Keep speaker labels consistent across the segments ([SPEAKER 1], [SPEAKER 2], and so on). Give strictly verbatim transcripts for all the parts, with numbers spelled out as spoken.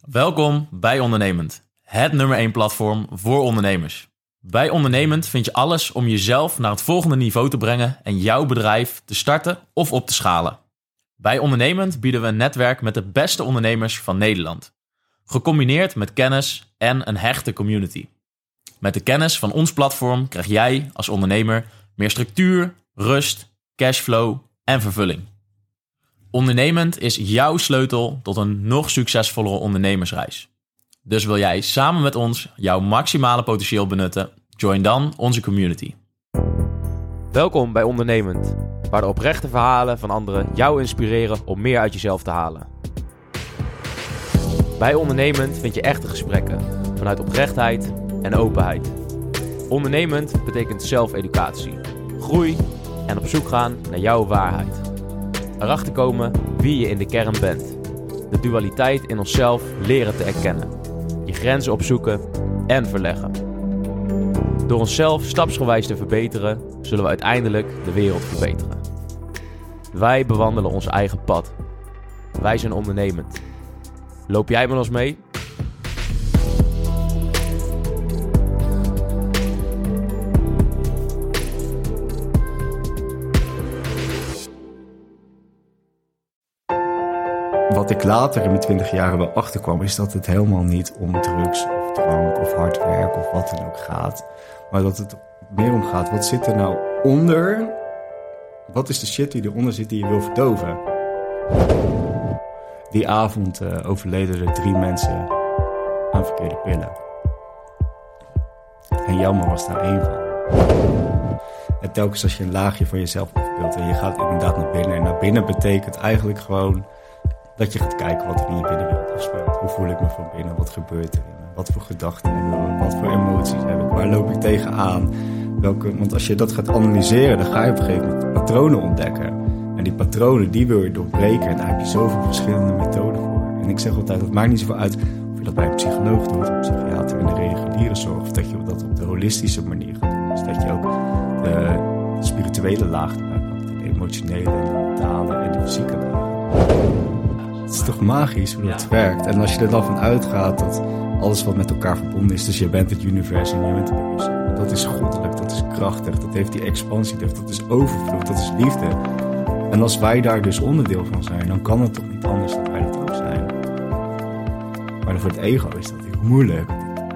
[SPEAKER 1] Welkom bij Ondernemend, het nummer één platform voor ondernemers. Bij Ondernemend vind je alles om jezelf naar het volgende niveau te brengen en jouw bedrijf te starten of op te schalen. Bij Ondernemend bieden we een netwerk met de beste ondernemers van Nederland. Gecombineerd met kennis en een hechte community. Met de kennis van ons platform krijg jij als ondernemer meer structuur, rust, cashflow en vervulling. Ondernemend is jouw sleutel tot een nog succesvollere ondernemersreis. Dus wil jij samen met ons jouw maximale potentieel benutten? Join dan onze community.
[SPEAKER 2] Welkom bij Ondernemend, waar de oprechte verhalen van anderen jou inspireren om meer uit jezelf te halen. Bij Ondernemend vind je echte gesprekken vanuit oprechtheid en openheid. Ondernemend betekent zelfeducatie, groei en op zoek gaan naar jouw waarheid. Erachter komen wie je in de kern bent. De dualiteit in onszelf leren te erkennen. Je grenzen opzoeken en verleggen. Door onszelf stapsgewijs te verbeteren, zullen we uiteindelijk de wereld verbeteren. Wij bewandelen ons eigen pad. Wij zijn ondernemend. Loop jij met ons mee?
[SPEAKER 3] Wat ik later in mijn twintig jaren wel achterkwam, is dat het helemaal niet om drugs of drank of hard werk of wat dan ook gaat. Maar dat het meer om gaat, wat zit er nou onder? Wat is de shit die eronder zit die je wil verdoven? Die avond uh, overleden er drie mensen aan verkeerde pillen. En Jammer was daar één van. En telkens als je een laagje van jezelf afbeeldt en je gaat inderdaad naar binnen. En naar binnen betekent eigenlijk gewoon dat je gaat kijken wat er in je binnenwereld afspeelt. Hoe voel ik me van binnen? Wat gebeurt er in me? Wat voor gedachten heb ik? Wat voor emoties heb ik? Waar loop ik tegenaan? Welke, want als je dat gaat analyseren, dan ga je op een gegeven moment patronen ontdekken. En die patronen, die wil je doorbreken. En daar heb je zoveel verschillende methoden voor. En ik zeg altijd, het maakt niet zoveel uit of je dat bij een psycholoog doet, een psychiater in de reguliere zorg, of dat je dat op de holistische manier gaat doen. Dus dat je ook de, de spirituele laag erbij pakt, de emotionele, de mentale en de fysieke laag. Het is toch magisch hoe dat ja. werkt. En als je er dan van uitgaat dat alles wat met elkaar verbonden is, dus je bent het universum, je bent het bewustzijn. Dat is goddelijk, dat is krachtig, dat heeft die expansie, dat is overvloed, dat is liefde. En als wij daar dus onderdeel van zijn, dan kan het toch niet anders dan wij dat ook zijn. Maar voor het ego is dat heel moeilijk.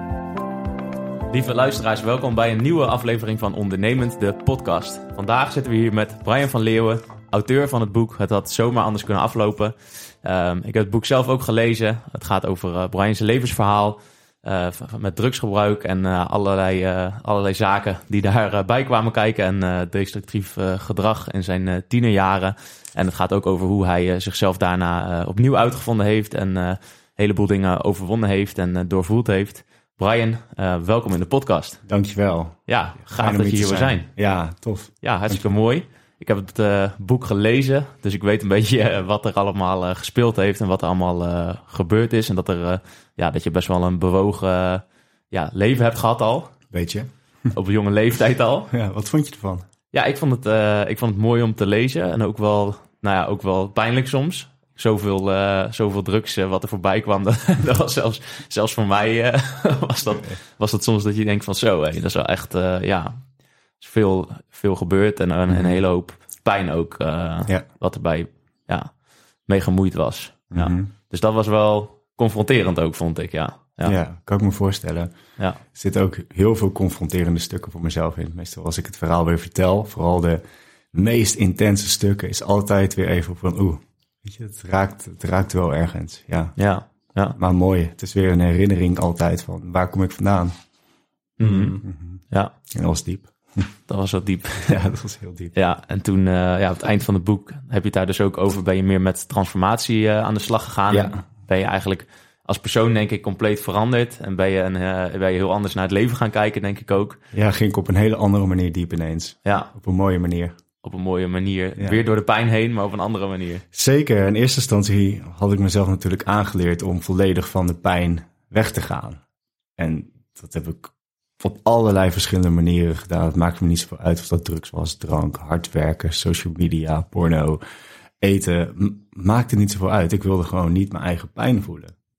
[SPEAKER 1] Lieve luisteraars, welkom bij een nieuwe aflevering van Ondernemend, de podcast. Vandaag zitten we hier met Brian van Leeuwen, auteur van het boek Het had zomaar anders kunnen aflopen. Um, ik heb het boek zelf ook gelezen. Het gaat over uh, Brian's levensverhaal uh, met drugsgebruik en uh, allerlei, uh, allerlei zaken die daarbij uh, kwamen kijken. En uh, destructief uh, gedrag in zijn uh, tienerjaren. En het gaat ook over hoe hij uh, zichzelf daarna uh, opnieuw uitgevonden heeft en uh, een heleboel dingen overwonnen heeft en uh, doorvoeld heeft. Brian, uh, welkom in de podcast.
[SPEAKER 3] Dankjewel.
[SPEAKER 1] Ja, gaaf dat je hier weer zijn.
[SPEAKER 3] Ja, tof.
[SPEAKER 1] Ja, hartstikke mooi. Ik heb het uh, boek gelezen, dus ik weet een beetje uh, wat er allemaal uh, gespeeld heeft en wat er allemaal uh, gebeurd is. En dat, er, uh, ja, dat je best wel een bewogen uh, ja, leven hebt gehad al.
[SPEAKER 3] Weet je.
[SPEAKER 1] Op een jonge leeftijd al.
[SPEAKER 3] Ja, wat vond je ervan?
[SPEAKER 1] Ja, ik vond, het, uh, ik vond het mooi om te lezen en ook wel, nou ja, ook wel pijnlijk soms. Zoveel, uh, zoveel drugs uh, wat er voorbij kwam, dat, dat was zelfs, zelfs voor mij uh, was, dat, was dat soms dat je denkt van zo, hé, dat is wel echt, uh, ja... is veel, veel gebeurd en een, een hele hoop pijn ook, uh, ja. wat erbij ja, mee gemoeid was. Ja. Mm-hmm. Dus dat was wel confronterend ook, vond ik, ja.
[SPEAKER 3] Ja, ja kan ik me voorstellen. Ja. Er zitten ook heel veel confronterende stukken voor mezelf in. Meestal als ik het verhaal weer vertel, vooral de meest intense stukken, is altijd weer even van oeh, weet je, het raakt, het raakt wel ergens. Ja.
[SPEAKER 1] Ja, ja.
[SPEAKER 3] Maar mooi, het is weer een herinnering altijd van waar kom ik vandaan?
[SPEAKER 1] Mm-hmm. Mm-hmm. Ja.
[SPEAKER 3] En dat was diep.
[SPEAKER 1] Dat was wel diep.
[SPEAKER 3] Ja, dat was heel diep.
[SPEAKER 1] Ja, en toen, uh, ja, op het eind van het boek heb je het daar dus ook over. Ben je meer met transformatie uh, aan de slag gegaan?
[SPEAKER 3] Ja.
[SPEAKER 1] Ben je eigenlijk als persoon, denk ik, compleet veranderd? En ben je, een, uh, ben je heel anders naar het leven gaan kijken, denk ik ook?
[SPEAKER 3] Ja, ging ik op een hele andere manier diep ineens.
[SPEAKER 1] Ja.
[SPEAKER 3] Op een mooie manier.
[SPEAKER 1] Op een mooie manier.
[SPEAKER 3] Ja.
[SPEAKER 1] Weer door de pijn heen, maar op een andere manier.
[SPEAKER 3] Zeker. In eerste instantie had ik mezelf natuurlijk aangeleerd om volledig van de pijn weg te gaan. En dat heb ik op allerlei verschillende manieren gedaan. Het maakt me niet zoveel uit of dat drugs was, drank, hard werken, social media, porno, eten. M- maakte niet zoveel uit. Ik wilde gewoon niet mijn eigen pijn voelen.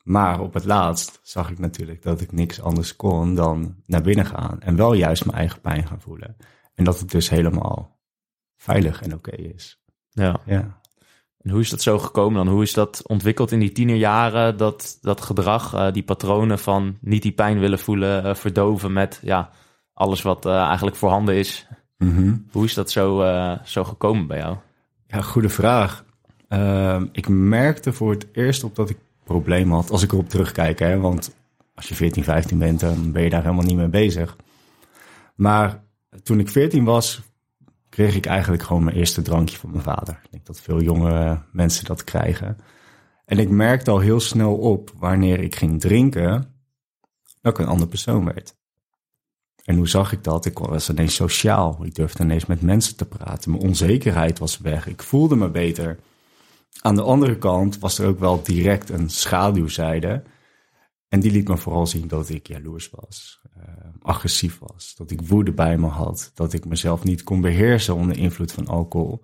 [SPEAKER 3] Maar op het laatst zag ik natuurlijk dat ik niks anders kon dan naar binnen gaan. En wel juist mijn eigen pijn gaan voelen. En dat het dus helemaal veilig en oké is.
[SPEAKER 2] Ja.
[SPEAKER 3] Ja.
[SPEAKER 2] En hoe is dat zo gekomen dan? Hoe is dat ontwikkeld in die tienerjaren? Dat, dat gedrag, uh, die patronen van niet die pijn willen voelen, uh, verdoven met ja, alles wat uh, eigenlijk voorhanden is.
[SPEAKER 3] Mm-hmm.
[SPEAKER 2] Hoe is dat zo, uh, zo gekomen bij jou?
[SPEAKER 3] Ja, goede vraag. Uh, ik merkte voor het eerst op dat ik problemen had, als ik erop terugkijk. Hè, want als je veertien, vijftien bent, dan ben je daar helemaal niet mee bezig. Maar toen ik veertien was, kreeg ik eigenlijk gewoon mijn eerste drankje van mijn vader. Ik denk dat veel jonge mensen dat krijgen. En ik merkte al heel snel op, wanneer ik ging drinken, dat ik een andere persoon werd. En hoe zag ik dat? Ik was ineens sociaal. Ik durfde ineens met mensen te praten. Mijn onzekerheid was weg. Ik voelde me beter. Aan de andere kant was er ook wel direct een schaduwzijde. En die liet me vooral zien dat ik jaloers was. Uh, agressief was. Dat ik woede bij me had. Dat ik mezelf niet kon beheersen onder invloed van alcohol.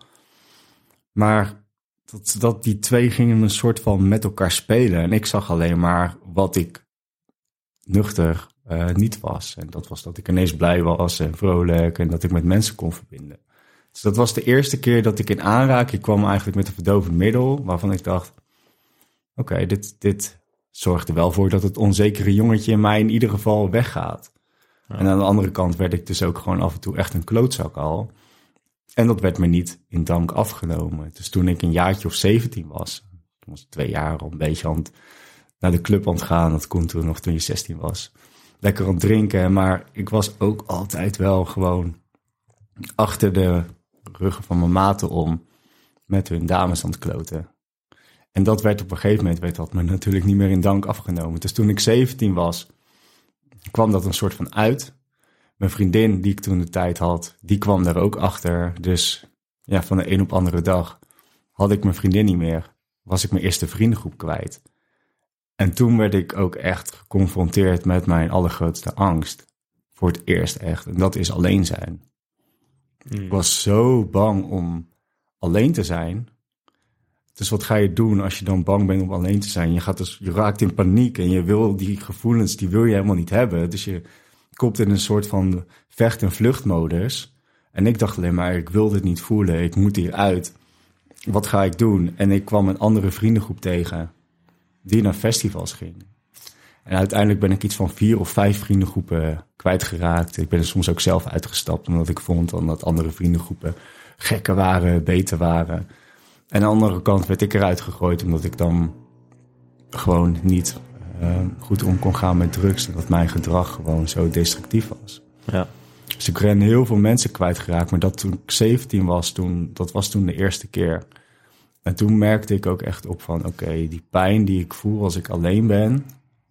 [SPEAKER 3] Maar dat, dat die twee gingen een soort van met elkaar spelen. En ik zag alleen maar wat ik nuchter uh, niet was. En dat was dat ik ineens blij was en vrolijk. En dat ik met mensen kon verbinden. Dus dat was de eerste keer dat ik in aanraking kwam eigenlijk met een verdovend middel. Waarvan ik dacht, oké, okay, dit, dit zorgt er wel voor dat het onzekere jongetje in mij in ieder geval weggaat. Ja. En aan de andere kant werd ik dus ook gewoon af en toe echt een klootzak al. En dat werd me niet in dank afgenomen. Dus toen ik een jaartje of zeventien was, toen was ik twee jaar al een beetje aan het, naar de club aan het gaan. Dat kon toen nog toen je zestien was. Lekker aan het drinken, maar ik was ook altijd wel gewoon achter de ruggen van mijn maten om met hun dames aan het kloten. En dat werd op een gegeven moment werd dat me natuurlijk niet meer in dank afgenomen. Dus toen ik zeventien was, kwam dat een soort van uit. Mijn vriendin die ik toen de tijd had, die kwam daar ook achter. Dus ja, van de een op andere dag had ik mijn vriendin niet meer. Was ik mijn eerste vriendengroep kwijt. En toen werd ik ook echt geconfronteerd met mijn allergrootste angst. Voor het eerst echt. En dat is alleen zijn. Hmm. Ik was zo bang om alleen te zijn. Dus wat ga je doen als je dan bang bent om alleen te zijn? Je, gaat dus, je raakt in paniek en je wil die gevoelens, die wil je helemaal niet hebben. Dus je komt in een soort van vecht- en vluchtmodus. En ik dacht alleen maar, ik wil dit niet voelen, ik moet hieruit. Wat ga ik doen? En ik kwam een andere vriendengroep tegen die naar festivals ging. En uiteindelijk ben ik iets van vier of vijf vriendengroepen kwijtgeraakt. Ik ben er soms ook zelf uitgestapt, omdat ik vond dat andere vriendengroepen gekker waren, beter waren. En aan de andere kant werd ik eruit gegooid, omdat ik dan gewoon niet uh, goed om kon gaan met drugs. En dat mijn gedrag gewoon zo destructief was.
[SPEAKER 2] Ja.
[SPEAKER 3] Dus ik ben heel veel mensen kwijtgeraakt. Maar dat toen ik zeventien was, toen, dat was toen de eerste keer. En toen merkte ik ook echt op van, oké, okay, die pijn die ik voel als ik alleen ben,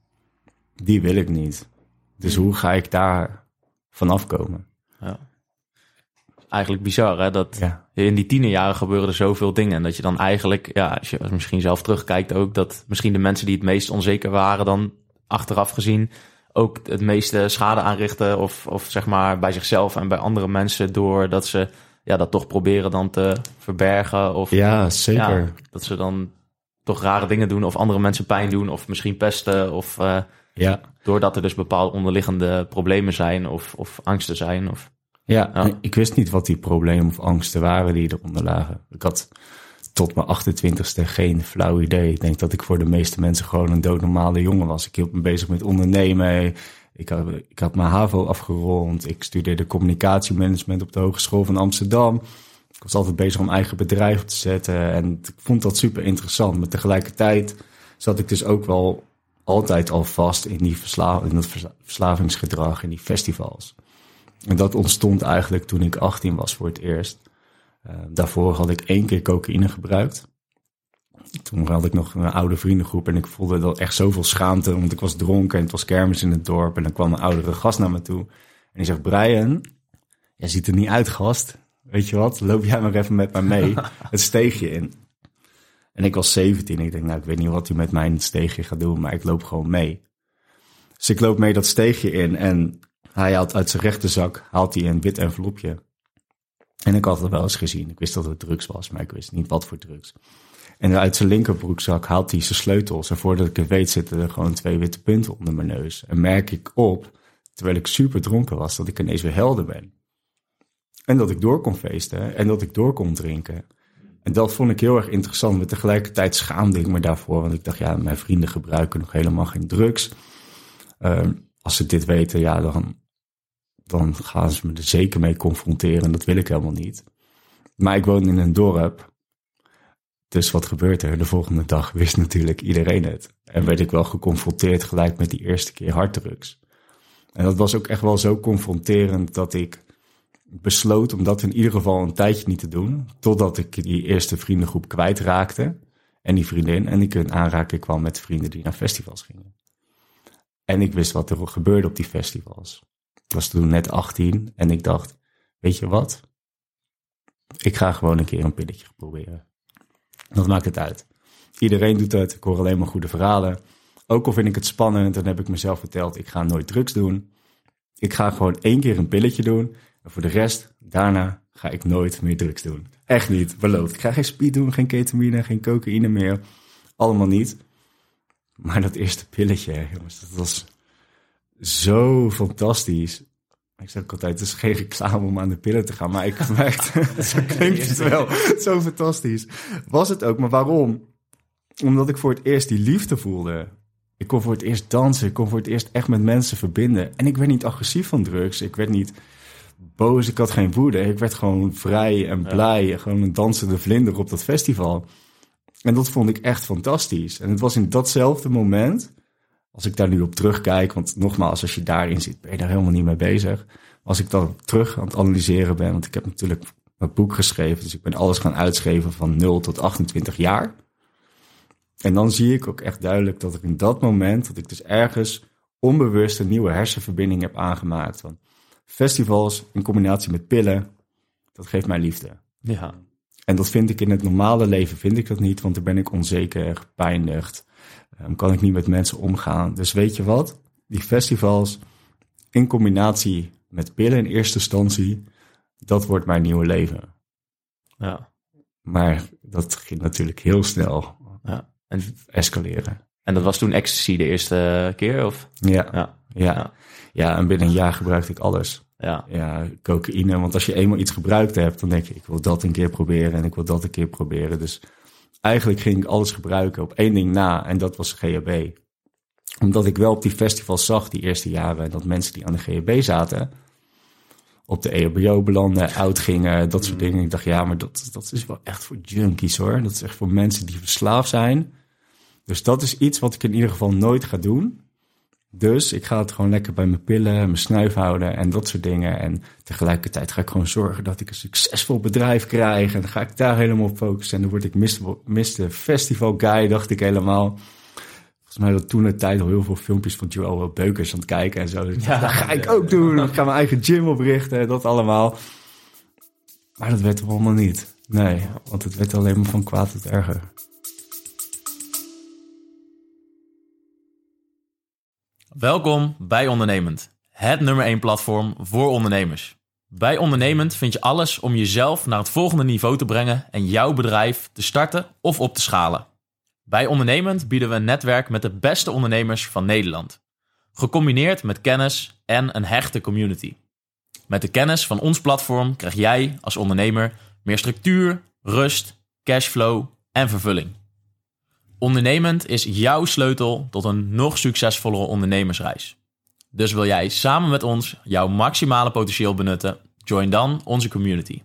[SPEAKER 3] die wil ik niet. Dus hoe ga ik daar vanaf komen?
[SPEAKER 2] Ja. Eigenlijk bizar, hè? Dat
[SPEAKER 3] ja.
[SPEAKER 2] in die tienerjaren gebeuren er zoveel dingen. En dat je dan eigenlijk, ja, als je misschien zelf terugkijkt ook, dat misschien de mensen die het meest onzeker waren dan achteraf gezien ook het meeste schade aanrichten of, of zeg maar bij zichzelf en bij andere mensen doordat ze ja, dat toch proberen dan te verbergen. Of,
[SPEAKER 3] ja, zeker.
[SPEAKER 2] Ja, dat ze dan toch rare dingen doen of andere mensen pijn doen of misschien pesten of uh,
[SPEAKER 3] ja.
[SPEAKER 2] doordat er dus bepaalde onderliggende problemen zijn of, of angsten zijn. Of,
[SPEAKER 3] ja,
[SPEAKER 2] ja,
[SPEAKER 3] ik wist niet wat die problemen of angsten waren die eronder lagen. Ik had tot mijn achtentwintigste geen flauw idee. Ik denk dat ik voor de meeste mensen gewoon een doodnormale jongen was. Ik hield me bezig met ondernemen. Ik had, ik had mijn HAVO afgerond. Ik studeerde communicatiemanagement op de Hogeschool van Amsterdam. Ik was altijd bezig om eigen bedrijf op te zetten. En ik vond dat super interessant. Maar tegelijkertijd zat ik dus ook wel altijd al vast in, die versla- in dat verslavingsgedrag, in die festivals. En dat ontstond eigenlijk toen ik achttien was voor het eerst. Uh, daarvoor had ik één keer cocaïne gebruikt. Toen had ik nog een oude vriendengroep en ik voelde dat echt zoveel schaamte, want ik was dronken en het was kermis in het dorp. En dan kwam een oudere gast naar me toe en die zegt, Brian, jij ziet er niet uit, gast. Weet je wat, loop jij maar even met mij mee het steegje in. En ik was zeventien en ik denk, nou, ik weet niet wat hij met mijn steegje gaat doen, maar ik loop gewoon mee. Dus ik loop mee dat steegje in en hij haalt uit zijn rechterzak haalt hij een wit envelopje. En ik had het wel eens gezien. Ik wist dat het drugs was, maar ik wist niet wat voor drugs. En uit zijn linkerbroekzak haalt hij zijn sleutels. En voordat ik het weet zitten er gewoon twee witte punten onder mijn neus. En merk ik op, terwijl ik super dronken was, dat ik ineens weer helder ben. En dat ik door kon feesten en dat ik door kon drinken. En dat vond ik heel erg interessant. Maar tegelijkertijd schaamde ik me daarvoor. Want ik dacht, ja, mijn vrienden gebruiken nog helemaal geen drugs. Uh, als ze dit weten, ja, dan, dan gaan ze me er zeker mee confronteren. En dat wil ik helemaal niet. Maar ik woon in een dorp. Dus wat gebeurt er? De volgende dag wist natuurlijk iedereen het. En werd ik wel geconfronteerd gelijk met die eerste keer harddrugs. En dat was ook echt wel zo confronterend dat ik besloot om dat in ieder geval een tijdje niet te doen. Totdat ik die eerste vriendengroep kwijtraakte. En die vriendin. En ik in aanraking kwam met vrienden die naar festivals gingen. En ik wist wat er gebeurde op die festivals. Ik was toen net achttien. En ik dacht, weet je wat? Ik ga gewoon een keer een pilletje proberen. Dat maakt het uit. Iedereen doet het. Ik hoor alleen maar goede verhalen. Ook al vind ik het spannend. Dan heb ik mezelf verteld, ik ga nooit drugs doen. Ik ga gewoon één keer een pilletje doen. En voor de rest, daarna ga ik nooit meer drugs doen. Echt niet, beloofd. Ik ga geen speed doen, geen ketamine, geen cocaïne meer. Allemaal niet. Maar dat eerste pilletje, jongens, dat was zo fantastisch. Ik zeg ook altijd, het is geen reclame om aan de pillen te gaan. Maar ik merkte, zo klinkt het wel, zo fantastisch. Was het ook, maar waarom? Omdat ik voor het eerst die liefde voelde. Ik kon voor het eerst dansen, ik kon voor het eerst echt met mensen verbinden. En ik werd niet agressief van drugs, ik werd niet boos, ik had geen woede. Ik werd gewoon vrij en blij, ja. Gewoon een dansende vlinder op dat festival. En dat vond ik echt fantastisch. En het was in datzelfde moment, als ik daar nu op terugkijk, want nogmaals, als je daarin zit, ben je daar helemaal niet mee bezig. Als ik dan terug aan het analyseren ben, want ik heb natuurlijk mijn boek geschreven, dus ik ben alles gaan uitschrijven van nul tot achtentwintig jaar. En dan zie ik ook echt duidelijk dat ik in dat moment, dat ik dus ergens onbewust een nieuwe hersenverbinding heb aangemaakt. Van festivals in combinatie met pillen, dat geeft mij liefde.
[SPEAKER 2] Ja.
[SPEAKER 3] En dat vind ik in het normale leven, vind ik dat niet, want dan ben ik onzeker, gepijnigd. Um, kan ik niet met mensen omgaan. Dus weet je wat? Die festivals in combinatie met pillen in eerste instantie, dat wordt mijn nieuwe leven.
[SPEAKER 2] Ja.
[SPEAKER 3] Maar dat ging natuurlijk heel snel
[SPEAKER 2] Ja. En,
[SPEAKER 3] escaleren.
[SPEAKER 2] en dat was toen ecstasy de eerste keer? Of?
[SPEAKER 3] Ja,
[SPEAKER 2] Ja.
[SPEAKER 3] ja.
[SPEAKER 2] Ja.
[SPEAKER 3] ja, en binnen een jaar gebruikte ik alles.
[SPEAKER 2] Ja.
[SPEAKER 3] Ja, cocaïne, want als je eenmaal iets gebruikt hebt, dan denk je, ik wil dat een keer proberen en ik wil dat een keer proberen. Dus eigenlijk ging ik alles gebruiken op één ding na en dat was G H B. Omdat ik wel op die festivals zag die eerste jaren dat mensen die aan de G H B zaten, op de E H B O belanden, oud gingen, dat soort dingen. Ik dacht, ja, maar dat, dat is wel echt voor junkies hoor. Dat is echt voor mensen die verslaafd zijn. Dus dat is iets wat ik in ieder geval nooit ga doen. Dus ik ga het gewoon lekker bij mijn pillen, mijn snuif houden en dat soort dingen. En tegelijkertijd ga ik gewoon zorgen dat ik een succesvol bedrijf krijg. En dan ga ik daar helemaal op focussen. En dan word ik mister Festival Guy, dacht ik helemaal. Volgens mij had toen de tijd al heel veel filmpjes van Joel Beukers aan het kijken en zo. Dus ja, dat ga ik ook doen. Ik ga mijn eigen gym oprichten, dat allemaal. Maar dat werd allemaal niet. Nee, want het werd alleen maar van kwaad tot erger.
[SPEAKER 1] Welkom bij Ondernemend, het nummer één platform voor ondernemers. Bij Ondernemend vind je alles om jezelf naar het volgende niveau te brengen en jouw bedrijf te starten of op te schalen. Bij Ondernemend bieden we een netwerk met de beste ondernemers van Nederland. Gecombineerd met kennis en een hechte community. Met de kennis van ons platform krijg jij als ondernemer meer structuur, rust, cashflow en vervulling. Ondernemend is jouw sleutel tot een nog succesvollere ondernemersreis. Dus wil jij samen met ons jouw maximale potentieel benutten? Join dan onze community.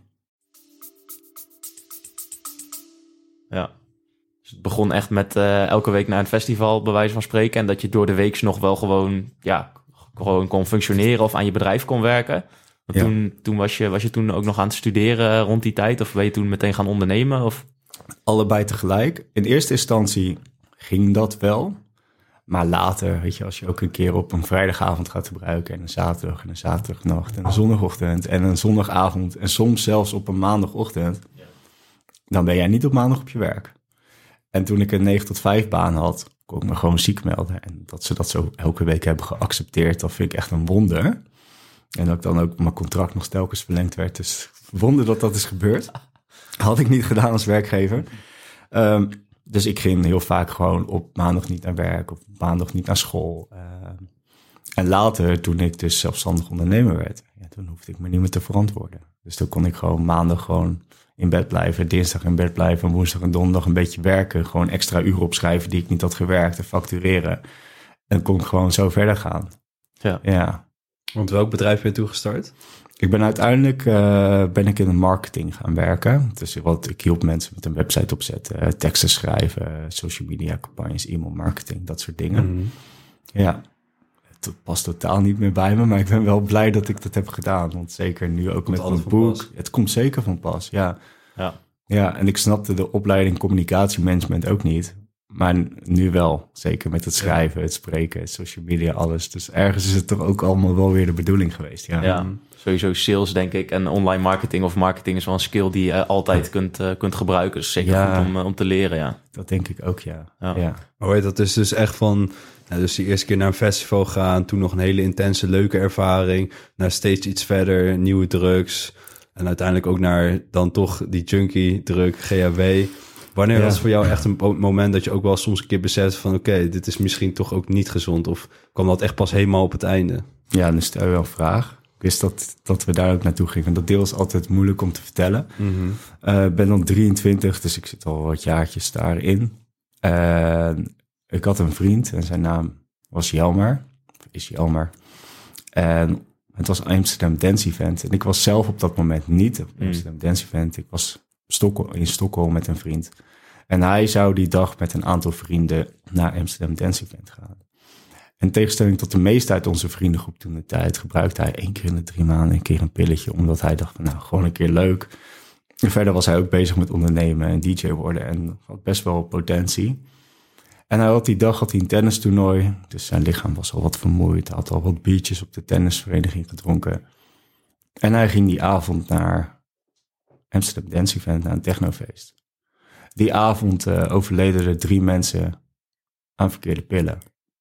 [SPEAKER 2] Ja. Dus het begon echt met uh, elke week naar een festival, bij wijze van spreken. En dat je door de week nog wel gewoon, ja, gewoon kon functioneren of aan je bedrijf kon werken. Want ja. toen, toen was, je, was je toen ook nog aan het studeren rond die tijd? Of ben je toen meteen gaan ondernemen? Of?
[SPEAKER 3] Allebei tegelijk. In eerste instantie ging dat wel. Maar later, weet je, als je ook een keer op een vrijdagavond gaat gebruiken en een zaterdag en een zaterdagnacht en een zondagochtend en een zondagavond en soms zelfs op een maandagochtend, dan ben jij niet op maandag op je werk. En toen ik een negen tot vijf baan had, kon ik me gewoon ziek melden. En dat ze dat zo elke week hebben geaccepteerd, dat vind ik echt een wonder. En dat dan ook mijn contract nog telkens verlengd werd. Dus Wonder dat dat is gebeurd. Had ik niet gedaan als werkgever. Um, dus ik ging heel vaak gewoon op maandag niet naar werk... of maandag niet naar school. Uh, en later, toen ik dus zelfstandig ondernemer werd... Ja, toen hoefde ik me niet meer te verantwoorden. Dus toen kon ik gewoon maandag gewoon in bed blijven... dinsdag in bed blijven, woensdag en donderdag een beetje werken... gewoon extra uren opschrijven die ik niet had gewerkt... en factureren. En dan kon ik gewoon zo verder gaan.
[SPEAKER 1] Ja.
[SPEAKER 3] ja.
[SPEAKER 4] Want welk bedrijf ben je toegestart?
[SPEAKER 3] Ik ben uiteindelijk uh, ben ik in de marketing gaan werken. Dus wat, ik hielp mensen met een website opzetten, teksten schrijven, social media campagnes, e-mail marketing, dat soort dingen. Mm. Ja, het past totaal niet meer bij me, maar ik ben wel blij dat ik dat heb gedaan. Want zeker nu ook met mijn boek, pas. Het komt zeker van pas, ja.
[SPEAKER 1] ja.
[SPEAKER 3] Ja, en ik snapte de opleiding communicatiemanagement ook niet. Maar nu wel, zeker met het schrijven, het spreken, het social media, alles. Dus ergens is het toch ook allemaal wel weer de bedoeling geweest. Ja,
[SPEAKER 1] ja sowieso sales denk ik. En online marketing of marketing is wel een skill die je altijd kunt, uh, kunt gebruiken. Dus zeker ja, goed om, uh, om te leren, ja.
[SPEAKER 3] Dat denk ik ook, ja.
[SPEAKER 1] ja.
[SPEAKER 3] ja.
[SPEAKER 4] Maar weet dat is dus echt van... Nou, dus die eerste keer naar een festival gaan, toen nog een hele intense, leuke ervaring. Naar steeds iets verder, nieuwe drugs. En uiteindelijk ook naar dan toch die junkie drug, G H B... Wanneer ja. was voor jou echt een moment dat je ook wel soms een keer beseft van... oké, okay, dit is misschien toch ook niet gezond? Of kwam dat echt pas helemaal op het einde?
[SPEAKER 3] Ja, dan stel je wel een vraag. Ik wist dat, dat we daar ook naartoe gingen. Dat deel is altijd moeilijk om te vertellen. Ik mm-hmm. uh, ben dan drieëntwintig, dus ik zit al wat jaartjes daarin. Uh, ik had een vriend en zijn naam was Jelmer. Is Jelmer. En het was Amsterdam Dance Event. En ik was zelf op dat moment niet op Amsterdam mm. Dance Event. Ik was... in Stockholm met een vriend. En hij zou die dag met een aantal vrienden naar Amsterdam Dance Event gaan. En in tegenstelling tot de meeste uit onze vriendengroep toen de tijd... gebruikte hij één keer in de drie maanden een keer een pilletje... omdat hij dacht van nou, gewoon een keer leuk. En verder was hij ook bezig met ondernemen en D J worden... en had best wel potentie. En hij had die dag had hij een tennistoernooi... dus zijn lichaam was al wat vermoeid. Hij had al wat biertjes op de tennisvereniging gedronken. En hij ging die avond naar... Amsterdam Dance Event naar een technofeest. Die avond uh, overleden er drie mensen aan verkeerde pillen.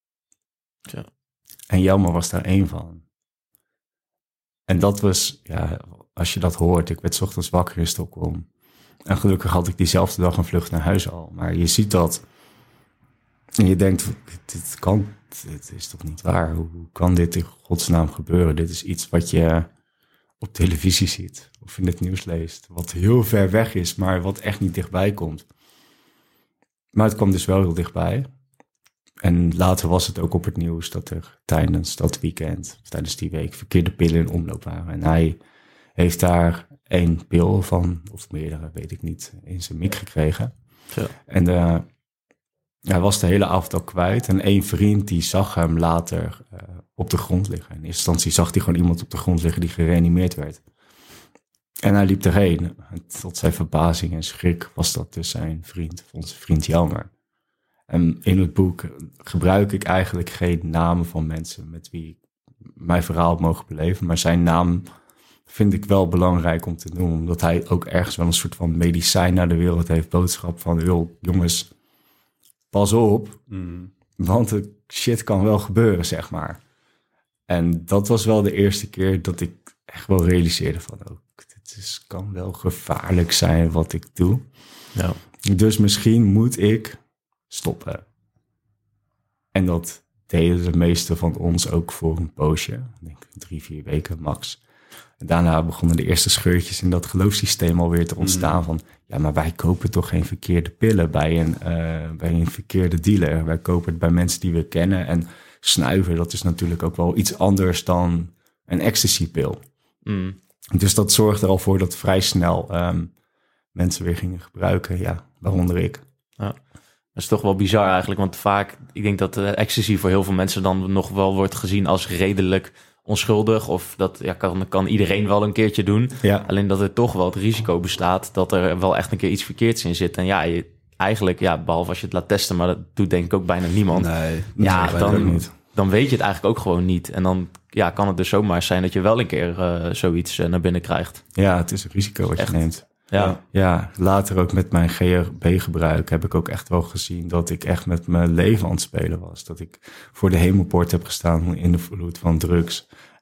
[SPEAKER 1] Ja.
[SPEAKER 3] En Jelmer was daar één van. En dat was, ja, als je dat hoort, ik werd 's ochtends wakker in Stockholm. En gelukkig had ik diezelfde dag een vlucht naar huis al. Maar je ziet dat en je denkt, dit kan, dit is toch niet waar? Hoe kan dit in godsnaam gebeuren? Dit is iets wat je op televisie ziet of in het nieuws leest, wat heel ver weg is, maar wat echt niet dichtbij komt. Maar het kwam dus wel heel dichtbij. En later was het ook op het nieuws dat er tijdens dat weekend, tijdens die week, verkeerde pillen in omloop waren. En hij heeft daar één pil van, of meerdere, weet ik niet, in zijn mik gekregen.
[SPEAKER 1] Ja.
[SPEAKER 3] En uh, hij was de hele avond al kwijt. En één vriend die zag hem later uh, op de grond liggen. In eerste instantie zag hij gewoon iemand op de grond liggen die gereanimeerd werd. En hij liep erheen. En tot zijn verbazing en schrik was dat dus zijn vriend, onze vriend Jelmer. En in het boek gebruik ik eigenlijk geen namen van mensen met wie ik mijn verhaal heb mogen beleven. Maar zijn naam vind ik wel belangrijk om te noemen. Omdat hij ook ergens wel een soort van medicijn naar de wereld heeft. Boodschap van, joh, jongens, pas op. Mm. Want de shit kan wel gebeuren, zeg maar. En dat was wel de eerste keer dat ik echt wel realiseerde van, oh, dit is, kan wel gevaarlijk zijn wat ik doe.
[SPEAKER 1] Ja.
[SPEAKER 3] Dus misschien moet ik stoppen. En dat deden de meeste van ons ook voor een poosje. Ik denk drie, vier weken max. En daarna begonnen de eerste scheurtjes in dat geloofssysteem alweer te ontstaan. Mm. Van, ja, maar wij kopen toch geen verkeerde pillen bij een, uh, bij een verkeerde dealer. Wij kopen het bij mensen die we kennen. En snuiven, dat is natuurlijk ook wel iets anders dan een ecstasy-pil.
[SPEAKER 1] Mm.
[SPEAKER 3] Dus dat zorgde er al voor dat vrij snel um, mensen weer gingen gebruiken. Ja, waaronder ik.
[SPEAKER 1] Ja. Dat is toch wel bizar eigenlijk, want vaak, ik denk dat uh, ecstasy voor heel veel mensen dan nog wel wordt gezien als redelijk onschuldig. Of dat ja, kan, kan iedereen wel een keertje doen.
[SPEAKER 3] Ja.
[SPEAKER 1] Alleen dat er toch wel het risico bestaat dat er wel echt een keer iets verkeerds in zit. En ja, je, eigenlijk, ja, behalve als je het laat testen, maar dat doet denk ik ook bijna niemand.
[SPEAKER 4] Nee,
[SPEAKER 1] ja,
[SPEAKER 4] nee,
[SPEAKER 1] dan,
[SPEAKER 4] niet.
[SPEAKER 1] dan weet je het eigenlijk ook gewoon niet. En dan ja, kan het dus zomaar zijn dat je wel een keer uh, zoiets uh, naar binnen krijgt.
[SPEAKER 3] Ja, het is een risico wat
[SPEAKER 1] echt
[SPEAKER 3] je neemt.
[SPEAKER 1] Ja.
[SPEAKER 3] ja, later ook met mijn G H B-gebruik heb ik ook echt wel gezien dat ik echt met mijn leven aan het spelen was. Dat ik voor de hemelpoort heb gestaan in de vloed van drugs.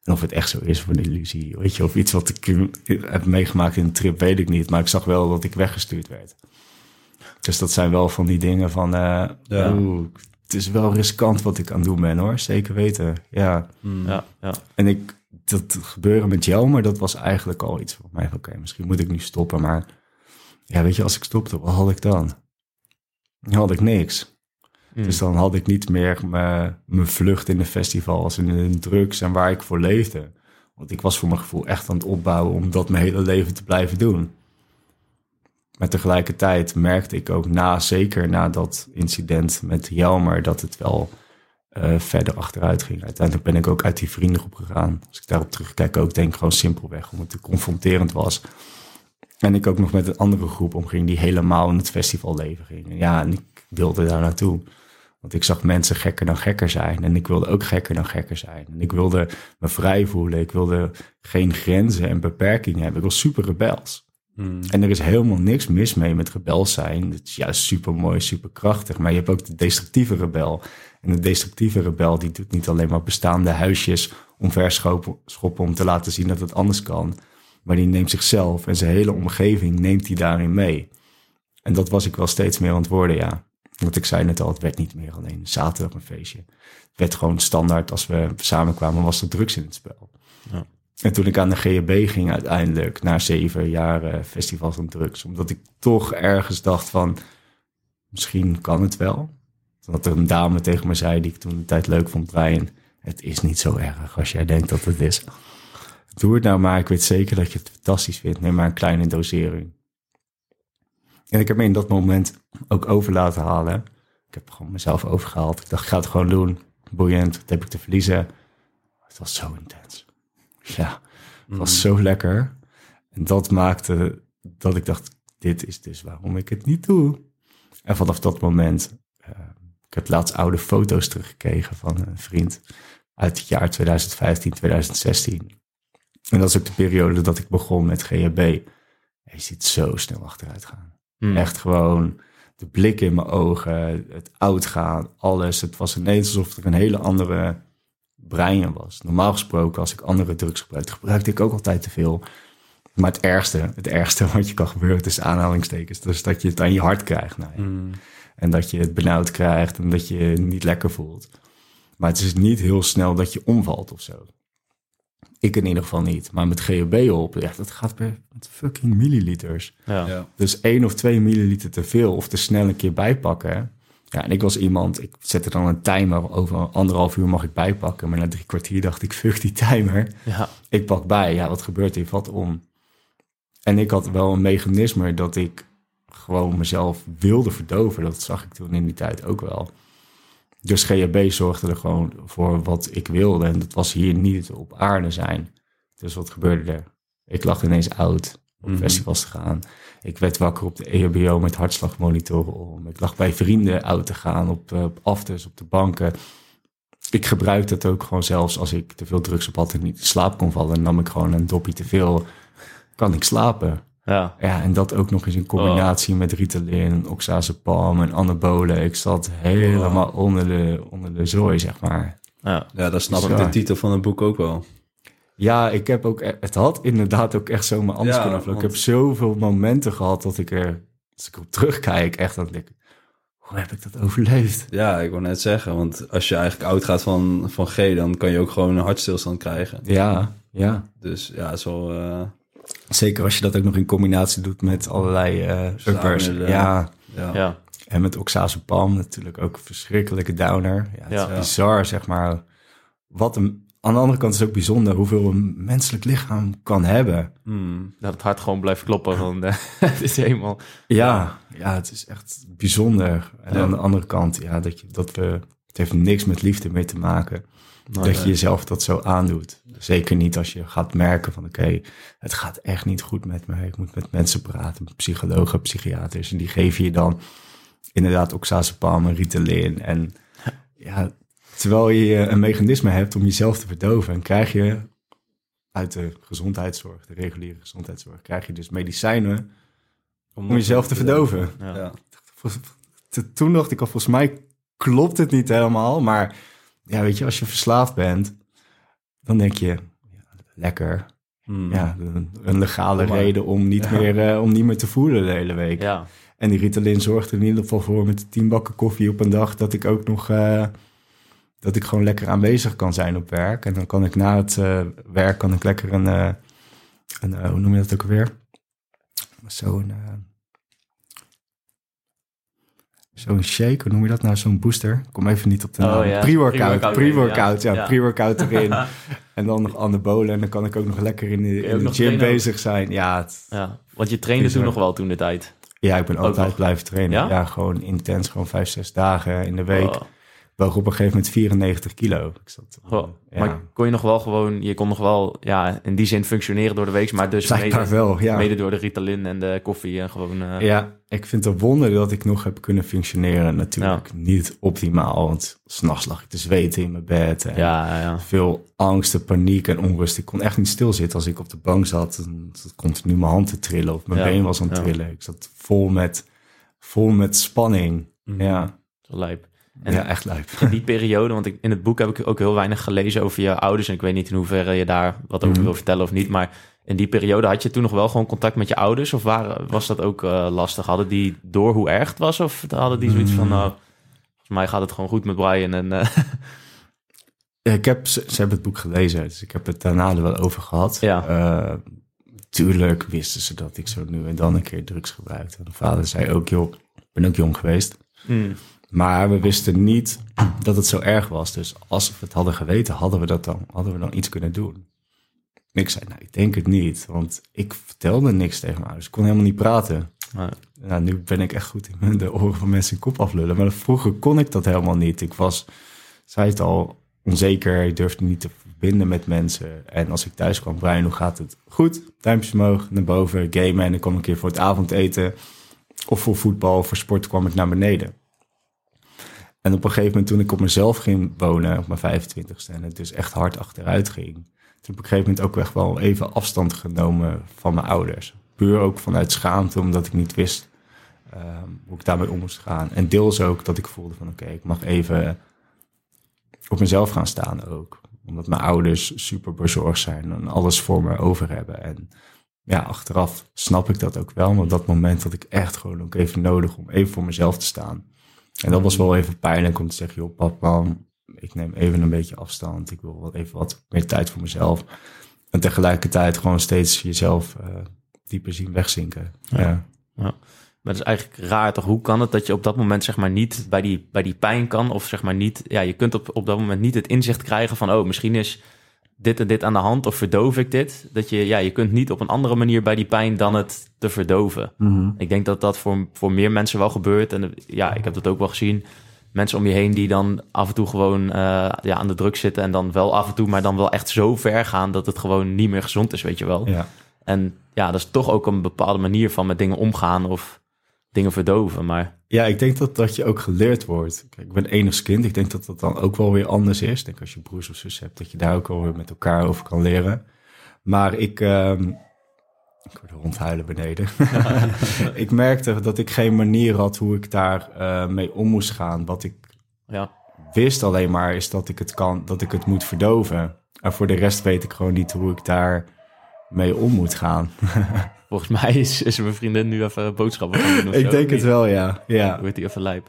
[SPEAKER 3] En of het echt zo is of een illusie, weet je, of iets wat ik heb meegemaakt in een trip, weet ik niet. Maar ik zag wel dat ik weggestuurd werd. Dus dat zijn wel van die dingen van, uh,
[SPEAKER 4] Ja.
[SPEAKER 3] oeh, het is wel riskant wat ik aan het doen ben, hoor. Zeker weten, ja.
[SPEAKER 4] Hmm.
[SPEAKER 2] Ja, ja.
[SPEAKER 3] En ik, dat gebeuren met jou, maar dat was eigenlijk al iets voor mij. Oké, okay, misschien moet ik nu stoppen, maar ja, weet je, als ik stopte, wat had ik dan? Dan had ik niks.
[SPEAKER 2] Mm.
[SPEAKER 3] Dus dan had ik niet meer mijn vlucht in de festivals en in de drugs en waar ik voor leefde. Want ik was voor mijn gevoel echt aan het opbouwen om dat mijn hele leven te blijven doen. Maar tegelijkertijd merkte ik ook na, zeker na dat incident met Jelmer, dat het wel uh, verder achteruit ging. Uiteindelijk ben ik ook uit die vriendengroep gegaan. Als ik daarop terugkijk, ook denk ik gewoon simpelweg, omdat het te confronterend was. En ik ook nog met een andere groep omging die helemaal in het festivalleven ging. En ja, en ik wilde daar naartoe. Want ik zag mensen gekker dan gekker zijn. En ik wilde ook gekker dan gekker zijn. En ik wilde me vrij voelen. Ik wilde geen grenzen en beperkingen hebben. Ik was super rebels. Mm. En er is helemaal niks mis mee met rebels zijn. Het is juist super mooi, super krachtig. Maar je hebt ook de destructieve rebel. En de destructieve rebel die doet niet alleen maar bestaande huisjes omverschoppen om te laten zien dat het anders kan. Maar die neemt zichzelf en zijn hele omgeving neemt die daarin mee. En dat was ik wel steeds meer aan het worden, ja. Want ik zei net al, het werd niet meer alleen zaterdag een feestje. Het werd gewoon standaard, als we samenkwamen, was er drugs in het spel. Ja. En toen ik aan de G H B ging uiteindelijk, na zeven jaar festivals en drugs, omdat ik toch ergens dacht van, misschien kan het wel. Dat er een dame tegen me zei, die ik toen de tijd leuk vond, Brian, het is niet zo erg als jij denkt dat het is. Doe het nou maar, ik weet zeker dat je het fantastisch vindt. Neem maar een kleine dosering. En ik heb me in dat moment ook over laten halen. Ik heb gewoon mezelf overgehaald. Ik dacht, ik ga het gewoon doen. Boeiend, wat heb ik te verliezen? Het was zo intens. Ja, het was mm. zo lekker. En dat maakte dat ik dacht, dit is dus waarom ik het niet doe. En vanaf dat moment, uh, ik heb laatst oude foto's teruggekregen van een vriend uit het jaar twintig vijftien, twintig zestien. En dat is ook de periode dat ik begon met G H B. Je ziet zo snel achteruit gaan. Mm. Echt gewoon de blik in mijn ogen, het oud gaan, alles. Het was ineens alsof er een hele andere brein was. Normaal gesproken, als ik andere drugs gebruikte, gebruikte ik ook altijd te veel. Maar het ergste, het ergste wat je kan gebeuren, is aanhalingstekens. Dus dat je het aan je hart krijgt. Nou ja. mm. En dat je het benauwd krijgt en dat je je niet lekker voelt. Maar het is niet heel snel dat je omvalt of zo. Ik in ieder geval niet. Maar met G H B op, echt, dat gaat per fucking milliliters. Ja. Ja. Dus één of twee milliliter te veel of te snel een keer bijpakken. Ja, en ik was iemand, ik zette dan een timer. Over anderhalf uur mag ik bijpakken. Maar na drie kwartier dacht ik, fuck die timer. Ja. Ik pak bij. Ja, wat gebeurt er? Je valt om. En ik had wel een mechanisme dat ik gewoon mezelf wilde verdoven. Dat zag ik toen in die tijd ook wel. Dus G H B zorgde er gewoon voor wat ik wilde. En dat was hier niet op aarde zijn. Dus wat gebeurde er? Ik lag ineens oud op mm-hmm. festivals te gaan. Ik werd wakker op de E H B O met hartslagmonitoren om. Ik lag bij vrienden oud te gaan op, op afters, op de banken. Ik gebruikte het ook gewoon zelfs als ik te veel drugs op had en niet in slaap kon vallen. Dan nam ik gewoon een dopje te veel. Kan ik slapen? Ja. Ja, en dat ook nog eens in combinatie oh. met Ritalin, oxazepam en anabolen. Ik zat helemaal oh. onder, de, onder de zooi, zeg maar.
[SPEAKER 4] Ja, ja dat snap ik de titel van het boek ook wel.
[SPEAKER 3] Ja, ik heb ook, het had inderdaad ook echt zomaar anders ja, kunnen aflopen. Want... Ik heb zoveel momenten gehad dat ik er, als ik op terugkijk, echt aan het denken, hoe heb ik dat overleefd?
[SPEAKER 4] Ja, ik wou net zeggen, want als je eigenlijk oud gaat van, van G, dan kan je ook gewoon een hartstilstand krijgen.
[SPEAKER 3] Ja, ja.
[SPEAKER 4] Dus ja, zo... Uh...
[SPEAKER 3] Zeker als je dat ook nog in combinatie doet met allerlei uh, uppers. Ja. Ja. ja. En met oxazepam natuurlijk ook een verschrikkelijke downer. Ja, het ja. is bizar, zeg maar. Wat een, aan de andere kant is het ook bijzonder hoeveel een menselijk lichaam kan hebben.
[SPEAKER 2] Hmm. Dat het hart gewoon blijft kloppen. Van, uh, het is helemaal...
[SPEAKER 3] Ja, ja, het is echt bijzonder. En ja. aan de andere kant, ja, dat, je, dat we... Het heeft niks met liefde mee te maken. Nou, dat je jezelf dat zo aandoet. Zeker niet als je gaat merken van... oké, okay, het gaat echt niet goed met me. Ik moet met mensen praten, met psychologen, psychiaters. En die geven je dan inderdaad oxazepam en Ritalin. En ja, terwijl je een mechanisme hebt om jezelf te verdoven... en krijg je uit de gezondheidszorg, de reguliere gezondheidszorg... krijg je dus medicijnen om, om jezelf te verdoven. Ja. Ja. Toen dacht ik al, volgens mij klopt het niet helemaal... maar ja, weet je, als je verslaafd bent... dan denk je, lekker.
[SPEAKER 4] Hmm.
[SPEAKER 3] Ja, een, een legale
[SPEAKER 4] Kom maar.
[SPEAKER 3] reden om niet,
[SPEAKER 4] Ja.
[SPEAKER 3] meer, uh, om niet meer te voelen de hele week.
[SPEAKER 2] Ja,
[SPEAKER 3] En die Ritalin zorgt er in ieder geval voor met tien bakken koffie op een dag... dat ik ook nog uh, dat ik gewoon lekker aanwezig kan zijn op werk. En dan kan ik na het uh, werk kan ik lekker een... Uh, een uh, hoe noem je dat ook alweer? Zo'n... Uh, Zo'n shake, hoe noem je dat nou? Zo'n booster. Ik kom even niet op de naam.
[SPEAKER 2] Oh, ja.
[SPEAKER 3] Pre-workout.
[SPEAKER 2] Pre-workout,
[SPEAKER 3] Pre-workout, ja.
[SPEAKER 2] ja. Ja.
[SPEAKER 3] Pre-workout erin. En dan nog anabolen. En dan kan ik ook nog lekker in de,
[SPEAKER 2] je
[SPEAKER 3] in
[SPEAKER 2] ook
[SPEAKER 3] de
[SPEAKER 2] nog
[SPEAKER 3] gym
[SPEAKER 2] trainen?
[SPEAKER 3] bezig zijn. Ja, het,
[SPEAKER 2] ja. Want je trainde
[SPEAKER 3] Bizar.
[SPEAKER 2] toen nog wel toen de tijd.
[SPEAKER 3] ja, ik ben
[SPEAKER 2] Ook
[SPEAKER 3] altijd
[SPEAKER 2] nog?
[SPEAKER 3] blijven trainen.
[SPEAKER 2] Ja?
[SPEAKER 3] Ja? gewoon intens. Gewoon vijf, zes dagen in de week.
[SPEAKER 2] Oh.
[SPEAKER 3] Wel op een gegeven moment vierennegentig kilo. Ik zat,
[SPEAKER 2] Oh.
[SPEAKER 3] ja.
[SPEAKER 2] Maar kon je nog wel gewoon, je kon nog wel ja, in die zin functioneren door de week, maar dus
[SPEAKER 3] Blijkbaar
[SPEAKER 2] mede,
[SPEAKER 3] wel, ja.
[SPEAKER 2] mede door de Ritalin en de koffie en gewoon... Uh,
[SPEAKER 3] Ja, ik vind het een wonder dat ik nog heb kunnen functioneren. Natuurlijk niet optimaal, want 's nachts lag ik te zweten in mijn bed. En
[SPEAKER 2] ja, ja.
[SPEAKER 3] veel angst, paniek en onrust. Ik kon echt niet stilzitten als ik op de bank zat. Dan zat continu mijn hand te trillen of mijn
[SPEAKER 2] Ja,
[SPEAKER 3] been was aan het
[SPEAKER 2] ja.
[SPEAKER 3] trillen. Ik zat vol met, vol met spanning.
[SPEAKER 4] Mhm.
[SPEAKER 3] Ja,
[SPEAKER 2] Zo lijp. En
[SPEAKER 3] ja, echt lijp.
[SPEAKER 2] in die periode, want ik, in het boek heb ik ook heel weinig gelezen over je ouders. En ik weet niet in hoeverre je daar wat over
[SPEAKER 3] Mhm.
[SPEAKER 2] wil vertellen of niet. Maar in die periode had je toen nog wel gewoon contact met je ouders? Of waren, was dat ook uh, lastig? Hadden die door hoe erg het was? Of hadden die zoiets van, nou, volgens mij gaat het gewoon goed met Brian? En, uh...
[SPEAKER 3] Ja, ik heb, ze, ze hebben het boek gelezen, dus ik heb het daarna er wel over gehad.
[SPEAKER 2] Ja.
[SPEAKER 3] Uh, tuurlijk wisten ze dat ik zo nu en dan een keer drugs gebruikte. En mijn vader zei ook, joh, ik ben ook jong geweest.
[SPEAKER 2] Mm.
[SPEAKER 3] Maar we wisten niet dat het zo erg was. Dus als we het hadden geweten, hadden we dat dan, hadden we dan iets kunnen doen. En ik zei, nou, ik denk het niet. Want ik vertelde niks tegen mijn ouders. Ik kon helemaal niet praten.
[SPEAKER 2] Nee.
[SPEAKER 3] Nou, nu ben ik echt goed in de oren van mensen in kop aflullen. Maar vroeger kon ik dat helemaal niet. Ik was, zei het al, onzeker. Ik durfde niet te verbinden met mensen. En als ik thuis kwam, Brian, hoe gaat het? Goed, duimpjes omhoog, naar boven, gamen. En dan kwam ik een keer voor het avondeten. Of voor voetbal, of voor sport kwam ik naar beneden. En op een gegeven moment toen ik op mezelf ging wonen, op mijn vijfentwintigste, en het dus echt hard achteruit ging, toen heb ik op een gegeven moment ook echt wel even afstand genomen van mijn ouders. Puur ook vanuit schaamte, omdat ik niet wist um, hoe ik daarmee om moest gaan. En deels ook dat ik voelde van oké, okay, ik mag even op mezelf gaan staan ook. Omdat mijn ouders super bezorgd zijn en alles voor me over hebben. En ja, achteraf snap ik dat ook wel. Maar op dat moment had ik echt gewoon ook even nodig om even voor mezelf te staan. En dat was wel even pijnlijk om te zeggen, joh papa, ik neem even een beetje afstand. Ik wil wel even wat meer tijd voor mezelf. En tegelijkertijd gewoon steeds jezelf uh, dieper zien wegzinken.
[SPEAKER 2] Ja.
[SPEAKER 3] Ja.
[SPEAKER 2] Ja. Maar dat is eigenlijk raar toch? Hoe kan het dat je op dat moment zeg maar niet bij die, bij die pijn kan? Of zeg maar niet, ja, je kunt op, op dat moment niet het inzicht krijgen van, oh, misschien is dit en dit aan de hand of verdoof ik dit? Dat je, ja, je kunt niet op een andere manier bij die pijn dan het te verdoven.
[SPEAKER 3] Mm-hmm.
[SPEAKER 2] Ik denk dat dat voor, voor meer mensen wel gebeurt. En ja, ik heb dat ook wel gezien. Mensen om je heen die dan af en toe gewoon uh, ja, aan de druk zitten en dan wel af en toe, maar dan wel echt zo ver gaan dat het gewoon niet meer gezond is, weet je wel.
[SPEAKER 3] Ja.
[SPEAKER 2] En ja, dat is toch ook een bepaalde manier van met dingen omgaan of dingen verdoven, maar...
[SPEAKER 3] Ja, ik denk dat dat je ook geleerd wordt. Kijk, ik ben enigskind. Ik denk dat dat dan ook wel weer anders is. Ik denk als je broers of zus hebt, dat je daar ook wel weer met elkaar over kan leren. Maar ik... Um, ik hoorde de hond huilen beneden. Ik merkte dat ik geen manier had hoe ik daar uh, mee om moest gaan. Wat ik
[SPEAKER 2] Ja.
[SPEAKER 3] wist alleen maar is dat ik het kan, dat ik het moet verdoven. En voor de rest weet ik gewoon niet hoe ik daar mee om moet gaan.
[SPEAKER 2] Volgens mij is, is mijn vriendin nu even boodschappen gaan doen of
[SPEAKER 3] Ik
[SPEAKER 2] zo,
[SPEAKER 3] denk
[SPEAKER 2] of
[SPEAKER 3] het
[SPEAKER 2] niet?
[SPEAKER 3] wel, ja. ja.
[SPEAKER 2] Wordt hij even lijp?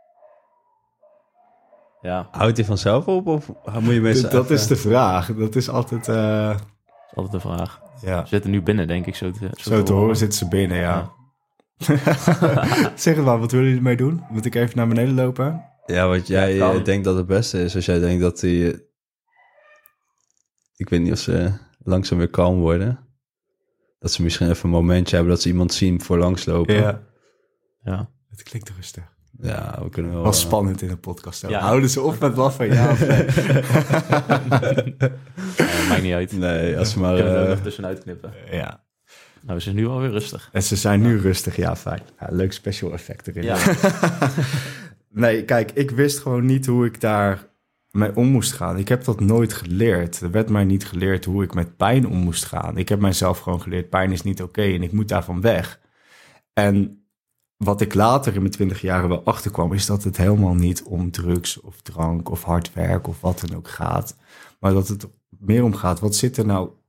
[SPEAKER 2] Ja,
[SPEAKER 4] Houdt hij vanzelf op of moet je mensen...
[SPEAKER 3] Dat
[SPEAKER 4] even-
[SPEAKER 3] is de vraag. Dat is altijd... Uh,
[SPEAKER 2] dat is altijd de vraag.
[SPEAKER 3] ja.
[SPEAKER 2] Ze zitten nu binnen, denk ik. Zo te, zo
[SPEAKER 3] Zo te horen zitten ze binnen, ja. Zeg het maar, wat willen jullie ermee doen? Moet ik even naar beneden lopen?
[SPEAKER 4] Ja, wat jij
[SPEAKER 2] Ja, kan.
[SPEAKER 4] eh, denkt dat het beste is. Als jij denkt dat die... eh, ik weet niet of ze langzaam weer kalm worden. Dat ze misschien even een momentje hebben dat ze iemand zien voor langslopen.
[SPEAKER 3] Ja.
[SPEAKER 2] Ja.
[SPEAKER 3] Het klinkt rustig.
[SPEAKER 4] Ja, we kunnen wel...
[SPEAKER 3] Wel
[SPEAKER 4] eh,
[SPEAKER 3] spannend in een podcast.
[SPEAKER 2] Ja.
[SPEAKER 3] Houden ze op met lachen? Ja of nee?
[SPEAKER 2] Ja, maakt niet uit.
[SPEAKER 4] Nee, als ze
[SPEAKER 2] We
[SPEAKER 4] maar...
[SPEAKER 2] kunnen er ook
[SPEAKER 4] eh,
[SPEAKER 2] nog tussenuit knippen.
[SPEAKER 3] Ja.
[SPEAKER 2] Nou, we zijn nu alweer rustig.
[SPEAKER 3] En ze zijn nu rustig, ja, fijn. Ja, leuk special effect erin.
[SPEAKER 2] Ja.
[SPEAKER 3] Nee, kijk, ik wist gewoon niet hoe ik daar mee om moest gaan. Ik heb dat nooit geleerd. Er werd mij niet geleerd hoe ik met pijn om moest gaan. Ik heb mijzelf gewoon geleerd, pijn is niet oké en ik moet daarvan weg. En wat ik later in mijn twintig jaren wel achterkwam, is dat het helemaal niet om drugs of drank of hard werk of wat dan ook gaat. Maar dat het meer om gaat, wat zit er nou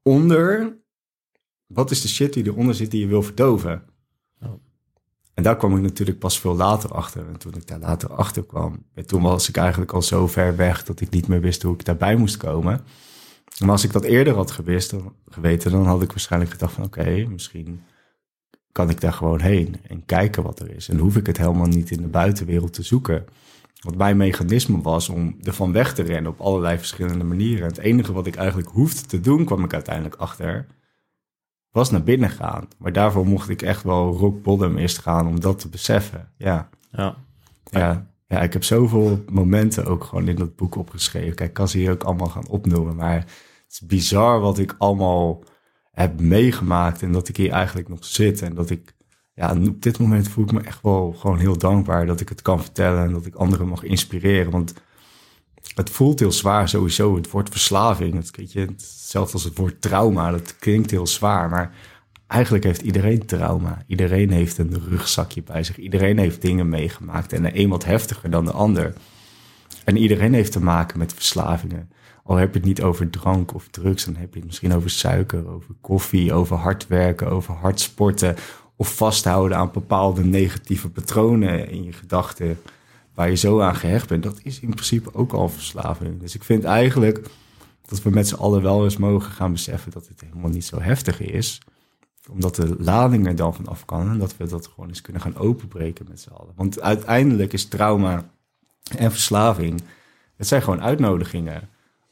[SPEAKER 3] onder... Wat is de shit die eronder zit die je wil verdoven?
[SPEAKER 1] Oh.
[SPEAKER 3] En daar kwam ik natuurlijk pas veel later achter. En toen ik daar later achter kwam... toen was ik eigenlijk al zo ver weg... dat ik niet meer wist hoe ik daarbij moest komen. Maar als ik dat eerder had gewist, dan, geweten... dan had ik waarschijnlijk gedacht van... oké, okay, misschien kan ik daar gewoon heen... en kijken wat er is. En hoef ik het helemaal niet in de buitenwereld te zoeken... Wat mijn mechanisme was om ervan weg te rennen op allerlei verschillende manieren. Het enige wat ik eigenlijk hoefde te doen, kwam ik uiteindelijk achter, was naar binnen gaan. Maar daarvoor mocht ik echt wel rock bottom eerst gaan om dat te beseffen. Ja.
[SPEAKER 1] Ja.
[SPEAKER 3] Ja. Ja, ik heb zoveel momenten ook gewoon in dat boek opgeschreven. Kijk, ik kan ze hier ook allemaal gaan opnoemen. Maar het is bizar wat ik allemaal heb meegemaakt en dat ik hier eigenlijk nog zit. En dat ik... Ja, op dit moment voel ik me echt wel gewoon heel dankbaar dat ik het kan vertellen en dat ik anderen mag inspireren. Want het voelt heel zwaar sowieso. Het woord verslaving, het, weet je, hetzelfde als het woord trauma, dat klinkt heel zwaar. Maar eigenlijk heeft iedereen trauma. Iedereen heeft een rugzakje bij zich. Iedereen heeft dingen meegemaakt en de een wat heftiger dan de ander. En iedereen heeft te maken met verslavingen. Al heb je het niet over drank of drugs, dan heb je het misschien over suiker, over koffie, over hard werken, over hard sporten... of vasthouden aan bepaalde negatieve patronen in je gedachten... waar je zo aan gehecht bent. Dat is in principe ook al verslaving. Dus ik vind eigenlijk dat we met z'n allen wel eens mogen gaan beseffen... dat het helemaal niet zo heftig is. Omdat de lading er dan van af kan... en dat we dat gewoon eens kunnen gaan openbreken met z'n allen. Want uiteindelijk is trauma en verslaving... het zijn gewoon uitnodigingen.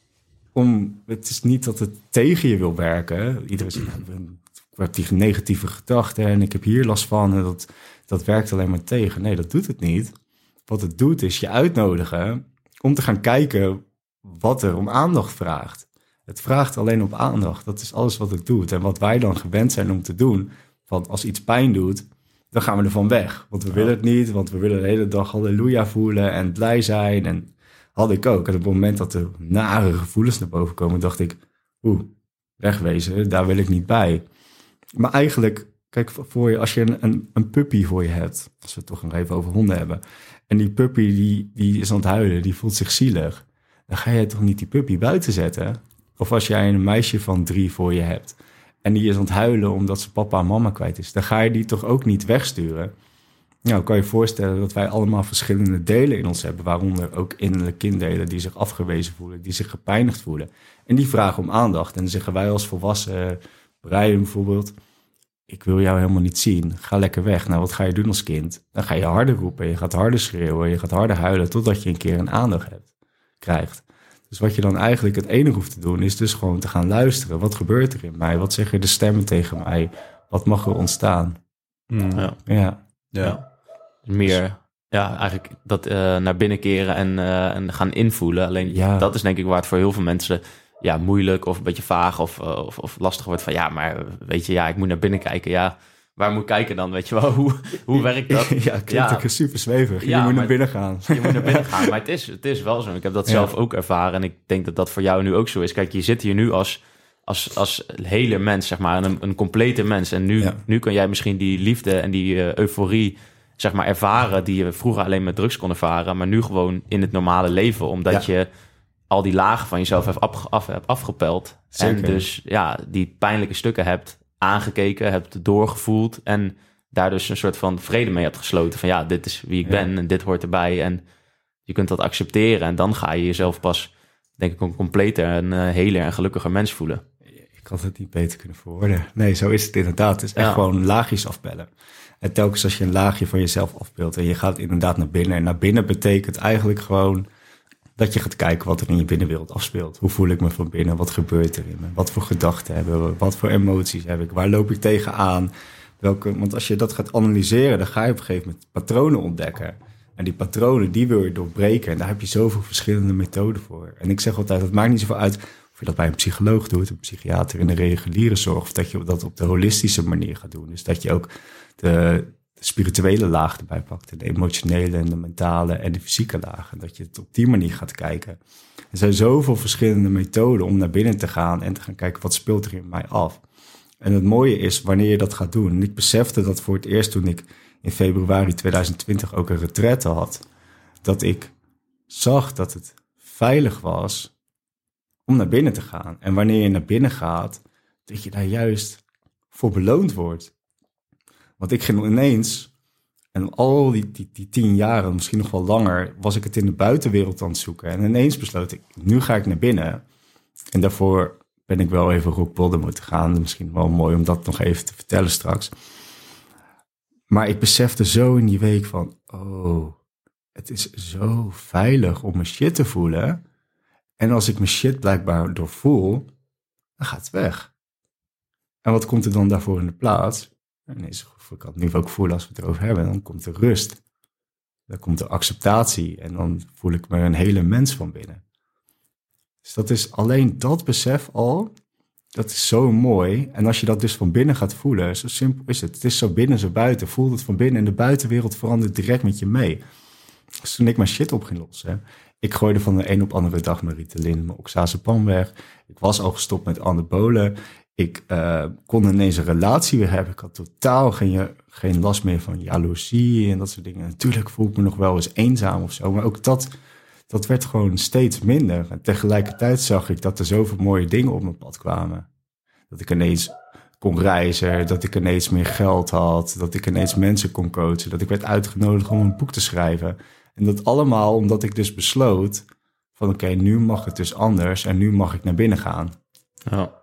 [SPEAKER 3] Om, het is niet dat het tegen je wil werken. Iedereen zegt... Ik heb die negatieve gedachten en ik heb hier last van en dat, dat werkt alleen maar tegen. Nee, dat doet het niet. Wat het doet is je uitnodigen om te gaan kijken wat er om aandacht vraagt. Het vraagt alleen op aandacht. Dat is alles wat het doet. En wat wij dan gewend zijn om te doen, want als iets pijn doet, dan gaan we ervan weg. Want we ja. willen het niet, want we willen de hele dag halleluja voelen en blij zijn. En had ik ook. En op het moment dat er nare gevoelens naar boven komen, dacht ik, oeh, wegwezen, daar wil ik niet bij. Maar eigenlijk, kijk, voor je, als je een, een, een puppy voor je hebt... als we het toch nog even over honden hebben... en die puppy die, die is aan het huilen, die voelt zich zielig... dan ga je toch niet die puppy buiten zetten? Of als jij een meisje van drie voor je hebt... en die is aan het huilen omdat ze papa en mama kwijt is... dan ga je die toch ook niet wegsturen? Nou, kan je je voorstellen dat wij allemaal verschillende delen in ons hebben... waaronder ook innerlijke kinddelen die zich afgewezen voelen... die zich gepijnigd voelen. En die vragen om aandacht. En dan zeggen wij als volwassenen... Brian bijvoorbeeld, ik wil jou helemaal niet zien. Ga lekker weg. Nou, wat ga je doen als kind? Dan ga je harder roepen, je gaat harder schreeuwen, je gaat harder huilen... totdat je een keer een aandacht hebt, krijgt. Dus wat je dan eigenlijk het enige hoeft te doen... is dus gewoon te gaan luisteren. Wat gebeurt er in mij? Wat zeggen de stemmen tegen mij? Wat mag er ontstaan?
[SPEAKER 1] Mm. Ja.
[SPEAKER 3] Ja.
[SPEAKER 1] ja. Meer, ja, eigenlijk dat uh, naar binnen keren en, uh, en gaan invoelen. Alleen ja. dat is denk ik waar het voor heel veel mensen... ja, moeilijk of een beetje vaag of, uh, of, of lastig wordt van... ja, maar weet je, ja, ik moet naar binnen kijken. Ja, waar moet ik kijken dan? Weet je wel, hoe, hoe werkt dat?
[SPEAKER 3] Ja, klinkt ja. ook super zweverig.
[SPEAKER 1] Ja,
[SPEAKER 3] je moet naar binnen gaan.
[SPEAKER 1] Je moet naar binnen gaan, maar het is, het is wel zo. Ik heb dat ja. zelf ook ervaren en ik denk dat dat voor jou nu ook zo is. Kijk, je zit hier nu als, als, als hele mens, zeg maar, een, een complete mens. En nu, ja. nu kan jij misschien die liefde en die uh, euforie... zeg maar, ervaren die je vroeger alleen met drugs kon ervaren... maar nu gewoon in het normale leven, omdat ja. je... al die lagen van jezelf hebt, af, af, hebt afgepeld. Zeker. En dus ja, die pijnlijke stukken hebt aangekeken, hebt doorgevoeld... en daar dus een soort van vrede mee hebt gesloten. Van ja, dit is wie ik ja. ben en dit hoort erbij. En je kunt dat accepteren. En dan ga je jezelf pas, denk ik, een completer, een uh, heler en gelukkiger mens voelen.
[SPEAKER 3] Ik had het niet beter kunnen verwoorden. Nee, zo is het inderdaad. Het is echt ja. gewoon laagjes afpellen. En telkens als je een laagje van jezelf afbeeldt... en je gaat inderdaad naar binnen. En naar binnen betekent eigenlijk gewoon... dat je gaat kijken wat er in je binnenwereld afspeelt. Hoe voel ik me van binnen? Wat gebeurt er in me? Wat voor gedachten hebben we? Wat voor emoties heb ik? Waar loop ik tegenaan? Welke, want als je dat gaat analyseren... dan ga je op een gegeven moment patronen ontdekken. En die patronen, die wil je doorbreken. En daar heb je zoveel verschillende methoden voor. En ik zeg altijd, het maakt niet zoveel uit... of je dat bij een psycholoog doet, een psychiater in de reguliere zorg... of dat je dat op de holistische manier gaat doen. Dus dat je ook de... de spirituele laag erbij pakt. De emotionele en de mentale en de fysieke laag. En dat je het op die manier gaat kijken. Er zijn zoveel verschillende methoden om naar binnen te gaan... en te gaan kijken wat speelt er in mij af. En het mooie is wanneer je dat gaat doen. En ik besefte dat voor het eerst toen ik in februari tweeduizend twintig ook een retraite had... dat ik zag dat het veilig was om naar binnen te gaan. En wanneer je naar binnen gaat... dat je daar juist voor beloond wordt. Want ik ging ineens, en al die, die, die tien jaren, misschien nog wel langer, was ik het in de buitenwereld aan het zoeken. En ineens besloot ik, nu ga ik naar binnen. En daarvoor ben ik wel even rockpolder moeten gaan. Misschien wel mooi om dat nog even te vertellen straks. Maar ik besefte zo in die week van, oh, het is zo veilig om mijn shit te voelen. En als ik mijn shit blijkbaar doorvoel, dan gaat het weg. En wat komt er dan daarvoor in de plaats? Ineens, ik kan het nu ook voelen als we het erover hebben. Dan komt er rust. Dan komt er acceptatie. En dan voel ik me een hele mens van binnen. Dus dat is alleen dat besef al. Dat is zo mooi. En als je dat dus van binnen gaat voelen, zo simpel is het. Het is zo binnen, zo buiten. Voel het van binnen en de buitenwereld verandert direct met je mee. Dus toen ik mijn shit op ging lossen, ik gooide van de een op andere dag mijn Ritalin, mijn oxazepam weg. Ik was al gestopt met anabolen. Ik uh, kon ineens een relatie weer hebben. Ik had totaal geen, geen last meer van jaloezie en dat soort dingen. Natuurlijk voel ik me nog wel eens eenzaam of zo. Maar ook dat, dat werd gewoon steeds minder. En tegelijkertijd zag ik dat er zoveel mooie dingen op mijn pad kwamen. Dat ik ineens kon reizen, dat ik ineens meer geld had, dat ik ineens mensen kon coachen, dat ik werd uitgenodigd om een boek te schrijven. En dat allemaal omdat ik dus besloot van oké, okay, nu mag het dus anders en nu mag ik naar binnen gaan.
[SPEAKER 2] Ja.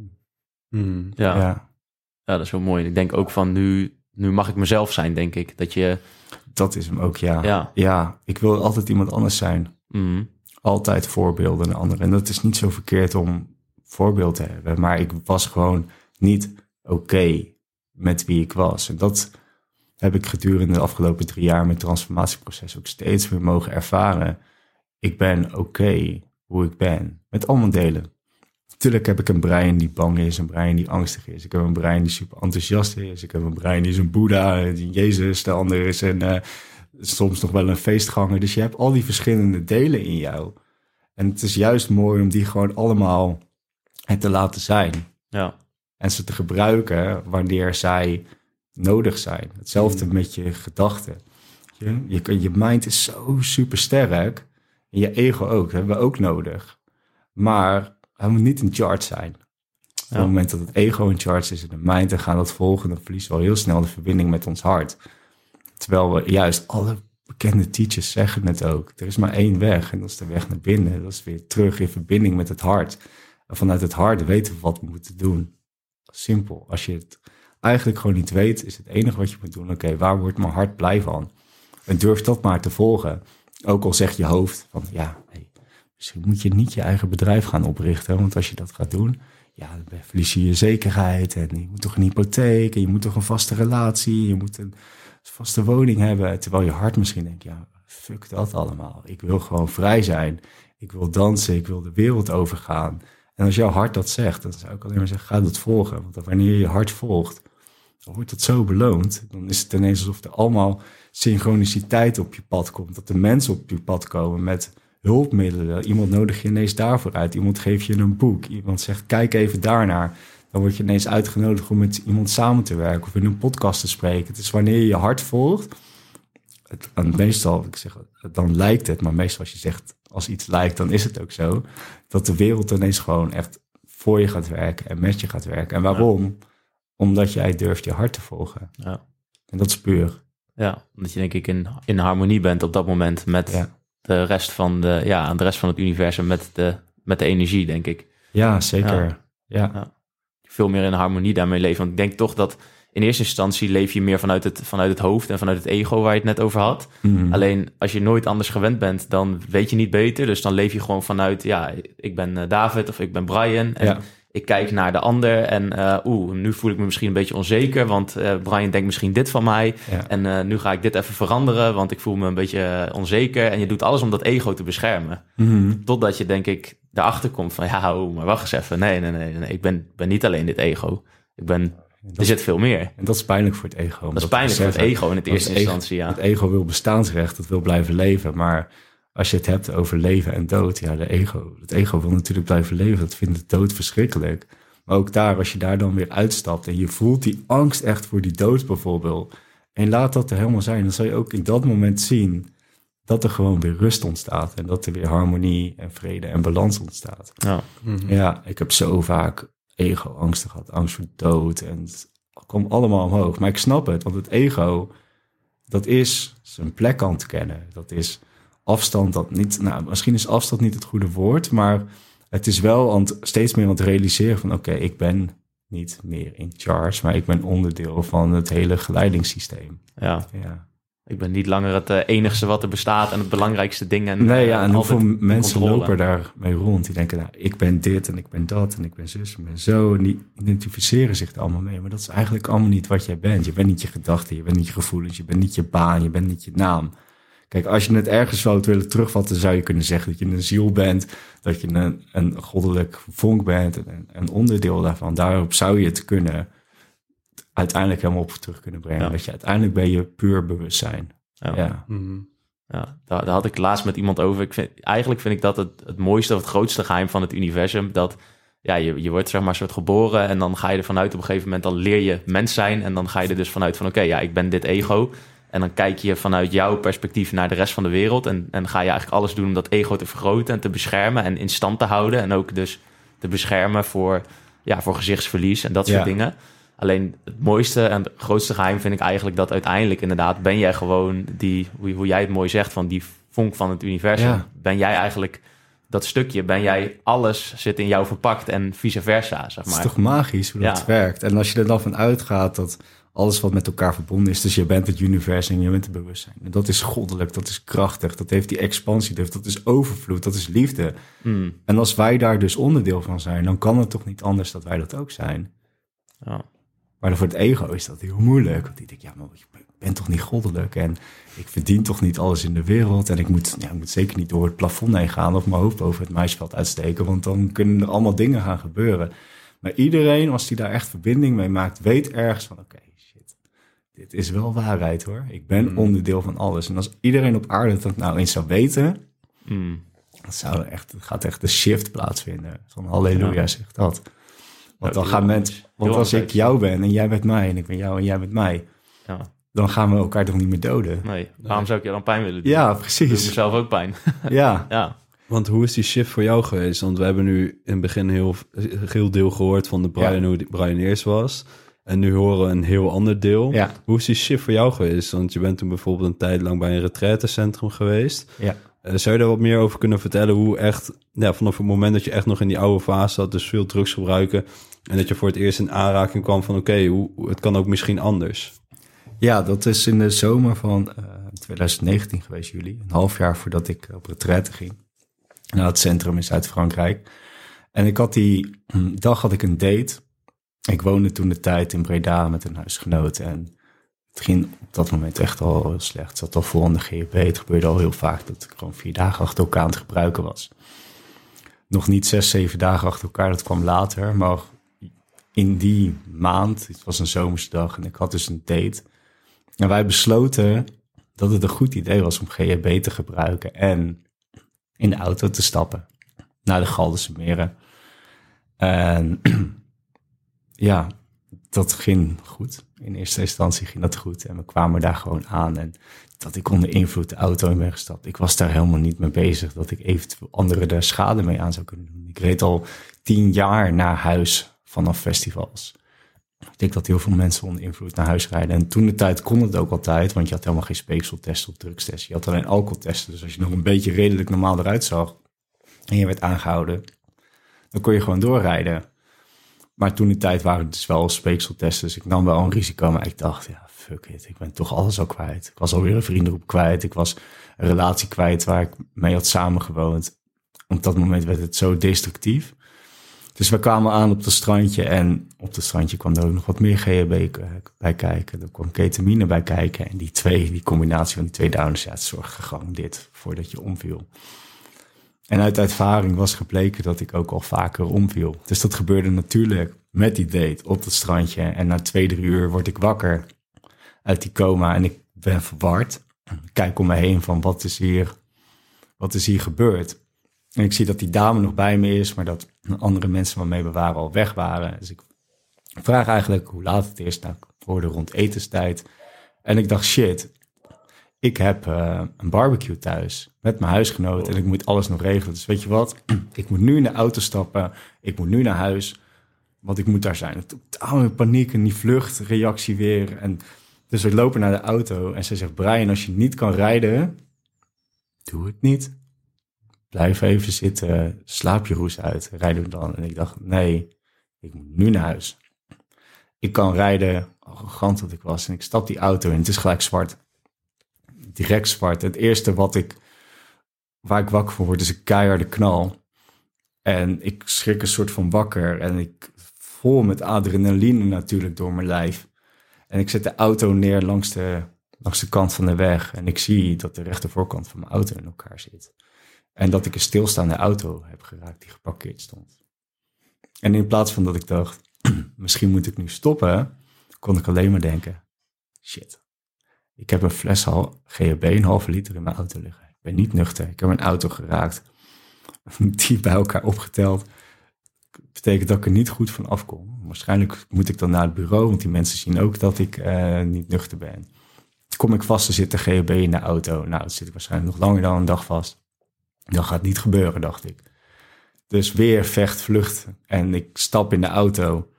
[SPEAKER 4] Mm.
[SPEAKER 2] Ja.
[SPEAKER 3] Ja.
[SPEAKER 2] ja, dat is wel mooi. Ik denk ook van nu, nu mag ik mezelf zijn, denk ik. Dat je...
[SPEAKER 3] Dat is hem ook, ja.
[SPEAKER 2] Ja,
[SPEAKER 3] ja ik wil altijd iemand anders zijn.
[SPEAKER 2] Mm.
[SPEAKER 3] Altijd voorbeelden naar anderen. En dat is niet zo verkeerd om voorbeeld te hebben. Maar ik was gewoon niet oké okay met wie ik was. En dat heb ik gedurende de afgelopen drie jaar met transformatieproces ook steeds weer mogen ervaren. Ik ben oké okay hoe ik ben. Met al mijn delen. Natuurlijk heb ik een brein die bang is, een brein die angstig is. Ik heb een brein die super enthousiast is. Ik heb een brein die is een Boeddha, die Jezus, de ander is een, uh, soms nog wel een feestganger. Dus je hebt al die verschillende delen in jou. En het is juist mooi om die gewoon allemaal het te laten zijn.
[SPEAKER 2] Ja.
[SPEAKER 3] En ze te gebruiken wanneer zij nodig zijn. Hetzelfde mm. met je gedachten. Je, je, je mind is zo super sterk. En je ego ook. Dat hebben we ook nodig. Maar hij moet niet in charge zijn. Ja. Op het moment dat het ego in charge is en de mind, dan gaan dat volgen, dan verliezen we al heel snel de verbinding met ons hart. Terwijl we juist, alle bekende teachers zeggen het ook. Er is maar één weg en dat is de weg naar binnen. Dat is weer terug in verbinding met het hart. En vanuit het hart weten we wat we moeten doen. Simpel. Als je het eigenlijk gewoon niet weet, is het enige wat je moet doen, oké, okay, waar wordt mijn hart blij van? En durf dat maar te volgen. Ook al zegt je hoofd van, ja, hey, misschien moet je niet je eigen bedrijf gaan oprichten. Want als je dat gaat doen, ja, dan verlies je je zekerheid. En je moet toch een hypotheek. En je moet toch een vaste relatie. Je moet een vaste woning hebben. Terwijl je hart misschien denkt, ja, fuck dat allemaal. Ik wil gewoon vrij zijn. Ik wil dansen. Ik wil de wereld overgaan. En als jouw hart dat zegt, dan zou ik alleen maar zeggen, ga dat volgen. Want wanneer je je hart volgt, dan wordt dat zo beloond. Dan is het ineens alsof er allemaal synchroniciteit op je pad komt. Dat er mensen op je pad komen met hulpmiddelen. Iemand nodig je ineens daarvoor uit. Iemand geeft je een boek. Iemand zegt, kijk even daarnaar. Dan word je ineens uitgenodigd om met iemand samen te werken of in een podcast te spreken. Het is wanneer je je hart volgt. Het, en meestal, ik zeg, dan lijkt het, maar meestal als je zegt, als iets lijkt, dan is het ook zo. Dat de wereld ineens gewoon echt voor je gaat werken en met je gaat werken. En waarom? Ja. Omdat jij durft je hart te volgen.
[SPEAKER 2] Ja.
[SPEAKER 3] En dat is puur.
[SPEAKER 2] Ja, omdat je denk ik in, in harmonie bent op dat moment met ja. de rest van de, ja, de rest van het universum, met de, met de energie, denk ik.
[SPEAKER 3] Ja, zeker. Ja. Ja.
[SPEAKER 2] Ja. Veel meer in harmonie daarmee leven. Want ik denk toch dat in eerste instantie leef je meer vanuit het, vanuit het hoofd en vanuit het ego waar je het net over had. Mm. Alleen als je nooit anders gewend bent, dan weet je niet beter. Dus dan leef je gewoon vanuit, ja, ik ben David of ik ben Brian. En ja. ik kijk naar de ander en uh, oeh, nu voel ik me misschien een beetje onzeker, want uh, Brian denkt misschien dit van mij. Ja. En uh, nu ga ik dit even veranderen, want ik voel me een beetje onzeker. En je doet alles om dat ego te beschermen. Mm. Totdat je, denk ik, erachter komt van, ja, oh, maar wacht eens even. Nee, nee, nee, nee. ik ben, ben niet alleen dit ego. Ik ben... Er zit veel meer.
[SPEAKER 3] En dat is pijnlijk voor het ego.
[SPEAKER 2] Dat is pijnlijk voor het ego in het eerste het instantie, ja.
[SPEAKER 3] Het ego wil bestaansrecht, het wil blijven leven. Maar als je het hebt over leven en dood, ja, de ego, het ego wil natuurlijk blijven leven. Dat vindt de dood verschrikkelijk. Maar ook daar, als je daar dan weer uitstapt en je voelt die angst echt voor die dood bijvoorbeeld. En laat dat er helemaal zijn. Dan zal je ook in dat moment zien dat er gewoon weer rust ontstaat. En dat er weer harmonie en vrede en balans ontstaat.
[SPEAKER 2] Ja,
[SPEAKER 3] mm-hmm. Ja, ik heb zo vaak ego-angsten gehad, angst voor dood. En het kwam allemaal omhoog. Maar ik snap het, want het ego, dat is zijn plek aan te kennen. Dat is afstand, dat niet... Nou, misschien is afstand niet het goede woord, maar het is wel aan het, steeds meer aan het realiseren van... oké, okay, ik ben niet meer in charge, maar ik ben onderdeel van het hele geleidingssysteem.
[SPEAKER 2] Ja.
[SPEAKER 3] Ja.
[SPEAKER 2] Ik ben niet langer het uh, enigste wat er bestaat en het belangrijkste ding. En,
[SPEAKER 3] nee, ja, en
[SPEAKER 2] uh,
[SPEAKER 3] hoeveel mensen
[SPEAKER 2] controle.
[SPEAKER 3] lopen daarmee rond? Die denken, nou, ik ben dit en ik ben dat en ik ben zus en ik ben zo. En die identificeren zich er allemaal mee. Maar dat is eigenlijk allemaal niet wat jij bent. Je bent niet je gedachten, je bent niet je gevoelens, je bent niet je baan, je bent niet je naam. Kijk, als je het ergens zou willen terugvatten, zou je kunnen zeggen dat je een ziel bent, dat je een, een goddelijk vonk bent, en een onderdeel daarvan. Daarop zou je het kunnen... uiteindelijk helemaal op terug kunnen brengen.
[SPEAKER 2] Ja.
[SPEAKER 3] Dat je uiteindelijk ben je puur bewustzijn.
[SPEAKER 2] Ja.
[SPEAKER 3] Ja.
[SPEAKER 4] Mm-hmm.
[SPEAKER 2] Ja, daar, daar had ik laatst met iemand over. Ik vind, eigenlijk vind ik dat het, het mooiste of het grootste geheim van het universum. Dat ja, je, je wordt zeg maar soort geboren en dan ga je er vanuit op een gegeven moment, dan leer je mens zijn. En dan ga je er dus vanuit van oké, okay, ja, ik ben dit ego. En dan kijk je vanuit jouw perspectief naar de rest van de wereld. En, en ga je eigenlijk alles doen om dat ego te vergroten en te beschermen en in stand te houden. En ook dus te beschermen voor, ja, voor gezichtsverlies en dat soort
[SPEAKER 3] Ja.
[SPEAKER 2] dingen. Alleen het mooiste en het grootste geheim vind ik eigenlijk dat uiteindelijk inderdaad ben jij gewoon die, hoe, hoe jij het mooi zegt, van die vonk van het universum.
[SPEAKER 3] Ja.
[SPEAKER 2] Ben jij eigenlijk dat stukje, ben jij alles zit in jou verpakt en vice versa, zeg
[SPEAKER 3] Het
[SPEAKER 2] maar.
[SPEAKER 3] is toch magisch hoe dat
[SPEAKER 2] Ja.
[SPEAKER 3] werkt. En als je er dan van uitgaat dat alles wat met elkaar verbonden is, dus je bent het universum, je bent het bewustzijn. En dat is goddelijk, dat is krachtig, dat heeft die expansie, dat, heeft, dat is overvloed, dat is liefde.
[SPEAKER 2] Mm,
[SPEAKER 3] En als wij daar dus onderdeel van zijn, dan kan het toch niet anders dat wij dat ook zijn.
[SPEAKER 2] ja.
[SPEAKER 3] Maar voor het ego is dat heel moeilijk. Want die denkt, ja, maar ik ben toch niet goddelijk. En ik verdien toch niet alles in de wereld. En ik moet, ja, ik moet zeker niet door het plafond heen gaan of mijn hoofd boven het maisveld uitsteken. Want dan kunnen er allemaal dingen gaan gebeuren. Maar iedereen, als die daar echt verbinding mee maakt, weet ergens van, oké, okay, shit. Dit is wel waarheid hoor. Ik ben
[SPEAKER 2] Mm.
[SPEAKER 3] onderdeel van alles. En als iedereen op aarde dat nou eens zou weten,
[SPEAKER 2] Mm,
[SPEAKER 3] dan zou er echt, gaat echt een shift plaatsvinden. Van halleluja,
[SPEAKER 2] Ja.
[SPEAKER 3] zegt dat. Want
[SPEAKER 2] Ja,
[SPEAKER 3] dan
[SPEAKER 2] heel
[SPEAKER 3] gaan
[SPEAKER 2] anders.
[SPEAKER 3] mensen, want
[SPEAKER 2] Heel
[SPEAKER 3] als ik
[SPEAKER 2] anders.
[SPEAKER 3] jou ben en jij bent mij en ik ben jou en jij bent mij,
[SPEAKER 2] ja.
[SPEAKER 3] dan gaan we elkaar toch niet meer doden.
[SPEAKER 2] Nee, waarom zou ik je dan pijn willen doen?
[SPEAKER 3] Ja,
[SPEAKER 2] Ik doe
[SPEAKER 3] precies.
[SPEAKER 2] mezelf ook pijn.
[SPEAKER 3] Ja,
[SPEAKER 2] Ja,
[SPEAKER 4] Want hoe is die shift voor jou geweest? Want we hebben nu in het begin heel, heel deel gehoord van de Brian,
[SPEAKER 3] Ja.
[SPEAKER 4] hoe die Brian eerst was. En nu horen we een heel ander deel.
[SPEAKER 3] ja,
[SPEAKER 4] Hoe is die shift voor jou geweest? Want je bent toen bijvoorbeeld een tijd lang bij een retraitecentrum geweest.
[SPEAKER 3] ja.
[SPEAKER 4] Uh, zou je daar wat meer over kunnen vertellen? Hoe echt, ja, vanaf het moment dat je echt nog in die oude fase zat, dus veel drugs gebruiken, en dat je voor het eerst in aanraking kwam van oké, hoe hoe- het kan ook misschien anders.
[SPEAKER 3] Ja, dat is in de zomer van uh, twintig negentien geweest, juli. Een half jaar voordat ik op retraite ging. Naar het centrum in Zuid-Frankrijk. En ik had die dag had ik een date. Ik woonde toen de tijd in Breda met een huisgenoot. En het ging op dat moment echt al heel slecht. Het zat al vol aan de G H B. Het gebeurde al heel vaak dat ik gewoon vier dagen achter elkaar aan het gebruiken was. Nog niet zes, zeven dagen achter elkaar, dat kwam later. Maar in die maand, het was een zomersdag en ik had dus een date. En wij besloten dat het een goed idee was om G H B te gebruiken en in de auto te stappen naar de Galdense Meren. En ja, dat ging goed. In eerste instantie ging dat goed en we kwamen daar gewoon aan. En dat ik onder invloed de auto in ben gestapt. Ik was daar helemaal niet mee bezig dat ik eventueel anderen daar schade mee aan zou kunnen doen. Ik reed al tien jaar naar huis vanaf festivals. Ik denk dat heel veel mensen onder invloed naar huis rijden. En toen de tijd kon het ook altijd, want je had helemaal geen speekseltesten of drugstesten. Je had alleen alcoholtesten. Dus als je nog een beetje redelijk normaal eruit zag en je werd aangehouden, dan kon je gewoon doorrijden. Maar toen de tijd waren het dus wel speekseltesten. Dus ik nam wel een risico, maar ik dacht, ja, fuck it. Ik ben toch alles al kwijt. Ik was alweer een vriendengroep kwijt. Ik was een relatie kwijt waar ik mee had samengewoond. Op dat moment werd het zo destructief. Dus we kwamen aan op het strandje en op het strandje kwam er ook nog wat meer G H B bij kijken. Er kwam ketamine bij kijken en die twee, die combinatie van die twee downers, ja, het zorgde gegarandeerd voordat je omviel. En uit ervaring was gebleken dat ik ook al vaker omviel. Dus dat gebeurde natuurlijk met die date op het strandje. En na twee, drie uur word ik wakker uit die coma en ik ben verward. Ik kijk om me heen van wat is hier, wat is hier gebeurd? En ik zie dat die dame nog bij me is, maar dat andere mensen waarmee we waren al weg waren. Dus ik vraag eigenlijk hoe laat het is. Nou, ik hoorde rond etenstijd. En ik dacht, shit, ik heb uh, een barbecue thuis met mijn huisgenoot en ik moet alles nog regelen. Dus weet je wat, ik moet nu in de auto stappen, ik moet nu naar huis. Want ik moet daar zijn. Totaal in paniek en die vluchtreactie weer. En dus we lopen naar de auto en ze zegt... Brian, als je niet kan rijden, doe het niet. Blijf even zitten, slaap je roes uit. Rijden we dan? En ik dacht, nee, ik moet nu naar huis. Ik kan rijden, arrogant dat ik was. En ik stap die auto in, het is gelijk zwart. Direct zwart. Het eerste wat ik, waar ik wakker van word, is een keiharde knal. En ik schrik een soort van wakker. En ik vol met adrenaline natuurlijk door mijn lijf. En ik zet de auto neer langs de, langs de kant van de weg. En ik zie dat de rechtervoorkant van mijn auto in elkaar zit. En dat ik een stilstaande auto heb geraakt die geparkeerd stond. En in plaats van dat ik dacht, misschien moet ik nu stoppen, kon ik alleen maar denken, shit. Ik heb een fles al G H B, een halve liter in mijn auto liggen. Ik ben niet nuchter, ik heb mijn auto geraakt. Die bij elkaar opgeteld betekent dat ik er niet goed van afkom. Waarschijnlijk moet ik dan naar het bureau, want die mensen zien ook dat ik uh, niet nuchter ben. Kom ik vast te zitten, G H B in de auto. Nou, dat zit ik waarschijnlijk nog langer dan een dag vast. Dat gaat niet gebeuren, dacht ik. Dus weer vecht, vlucht. En ik stap in de auto.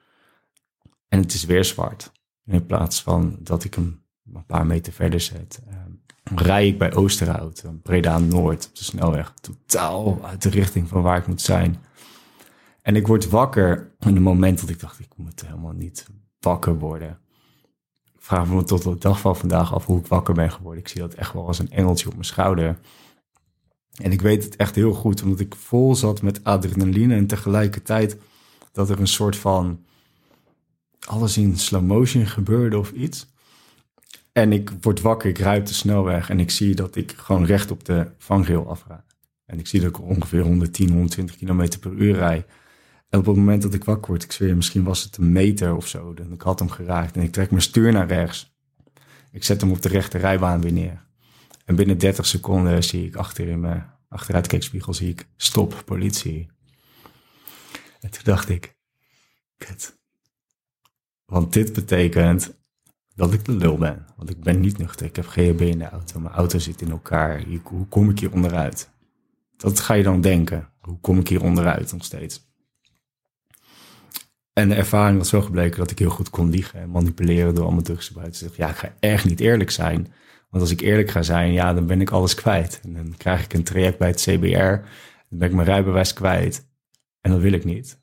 [SPEAKER 3] En het is weer zwart. En in plaats van dat ik hem een paar meter verder zet, uh, rij ik bij Oosterhout, Breda Noord, op de snelweg. Totaal uit de richting van waar ik moet zijn. En ik word wakker in het moment dat ik dacht, ik moet helemaal niet wakker worden. Ik vraag me tot de dag van vandaag af hoe ik wakker ben geworden. Ik zie dat echt wel als een engeltje op mijn schouder. En ik weet het echt heel goed, omdat ik vol zat met adrenaline en tegelijkertijd dat er een soort van alles in slow motion gebeurde of iets. En ik word wakker, ik rijd op de snelweg en ik zie dat ik gewoon recht op de vangrail afraak. En ik zie dat ik ongeveer honderdtien, honderdtwintig kilometer per uur rijd. En op het moment dat ik wakker word, ik zweer, misschien was het een meter of zo. En ik had hem geraakt en ik trek mijn stuur naar rechts. Ik zet hem op de rechte rijbaan weer neer. En binnen dertig seconden zie ik achter in mijn achteruitkijkspiegel, zie ik stop, politie. En toen dacht ik, kut. Want dit betekent dat ik de lul ben. Want ik ben niet nuchter. Ik heb G H B in de auto. Mijn auto zit in elkaar. Hoe kom ik hier onderuit? Dat ga je dan denken. Hoe kom ik hier onderuit nog steeds? En de ervaring was wel gebleken dat ik heel goed kon liegen en manipuleren door allemaal drugs erbij te zeggen. Ja, ik ga echt niet eerlijk zijn. Want als ik eerlijk ga zijn, ja, dan ben ik alles kwijt. En dan krijg ik een traject bij het C B R. Dan ben ik mijn rijbewijs kwijt. En dat wil ik niet.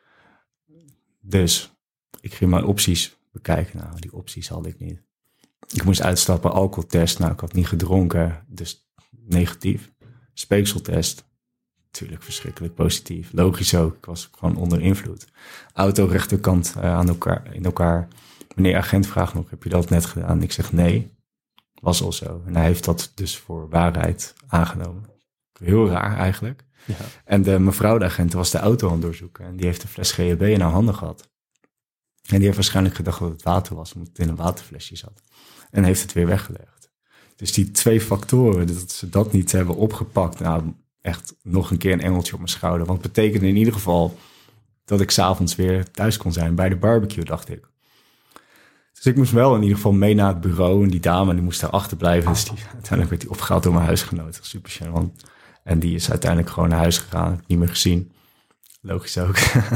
[SPEAKER 3] Dus ik ging mijn opties bekijken. Nou, die opties had ik niet. Ik moest uitstappen, alcoholtest. Nou, ik had niet gedronken, dus negatief. Speekseltest. Natuurlijk verschrikkelijk positief. Logisch ook, ik was gewoon onder invloed. Auto rechterkant uh, aan elkaar, in elkaar. Meneer agent vraagt nog, heb je dat net gedaan? Ik zeg nee. Was al zo. En hij heeft dat dus voor waarheid aangenomen. Heel raar eigenlijk. Ja. En de mevrouw de agent was de auto aan het doorzoeken. En die heeft een fles G H B in haar handen gehad. En die heeft waarschijnlijk gedacht dat het water was, omdat het in een waterflesje zat. En heeft het weer weggelegd. Dus die twee factoren, dat ze dat niet hebben opgepakt. Nou, echt nog een keer een engeltje op mijn schouder. Want het betekende in ieder geval dat ik 's avonds weer thuis kon zijn bij de barbecue, dacht ik. Dus ik moest wel in ieder geval mee naar het bureau. En die dame die moest daar achterblijven. Dus die, uiteindelijk werd die opgehaald door mijn huisgenoot. Super charmant. En die is uiteindelijk gewoon naar huis gegaan. Heb ik niet meer gezien. Logisch ook.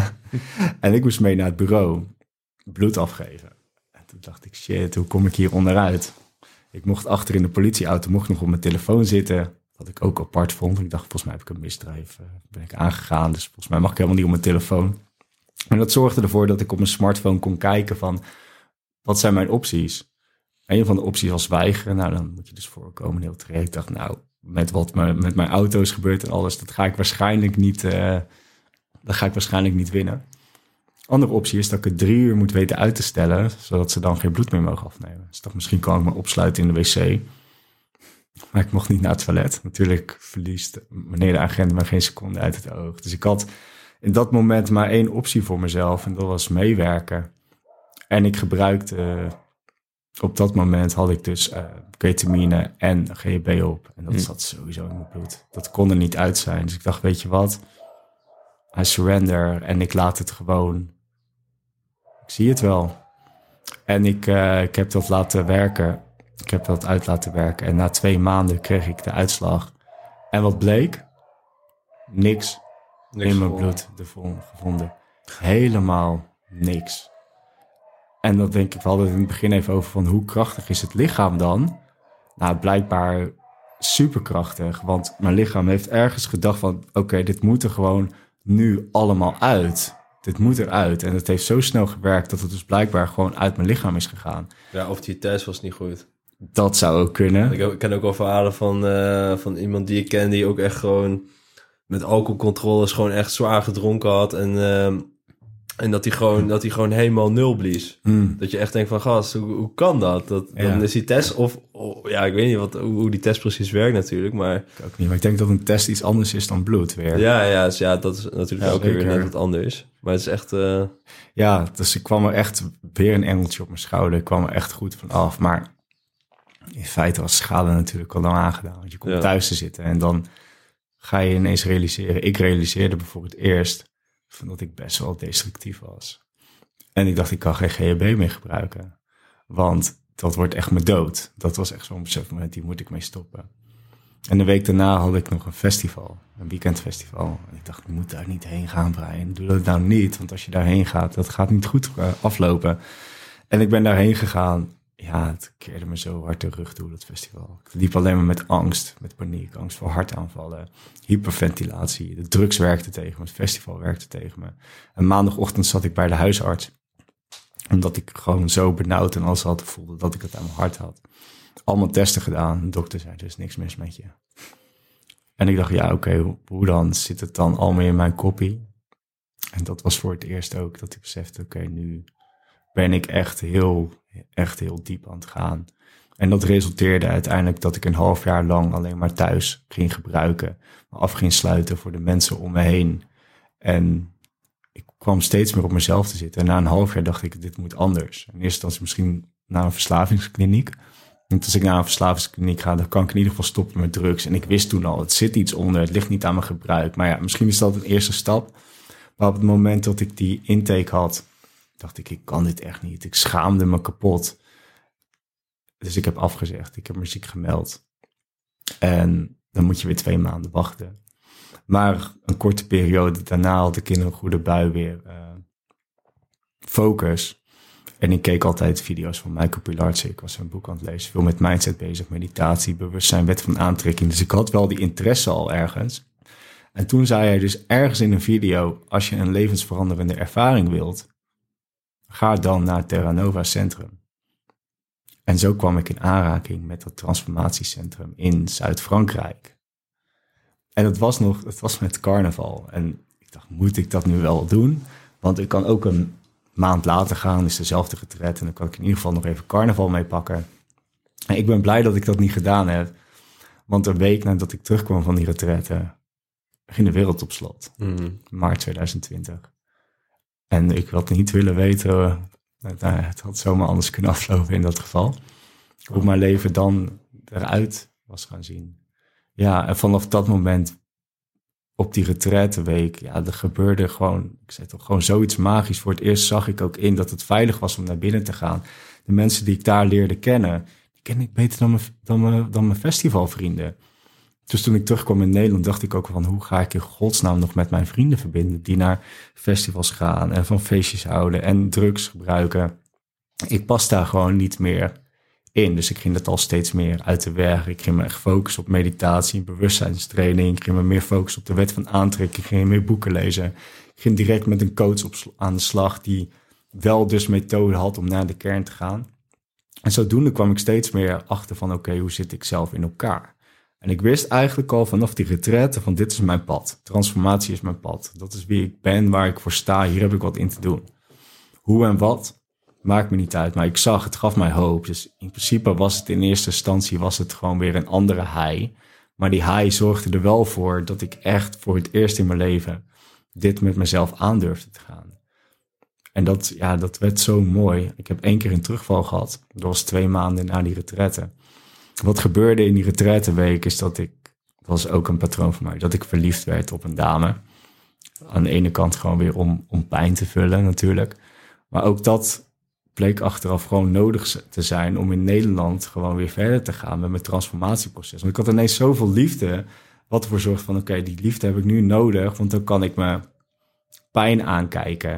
[SPEAKER 3] En ik moest mee naar het bureau. Bloed afgeven. En toen dacht ik, shit, hoe kom ik hier onderuit? Ik mocht achter in de politieauto, mocht nog op mijn telefoon zitten. Wat ik ook apart vond. Ik dacht, volgens mij heb ik een misdrijf. Uh, ben ik aangegaan. Dus volgens mij mag ik helemaal niet op mijn telefoon. En dat zorgde ervoor dat ik op mijn smartphone kon kijken van, wat zijn mijn opties? Een van de opties was weigeren. Nou, dan moet je dus voorkomen. Heel traject. Ik dacht, nou, met wat me, met mijn auto is gebeurd en alles, dat ga ik waarschijnlijk niet, uh, dat ga ik waarschijnlijk niet winnen. Andere optie is dat ik het drie uur moet weten uit te stellen, zodat ze dan geen bloed meer mogen afnemen. Dus dacht, misschien kan ik me opsluiten in de wc. Maar ik mocht niet naar het toilet. Natuurlijk verliest meneer de agent maar geen seconde uit het oog. Dus ik had in dat moment maar één optie voor mezelf en dat was meewerken. En ik gebruikte, uh, op dat moment had ik dus uh, ketamine en G H B op. En dat mm. zat sowieso in mijn bloed. Dat kon er niet uit zijn. Dus ik dacht, weet je wat? I surrender en ik laat het gewoon. Ik zie het wel. En ik, uh, ik heb dat laten werken. Ik heb dat uit laten werken. En na twee maanden kreeg ik de uitslag. En wat bleek? Niks, Niks in mijn bloed gevonden. Helemaal niks. En dan denk ik, we hadden het in het begin even over van hoe krachtig is het lichaam dan? Nou, blijkbaar superkrachtig. Want mijn lichaam heeft ergens gedacht van, oké, okay, dit moet er gewoon nu allemaal uit. Dit moet eruit. En het heeft zo snel gewerkt dat het dus blijkbaar gewoon uit mijn lichaam is gegaan.
[SPEAKER 4] Ja, of die test was niet goed.
[SPEAKER 3] Dat zou ook kunnen.
[SPEAKER 4] Ik, ik ken ook wel verhalen van, uh, van iemand die ik ken die ook echt gewoon met alcoholcontroles gewoon echt zwaar gedronken had. En, uh, en dat hij gewoon, dat hij gewoon helemaal nul blies. Mm. Dat je echt denkt van, gast, hoe, hoe kan dat? dat ja. Dan is die test of, oh, ja, ik weet niet wat, hoe, hoe die test precies werkt natuurlijk, maar...
[SPEAKER 3] Ik ook niet, maar ik denk dat een test iets anders is dan bloed weer.
[SPEAKER 4] Ja, ja, dus ja dat is natuurlijk ja, ook weer net wat anders. Maar het is echt... Uh...
[SPEAKER 3] Ja, dus ik kwam er echt weer een engeltje op mijn schouder. Ik kwam er echt goed van af, maar in feite was schade natuurlijk al lang aangedaan. Want je komt ja. thuis te zitten en dan ga je ineens realiseren. Ik realiseerde bijvoorbeeld eerst van dat ik best wel destructief was. En ik dacht, ik kan geen G H B meer gebruiken. Want dat wordt echt mijn dood. Dat was echt zo'n besefmoment, die moet ik mee stoppen. En de week daarna had ik nog een festival, een weekendfestival. En ik dacht, ik moet daar niet heen gaan, Brian. Doe dat nou niet, want als je daarheen gaat, dat gaat niet goed aflopen. En ik ben daarheen gegaan. Ja, het keerde me zo hard de rug toe, dat festival. Ik liep alleen maar met angst, met paniek, angst voor hartaanvallen, hyperventilatie. De drugs werkten tegen me, het festival werkte tegen me. En maandagochtend zat ik bij de huisarts, omdat ik gewoon zo benauwd en alles had voelde dat ik het aan mijn hart had. Allemaal testen gedaan. De dokter zei, er is niks mis met je. En ik dacht, ja, oké, okay, hoe, hoe dan? Zit het dan al meer in mijn koppie? En dat was voor het eerst ook dat ik besefte, oké, okay, nu ben ik echt heel, echt heel diep aan het gaan. En dat resulteerde uiteindelijk dat ik een half jaar lang alleen maar thuis ging gebruiken. Me af ging sluiten voor de mensen om me heen. En ik kwam steeds meer op mezelf te zitten. En na een half jaar dacht ik, dit moet anders. In eerste instantie misschien naar een verslavingskliniek. Want als ik naar een verslavingskliniek ga, dan kan ik in ieder geval stoppen met drugs. En ik wist toen al, het zit iets onder, het ligt niet aan mijn gebruik. Maar ja, misschien is dat een eerste stap. Maar op het moment dat ik die intake had, dacht ik, ik kan dit echt niet. Ik schaamde me kapot. Dus ik heb afgezegd. Ik heb me ziek gemeld. En dan moet je weer twee maanden wachten. Maar een korte periode daarna had ik in een goede bui weer uh, focus. En ik keek altijd video's van Michael Pilarczyk. Ik was een boek aan het lezen. Veel met mindset bezig, meditatie, bewustzijn, wet van aantrekking. Dus ik had wel die interesse al ergens. En toen zei hij dus ergens in een video, als je een levensveranderende ervaring wilt, ga dan naar het Terra Nova Centrum. En zo kwam ik in aanraking met dat transformatiecentrum in Zuid-Frankrijk. En het was nog, het was met carnaval. En ik dacht, moet ik dat nu wel doen? Want ik kan ook een maand later gaan, is dezelfde retreat. En dan kan ik in ieder geval nog even carnaval meepakken. En ik ben blij dat ik dat niet gedaan heb. Want een week nadat ik terugkwam van die retretten, ging de wereld op slot. Mm. Maart tweeduizend twintig. En ik had niet willen weten, nou, het had zomaar anders kunnen aflopen in dat geval. Hoe mijn leven dan eruit was gaan zien. Ja, en vanaf dat moment op die retraiteweek, ja, er gebeurde gewoon, ik zei toch, gewoon zoiets magisch. Voor het eerst zag ik ook in dat het veilig was om naar binnen te gaan. De mensen die ik daar leerde kennen, die ken ik beter dan mijn, dan mijn, dan mijn festivalvrienden. Dus toen ik terugkwam in Nederland, dacht ik ook van, hoe ga ik in godsnaam nog met mijn vrienden verbinden die naar festivals gaan en van feestjes houden en drugs gebruiken. Ik pas daar gewoon niet meer in. Dus ik ging dat al steeds meer uit de weg. Ik ging me echt focussen op meditatie en bewustzijnstraining. Ik ging me meer focussen op de wet van aantrekking. Ik ging meer boeken lezen. Ik ging direct met een coach op, aan de slag die wel dus methode had om naar de kern te gaan. En zodoende kwam ik steeds meer achter van, oké, okay, hoe zit ik zelf in elkaar? En ik wist eigenlijk al vanaf die retraite van, dit is mijn pad. Transformatie is mijn pad. Dat is wie ik ben, waar ik voor sta. Hier heb ik wat in te doen. Hoe en wat? Maakt me niet uit, maar ik zag, het gaf mij hoop. Dus in principe was het in eerste instantie was het gewoon weer een andere high. Maar die high zorgde er wel voor dat ik echt voor het eerst in mijn leven dit met mezelf aandurfde te gaan. En dat, ja, dat werd zo mooi. Ik heb één keer een terugval gehad. Dat was twee maanden na die retraite. Wat gebeurde in die retraiteweek is dat ik, dat was ook een patroon van mij, dat ik verliefd werd op een dame. Aan de ene kant gewoon weer om, om pijn te vullen natuurlijk. Maar ook dat bleek achteraf gewoon nodig te zijn om in Nederland gewoon weer verder te gaan met mijn transformatieproces. Want ik had ineens zoveel liefde, wat ervoor zorgt van, oké, okay, die liefde heb ik nu nodig, want dan kan ik me pijn aankijken.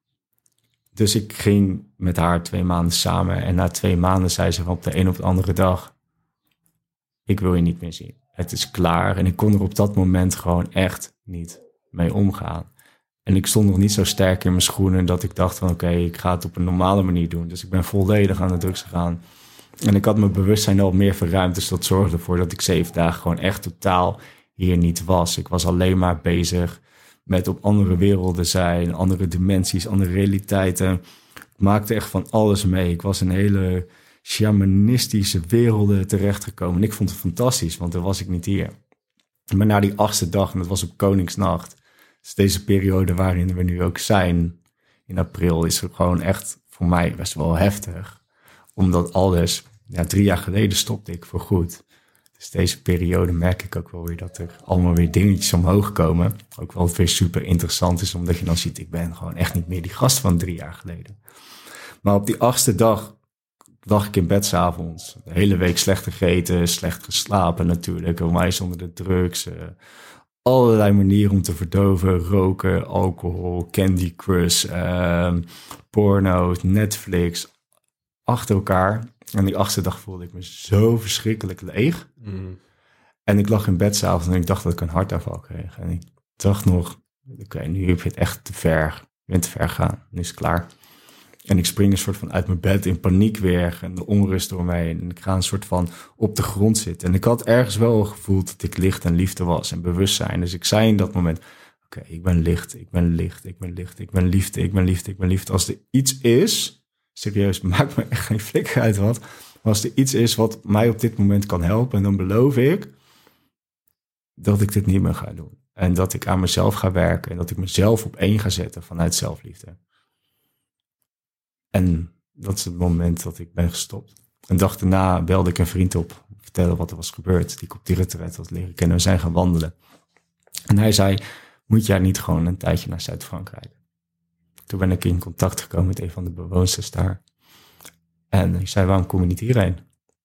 [SPEAKER 3] Dus ik ging met haar twee maanden samen. En na twee maanden zei ze van op de een op de andere dag... ik wil je niet meer zien. Het is klaar. En ik kon er op dat moment gewoon echt niet mee omgaan. En ik stond nog niet zo sterk in mijn schoenen... dat ik dacht van oké, okay, ik ga het op een normale manier doen. Dus ik ben volledig aan de drugs gegaan. En ik had mijn bewustzijn al meer verruimd. Dus dat zorgde ervoor dat ik zeven dagen gewoon echt totaal hier niet was. Ik was alleen maar bezig met op andere werelden zijn... andere dimensies, andere realiteiten. Ik maakte echt van alles mee. Ik was in hele shamanistische werelden terechtgekomen. En ik vond het fantastisch, want dan was ik niet hier. Maar na die achtste dag, en dat was op Koningsnacht... dus deze periode waarin we nu ook zijn... in april, is het gewoon echt voor mij best wel heftig. Omdat alles... ja, drie jaar geleden stopte ik voor goed. Dus deze periode merk ik ook wel weer dat er allemaal weer dingetjes omhoog komen. Ook wel weer super interessant is, omdat je dan ziet... ik ben gewoon echt niet meer die gast van drie jaar geleden. Maar op die achtste dag lag ik in bed 's avonds. De hele week slecht gegeten, slecht geslapen natuurlijk. Onwijs onder de drugs. Uh, allerlei manieren om te verdoven. Roken, alcohol, Candy Crush, uh, porno, Netflix. Achter elkaar. En die achtste dag voelde ik me zo verschrikkelijk leeg. Mm. En ik lag in bed 's avonds en ik dacht dat ik een hartaanval kreeg. En ik dacht nog, oké, okay, nu heb je het echt te ver. Je bent te ver gegaan, nu is het klaar. En ik spring een soort van uit mijn bed in paniek weer. En de onrust door mij heen. En ik ga een soort van op de grond zitten. En ik had ergens wel gevoeld dat ik licht en liefde was. En bewustzijn. Dus ik zei in dat moment, oké, okay, ik ben licht, ik ben licht, ik ben licht, ik ben liefde, ik ben liefde, ik ben liefde. Als er iets is... serieus, maakt me echt geen flikker uit wat. Maar als er iets is wat mij op dit moment kan helpen... dan beloof ik dat ik dit niet meer ga doen. En dat ik aan mezelf ga werken. En dat ik mezelf op één ga zetten vanuit zelfliefde. En dat is het moment dat ik ben gestopt. Een dag daarna belde ik een vriend op. Vertellen wat er was gebeurd. Die ik op die retreat had leren kennen. We zijn gaan wandelen. En hij zei, moet jij niet gewoon een tijdje naar Zuid-Frankrijk? Toen ben ik in contact gekomen met een van de bewoonsters daar. En ik zei, waarom kom je niet hierheen?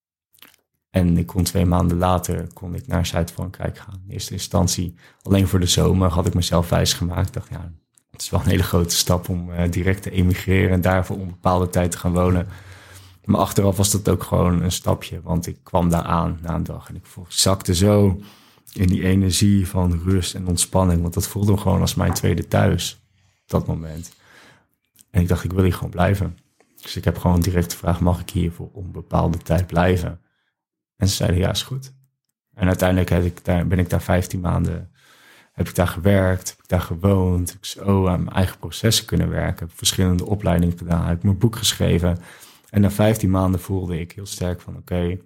[SPEAKER 3] En ik kon twee maanden later kon ik naar Zuid-Frankrijk gaan. In eerste instantie, alleen voor de zomer, had ik mezelf wijsgemaakt. Ik dacht, ja, het is wel een hele grote stap om uh, direct te emigreren... en daar voor een bepaalde tijd te gaan wonen. Maar achteraf was dat ook gewoon een stapje. Want ik kwam daar aan na een dag. En ik zakte zo in die energie van rust en ontspanning. Want dat voelde gewoon als mijn tweede thuis. Op dat moment. En ik dacht, ik wil hier gewoon blijven. Dus ik heb gewoon direct gevraagd, mag ik hier voor een bepaalde tijd blijven? En ze zeiden, ja, is goed. En uiteindelijk heb ik daar, ben ik daar vijftien maanden, heb ik daar gewerkt, heb ik daar gewoond. Heb ik zo aan mijn eigen processen kunnen werken. Heb verschillende opleidingen gedaan, heb ik mijn boek geschreven. En na vijftien maanden voelde ik heel sterk van, oké, okay,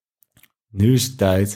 [SPEAKER 3] nu is het tijd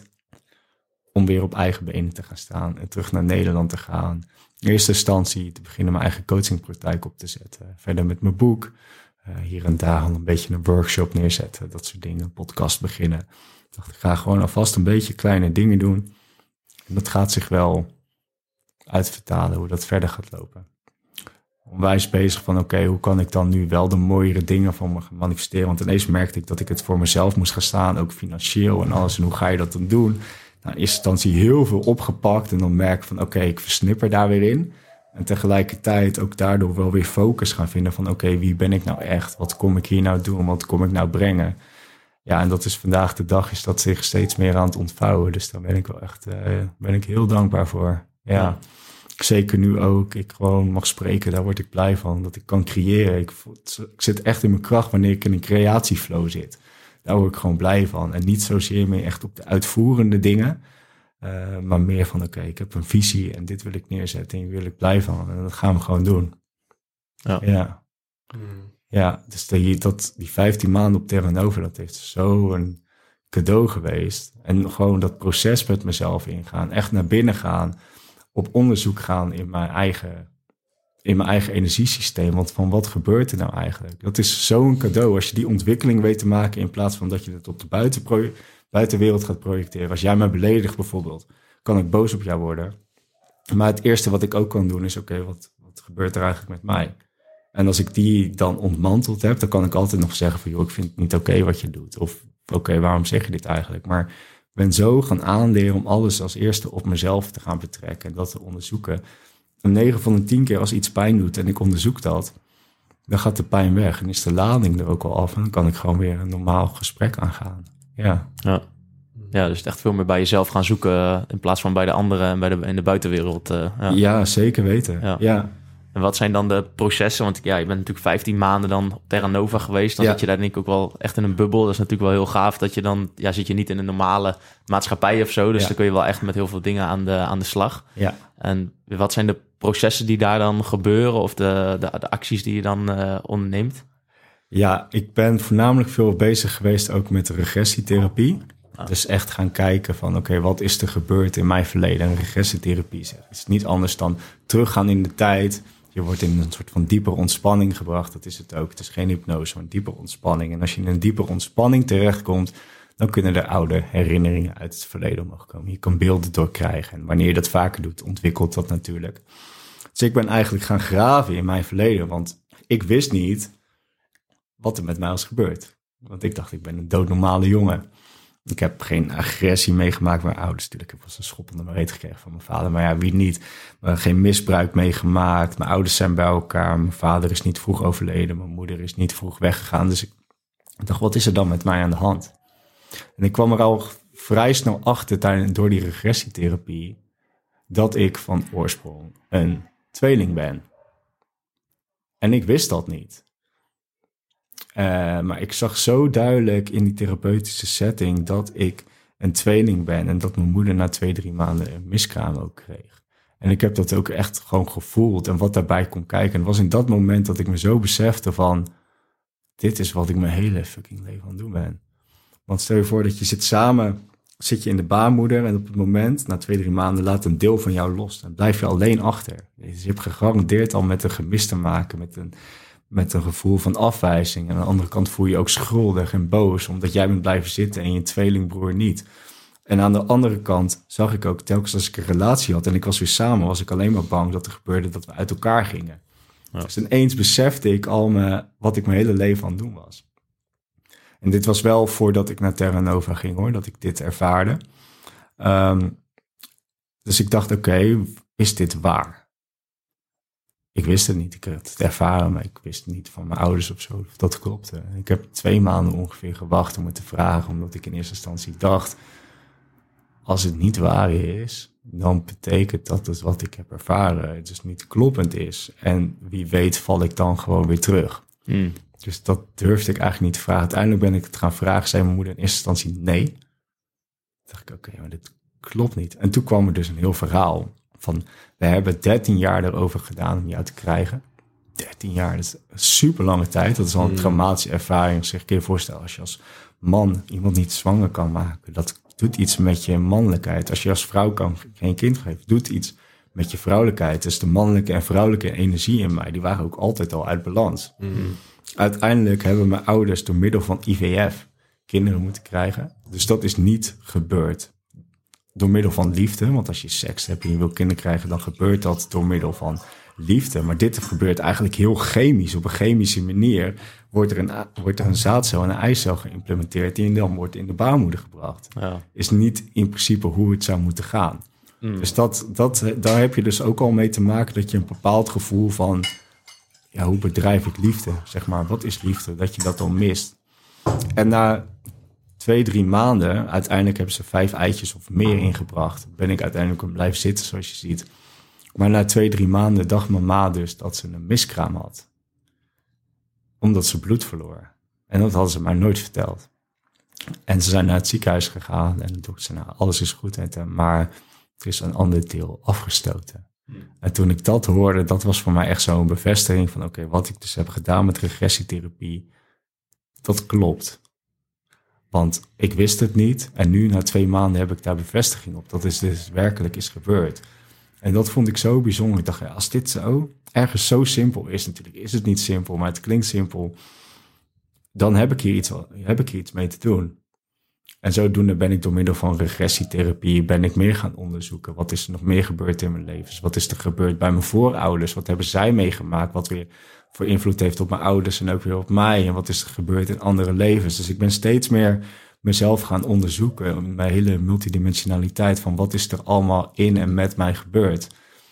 [SPEAKER 3] om weer op eigen benen te gaan staan en terug naar Nederland te gaan. In eerste instantie te beginnen mijn eigen coachingpraktijk op te zetten. Verder met mijn boek. Uh, hier en daar al een beetje een workshop neerzetten. Dat soort dingen. Een podcast beginnen. Ik dacht, ik ga gewoon alvast een beetje kleine dingen doen. En dat gaat zich wel uitvertalen hoe dat verder gaat lopen. Onwijs bezig van oké, okay, hoe kan ik dan nu wel de mooiere dingen van me gaan manifesteren? Want ineens merkte ik dat ik het voor mezelf moest gaan staan. Ook financieel en alles. En hoe ga je dat dan doen? Nou, in eerste instantie heel veel opgepakt. En dan merk ik van oké, okay, ik versnipper daar weer in. En tegelijkertijd ook daardoor wel weer focus gaan vinden van oké, okay, wie ben ik nou echt? Wat kom ik hier nou doen? Wat kom ik nou brengen? Ja, en dat is vandaag de dag is dat zich steeds meer aan het ontvouwen. Dus daar ben ik wel echt uh, ben ik heel dankbaar voor. Ja, ja. Zeker nu ook. Ik gewoon mag spreken, daar word ik blij van. Dat ik kan creëren. Ik, ik zit echt in mijn kracht wanneer ik in een creatieflow zit. Daar word ik gewoon blij van. En niet zozeer meer echt op de uitvoerende dingen. Uh, maar meer van oké, okay, ik heb een visie en dit wil ik neerzetten en hier wil ik blij van. En dat gaan we gewoon doen. Ja. Ja, mm. ja dus die, dat, die vijftien maanden op Terra Nova, dat heeft zo een cadeau geweest. En gewoon dat proces met mezelf ingaan. Echt naar binnen gaan. Op onderzoek gaan in mijn eigen, in mijn eigen energiesysteem. Want van wat gebeurt er nou eigenlijk? Dat is zo'n cadeau. Als je die ontwikkeling weet te maken in plaats van dat je het op de buitenpro- buitenwereld gaat projecteren. Als jij mij beledigt bijvoorbeeld, kan ik boos op jou worden. Maar het eerste wat ik ook kan doen is, oké, okay, wat, wat gebeurt er eigenlijk met mij? En als ik die dan ontmanteld heb, dan kan ik altijd nog zeggen van, joh, ik vind het niet oké okay wat je doet. Of oké, okay, waarom zeg je dit eigenlijk? Maar ik ben zo gaan aanleren om alles als eerste op mezelf te gaan betrekken en dat te onderzoeken. een negen van de tien keer als iets pijn doet en ik onderzoek dat, dan gaat de pijn weg en is de lading er ook al af. En dan kan ik gewoon weer een normaal gesprek aangaan. Ja.
[SPEAKER 1] Ja. Ja, dus echt veel meer bij jezelf gaan zoeken in plaats van bij de anderen en bij de, in de buitenwereld. Uh, ja.
[SPEAKER 3] ja, zeker weten.
[SPEAKER 1] Ja.
[SPEAKER 3] Ja.
[SPEAKER 1] En wat zijn dan de processen? Want ja, je bent natuurlijk vijftien maanden dan op Terra Nova geweest. Dan
[SPEAKER 3] ja.
[SPEAKER 1] zit je daar denk ik ook wel echt in een bubbel. Dat is natuurlijk wel heel gaaf dat je dan... Ja, zit je niet in een normale maatschappij of zo. Dus
[SPEAKER 3] ja.
[SPEAKER 1] dan kun je wel echt met heel veel dingen aan de, aan de slag.
[SPEAKER 3] Ja.
[SPEAKER 1] En wat zijn de processen die daar dan gebeuren? Of de, de, de acties die je dan uh, onderneemt?
[SPEAKER 3] Ja, ik ben voornamelijk veel bezig geweest ook met regressietherapie. Ah. Dus echt gaan kijken van, oké, okay, wat is er gebeurd in mijn verleden? En regressietherapie is, is niet anders dan teruggaan in de tijd. Je wordt in een soort van dieper ontspanning gebracht. Dat is het ook. Het is geen hypnose, maar een dieper ontspanning. En als je in een dieper ontspanning terechtkomt, dan kunnen er oude herinneringen uit het verleden omhoog komen. Je kan beelden doorkrijgen. En wanneer je dat vaker doet, ontwikkelt dat natuurlijk. Dus ik ben eigenlijk gaan graven in mijn verleden. Want ik wist niet wat er met mij was gebeurd. Want ik dacht, ik ben een doodnormale jongen. Ik heb geen agressie meegemaakt met mijn ouders. Natuurlijk, ik heb wel een schop onder mijn reet gekregen van mijn vader. Maar ja, wie niet? Maar geen misbruik meegemaakt. Mijn ouders zijn bij elkaar. Mijn vader is niet vroeg overleden. Mijn moeder is niet vroeg weggegaan. Dus ik dacht, wat is er dan met mij aan de hand? En ik kwam er al vrij snel achter tijdens, door die regressietherapie, dat ik van oorsprong een tweeling ben. En ik wist dat niet. Uh, maar ik zag zo duidelijk in die therapeutische setting dat ik een tweeling ben en dat mijn moeder na twee, drie maanden een miskraam ook kreeg. En ik heb dat ook echt gewoon gevoeld en wat daarbij kon kijken. En het was in dat moment dat ik me zo besefte van, dit is wat ik mijn hele fucking leven aan het doen ben. Want stel je voor dat je zit samen, zit je in de baarmoeder en op het moment, na twee, drie maanden, laat een deel van jou los. Dan blijf je alleen achter. Dus je hebt gegarandeerd al met een gemis te maken, met een... met een gevoel van afwijzing. En aan de andere kant voel je je ook schuldig en boos, omdat jij bent blijven zitten en je tweelingbroer niet. En aan de andere kant zag ik ook, telkens als ik een relatie had en ik was weer samen, was ik alleen maar bang dat er gebeurde dat we uit elkaar gingen. Ja. Dus ineens besefte ik al me, wat ik mijn hele leven aan het doen was. En dit was wel voordat ik naar Terra Nova ging, hoor, dat ik dit ervaarde. Um, dus ik dacht, oké, okay, is dit waar? Ik wist het niet, ik had het ervaren, maar ik wist niet van mijn ouders of zo of dat klopte. Ik heb twee maanden ongeveer gewacht om het te vragen, omdat ik in eerste instantie dacht, als het niet waar is, dan betekent dat het wat ik heb ervaren het dus niet kloppend is. En wie weet val ik dan gewoon weer terug. Mm. Dus dat durfde ik eigenlijk niet te vragen. Uiteindelijk ben ik het gaan vragen, zei mijn moeder in eerste instantie nee. Toen dacht ik, oké, okay, maar dit klopt niet. En toen kwam er dus een heel verhaal van, we hebben dertien jaar erover gedaan om jou te krijgen. dertien jaar, dat is een super lange tijd. Dat is al een traumatische ervaring. Zeg, kun je je voorstellen, als je als man iemand niet zwanger kan maken, dat doet iets met je mannelijkheid. Als je als vrouw kan geen kind geven, doet iets met je vrouwelijkheid. Dus de mannelijke en vrouwelijke energie in mij, die waren ook altijd al uit balans. Mm. Uiteindelijk hebben mijn ouders door middel van I V F kinderen moeten krijgen. Dus dat is niet gebeurd door middel van liefde. Want als je seks hebt en je wil kinderen krijgen, dan gebeurt dat door middel van liefde. Maar dit gebeurt eigenlijk heel chemisch. Op een chemische manier wordt er een, wordt er een zaadcel en een eicel geïmplementeerd die dan wordt in de baarmoeder gebracht. Ja. Is niet in principe hoe het zou moeten gaan. Mm. Dus dat, dat, daar heb je dus ook al mee te maken dat je een bepaald gevoel van, ja, hoe bedrijf ik liefde? Zeg maar, wat is liefde? Dat je dat dan mist. En na twee, drie maanden, uiteindelijk hebben ze vijf eitjes of meer ingebracht. Ben ik uiteindelijk blijven zitten, zoals je ziet. Maar na twee, drie maanden dacht mijn ma dus dat ze een miskraam had. Omdat ze bloed verloor. En dat hadden ze mij nooit verteld. En ze zijn naar het ziekenhuis gegaan en de dokter zei, nou, alles is goed met hem, maar er is een ander deel afgestoten. Hmm. En toen ik dat hoorde, dat was voor mij echt zo'n bevestiging van, oké, okay, wat ik dus heb gedaan met regressietherapie, dat klopt. Want ik wist het niet en nu na twee maanden heb ik daar bevestiging op. Dat is dus werkelijk is gebeurd. En dat vond ik zo bijzonder. Ik dacht, ja, als dit zo ergens zo simpel is, natuurlijk is het niet simpel, maar het klinkt simpel, dan heb ik hier iets, heb ik hier iets mee te doen. En zodoende ben ik door middel van regressietherapie, ben ik meer gaan onderzoeken. Wat is er nog meer gebeurd in mijn leven? Wat is er gebeurd bij mijn voorouders? Wat hebben zij meegemaakt? Wat weer voor invloed heeft op mijn ouders en ook weer op mij? En wat is er gebeurd in andere levens? Dus ik ben steeds meer mezelf gaan onderzoeken. Mijn hele multidimensionaliteit van wat is er allemaal in en met mij gebeurd.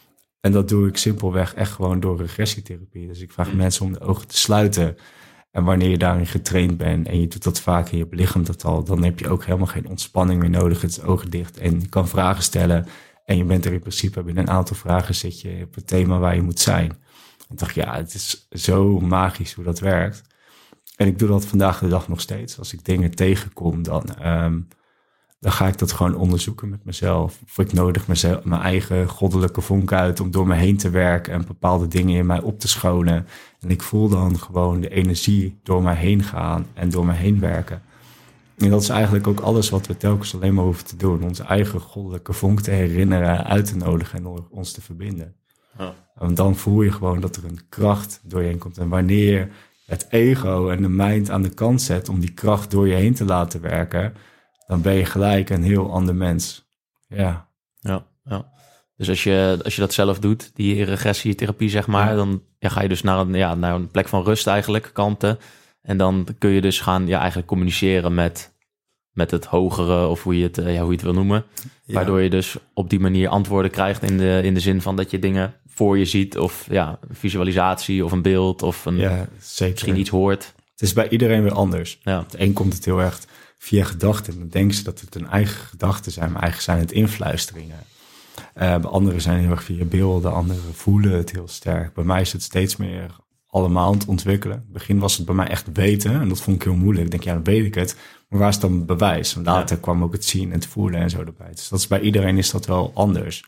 [SPEAKER 3] En dat doe ik simpelweg echt gewoon door regressietherapie. Dus ik vraag mm. mensen om de ogen te sluiten. En wanneer je daarin getraind bent en je doet dat vaak en je belichaamt dat al, dan heb je ook helemaal geen ontspanning meer nodig. Het is ogen dicht en je kan vragen stellen. En je bent er in principe binnen een aantal vragen zit je op het thema waar je moet zijn. En ik dacht, ja, het is zo magisch hoe dat werkt. En ik doe dat vandaag de dag nog steeds. Als ik dingen tegenkom, dan, um, dan ga ik dat gewoon onderzoeken met mezelf. Of ik nodig mezelf, mijn eigen goddelijke vonk uit om door me heen te werken en bepaalde dingen in mij op te schonen. En ik voel dan gewoon de energie door mij heen gaan en door mij heen werken. En dat is eigenlijk ook alles wat we telkens alleen maar hoeven te doen. Onze eigen goddelijke vonk te herinneren, uit te nodigen en ons te verbinden. Ja. Want dan voel je gewoon dat er een kracht door je heen komt. En wanneer je het ego en de mind aan de kant zet om die kracht door je heen te laten werken, dan ben je gelijk een heel ander mens. Ja.
[SPEAKER 2] Ja, ja. Dus als je, als je dat zelf doet, die regressietherapie zeg maar, ja. dan ja, ga je dus naar een, ja, naar een plek van rust eigenlijk, kalmte. En dan kun je dus gaan ja, eigenlijk communiceren met, met het hogere, of hoe je het, ja, hoe je het wil noemen. Ja. Waardoor je dus op die manier antwoorden krijgt in de, in de zin van dat je dingen voor je ziet, of ja, visualisatie of een beeld of een,
[SPEAKER 3] ja, zeker.
[SPEAKER 2] Misschien iets hoort.
[SPEAKER 3] Het is bij iedereen weer anders.
[SPEAKER 2] Ja.
[SPEAKER 3] De een komt het heel erg via gedachten. Dan denken ze dat het hun eigen gedachten zijn, maar eigenlijk zijn het influisteringen. Uh, bij anderen zijn heel erg via beelden, anderen voelen het heel sterk. Bij mij is het steeds meer allemaal aan het ontwikkelen. In het begin was het bij mij echt weten en dat vond ik heel moeilijk. Ik denk, ja, dan weet ik het. Maar waar is dan het bewijs? En later ja. kwam ook het zien en het voelen en zo erbij. Dus dat is, bij iedereen is dat wel anders.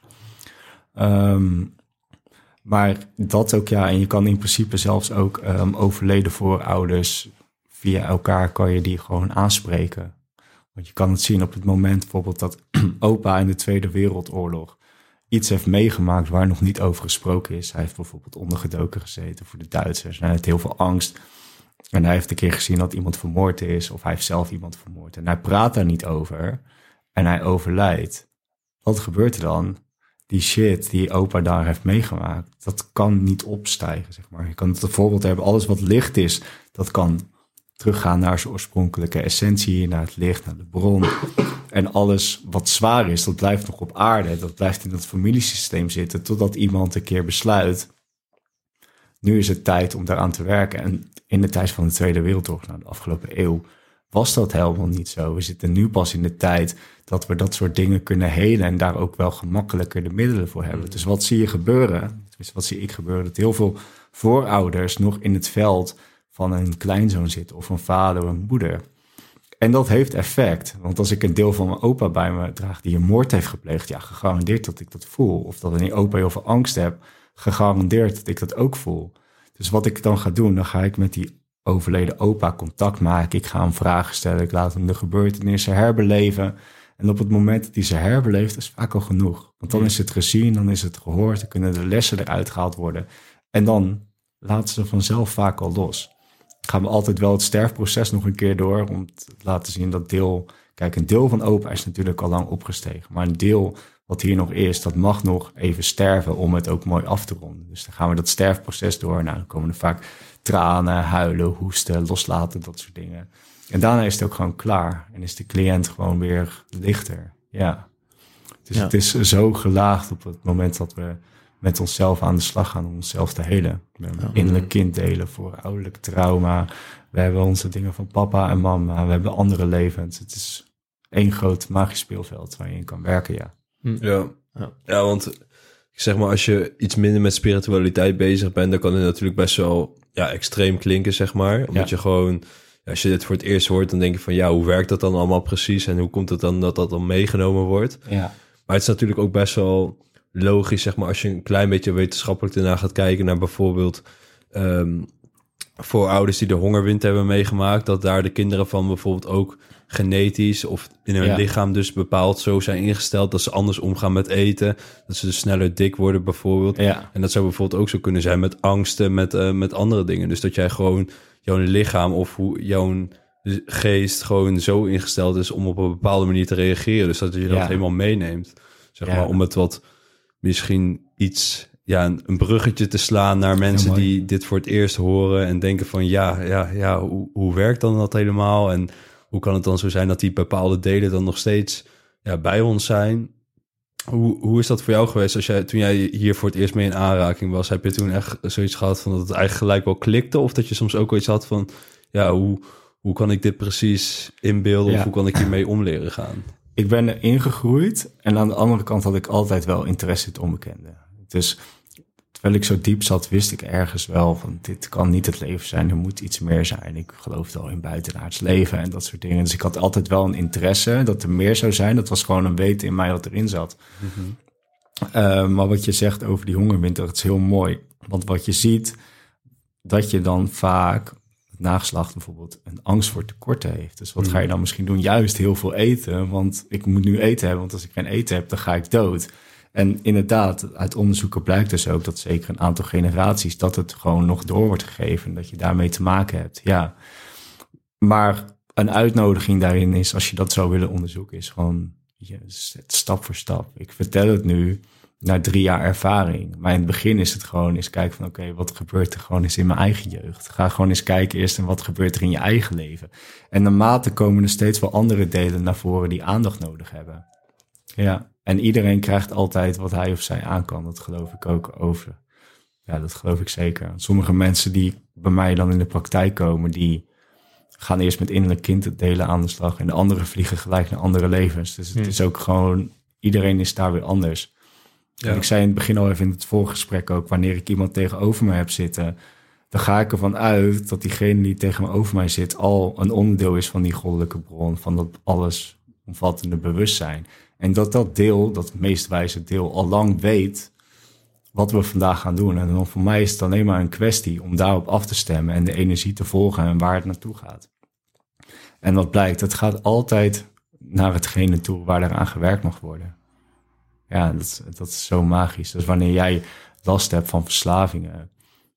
[SPEAKER 3] Um, maar dat ook, ja, en je kan in principe zelfs ook um, overleden voorouders, via elkaar kan je die gewoon aanspreken. Want je kan het zien op het moment bijvoorbeeld dat opa in de Tweede Wereldoorlog iets heeft meegemaakt waar nog niet over gesproken is. Hij heeft bijvoorbeeld ondergedoken gezeten voor de Duitsers. En hij heeft heel veel angst. En hij heeft een keer gezien dat iemand vermoord is, of hij heeft zelf iemand vermoord. En hij praat daar niet over. En hij overlijdt. Wat gebeurt er dan? Die shit die opa daar heeft meegemaakt, dat kan niet opstijgen, zeg maar. Je kan het voorbeeld hebben, alles wat licht is, dat kan teruggaan naar zijn oorspronkelijke essentie, naar het licht, naar de bron. En alles wat zwaar is, dat blijft nog op aarde. Dat blijft in dat familiesysteem zitten, totdat iemand een keer besluit, nu is het tijd om daaraan te werken. En in de tijd van de Tweede Wereldoorlog, nou, de afgelopen eeuw, was dat helemaal niet zo. We zitten nu pas in de tijd dat we dat soort dingen kunnen helen en daar ook wel gemakkelijker de middelen voor hebben. Dus wat zie je gebeuren? Dus wat zie ik gebeuren? Dat heel veel voorouders nog in het veld van een kleinzoon zitten of een vader of een moeder. En dat heeft effect. Want als ik een deel van mijn opa bij me draag die een moord heeft gepleegd, ja, gegarandeerd dat ik dat voel. Of dat een opa heel veel angst heb, gegarandeerd dat ik dat ook voel. Dus wat ik dan ga doen, dan ga ik met die overleden opa contact maken. Ik ga hem vragen stellen. Ik laat hem de gebeurtenissen herbeleven. En op het moment dat hij ze herbeleeft, is vaak al genoeg. Want dan is het gezien, dan is het gehoord. Dan kunnen de lessen eruit gehaald worden. En dan laten ze vanzelf vaak al los. Gaan we altijd wel het sterfproces nog een keer door om te laten zien dat deel... Kijk, een deel van opa is natuurlijk al lang opgestegen. Maar een deel wat hier nog is, dat mag nog even sterven om het ook mooi af te ronden. Dus dan gaan we dat sterfproces door. Nou, dan komen er vaak tranen, huilen, hoesten, loslaten, dat soort dingen. En daarna is het ook gewoon klaar. En is de cliënt gewoon weer lichter. Ja. Dus ja. Het is zo gelaagd op het moment dat we met onszelf aan de slag gaan om onszelf te helen. We hebben ja. innerlijk kind delen, ouderlijk trauma. We hebben onze dingen van papa en mama. We hebben andere levens. Het is één groot magisch speelveld waar je in kan werken, ja.
[SPEAKER 4] Ja, ja. ja want ik zeg maar, als je iets minder met spiritualiteit bezig bent, dan kan het natuurlijk best wel ja, extreem klinken, zeg maar. Omdat ja. je gewoon, als je dit voor het eerst hoort, dan denk je van, ja, hoe werkt dat dan allemaal precies? En hoe komt het dan dat dat dan meegenomen wordt?
[SPEAKER 3] Ja.
[SPEAKER 4] Maar het is natuurlijk ook best wel logisch, zeg maar, als je een klein beetje wetenschappelijk ernaar gaat kijken naar bijvoorbeeld um, voorouders die de hongerwind hebben meegemaakt, dat daar de kinderen van bijvoorbeeld ook genetisch of in hun ja. lichaam dus bepaald zo zijn ingesteld dat ze anders omgaan met eten, dat ze dus sneller dik worden bijvoorbeeld.
[SPEAKER 3] Ja.
[SPEAKER 4] En dat zou bijvoorbeeld ook zo kunnen zijn met angsten, met, uh, met andere dingen. Dus dat jij gewoon jouw lichaam of hoe jouw geest gewoon zo ingesteld is om op een bepaalde manier te reageren. Dus dat je dat ja. helemaal meeneemt. Zeg ja. maar, om het wat misschien iets, ja, een, een bruggetje te slaan naar mensen die dit voor het eerst horen en denken van ja, ja, ja, hoe, hoe werkt dan dat helemaal? En hoe kan het dan zo zijn dat die bepaalde delen dan nog steeds ja, bij ons zijn? Hoe, hoe is dat voor jou geweest als jij, toen jij hier voor het eerst mee in aanraking was? Heb je toen echt zoiets gehad van dat het eigenlijk gelijk wel klikte? Of dat je soms ook wel iets had van, ja, hoe, hoe kan ik dit precies inbeelden?
[SPEAKER 3] Ja.
[SPEAKER 4] Of hoe kan ik hiermee om leren gaan?
[SPEAKER 3] Ik ben erin gegroeid en aan de andere kant had ik altijd wel interesse in het onbekende. Dus terwijl ik zo diep zat, wist ik ergens wel van dit kan niet het leven zijn, er moet iets meer zijn. Ik geloofde al in buitenaards leven en dat soort dingen. Dus ik had altijd wel een interesse dat er meer zou zijn. Dat was gewoon een weten in mij wat erin zat. Mm-hmm. Uh, maar wat je zegt over die hongerwinter, dat is heel mooi. Want wat je ziet, dat je dan vaak het nageslacht bijvoorbeeld een angst voor tekorten heeft. Dus wat ga je dan misschien doen? Juist heel veel eten, want ik moet nu eten hebben. Want als ik geen eten heb, dan ga ik dood. En inderdaad, uit onderzoeken blijkt dus ook dat zeker een aantal generaties, dat het gewoon nog door wordt gegeven, dat je daarmee te maken hebt. Ja, maar een uitnodiging daarin is, als je dat zou willen onderzoeken, is gewoon ja, stap voor stap. Ik vertel het nu na drie jaar ervaring. Maar in het begin is het gewoon eens kijken van oké, okay, wat gebeurt er gewoon eens in mijn eigen jeugd? Ga gewoon eens kijken eerst en wat gebeurt er in je eigen leven? En naarmate komen er steeds wel andere delen naar voren die aandacht nodig hebben. Ja, en iedereen krijgt altijd wat hij of zij aan kan. Dat geloof ik ook over. Ja, dat geloof ik zeker. Sommige mensen die bij mij dan in de praktijk komen, die gaan eerst met innerlijk kind delen aan de slag. En de anderen vliegen gelijk naar andere levens. Dus het hmm. is ook gewoon, iedereen is daar weer anders. Ja. En ik zei in het begin al even in het voorgesprek ook, wanneer ik iemand tegenover me heb zitten, dan ga ik ervan uit dat diegene die tegenover mij zit al een onderdeel is van die goddelijke bron, van dat alles omvattende bewustzijn. En dat dat deel, dat meest wijze deel, al lang weet wat we vandaag gaan doen. En dan voor mij is het alleen maar een kwestie om daarop af te stemmen en de energie te volgen en waar het naartoe gaat. En wat blijkt, het gaat altijd naar hetgene toe waar eraan gewerkt mag worden. Ja, dat, dat is zo magisch. Dus wanneer jij last hebt van verslavingen,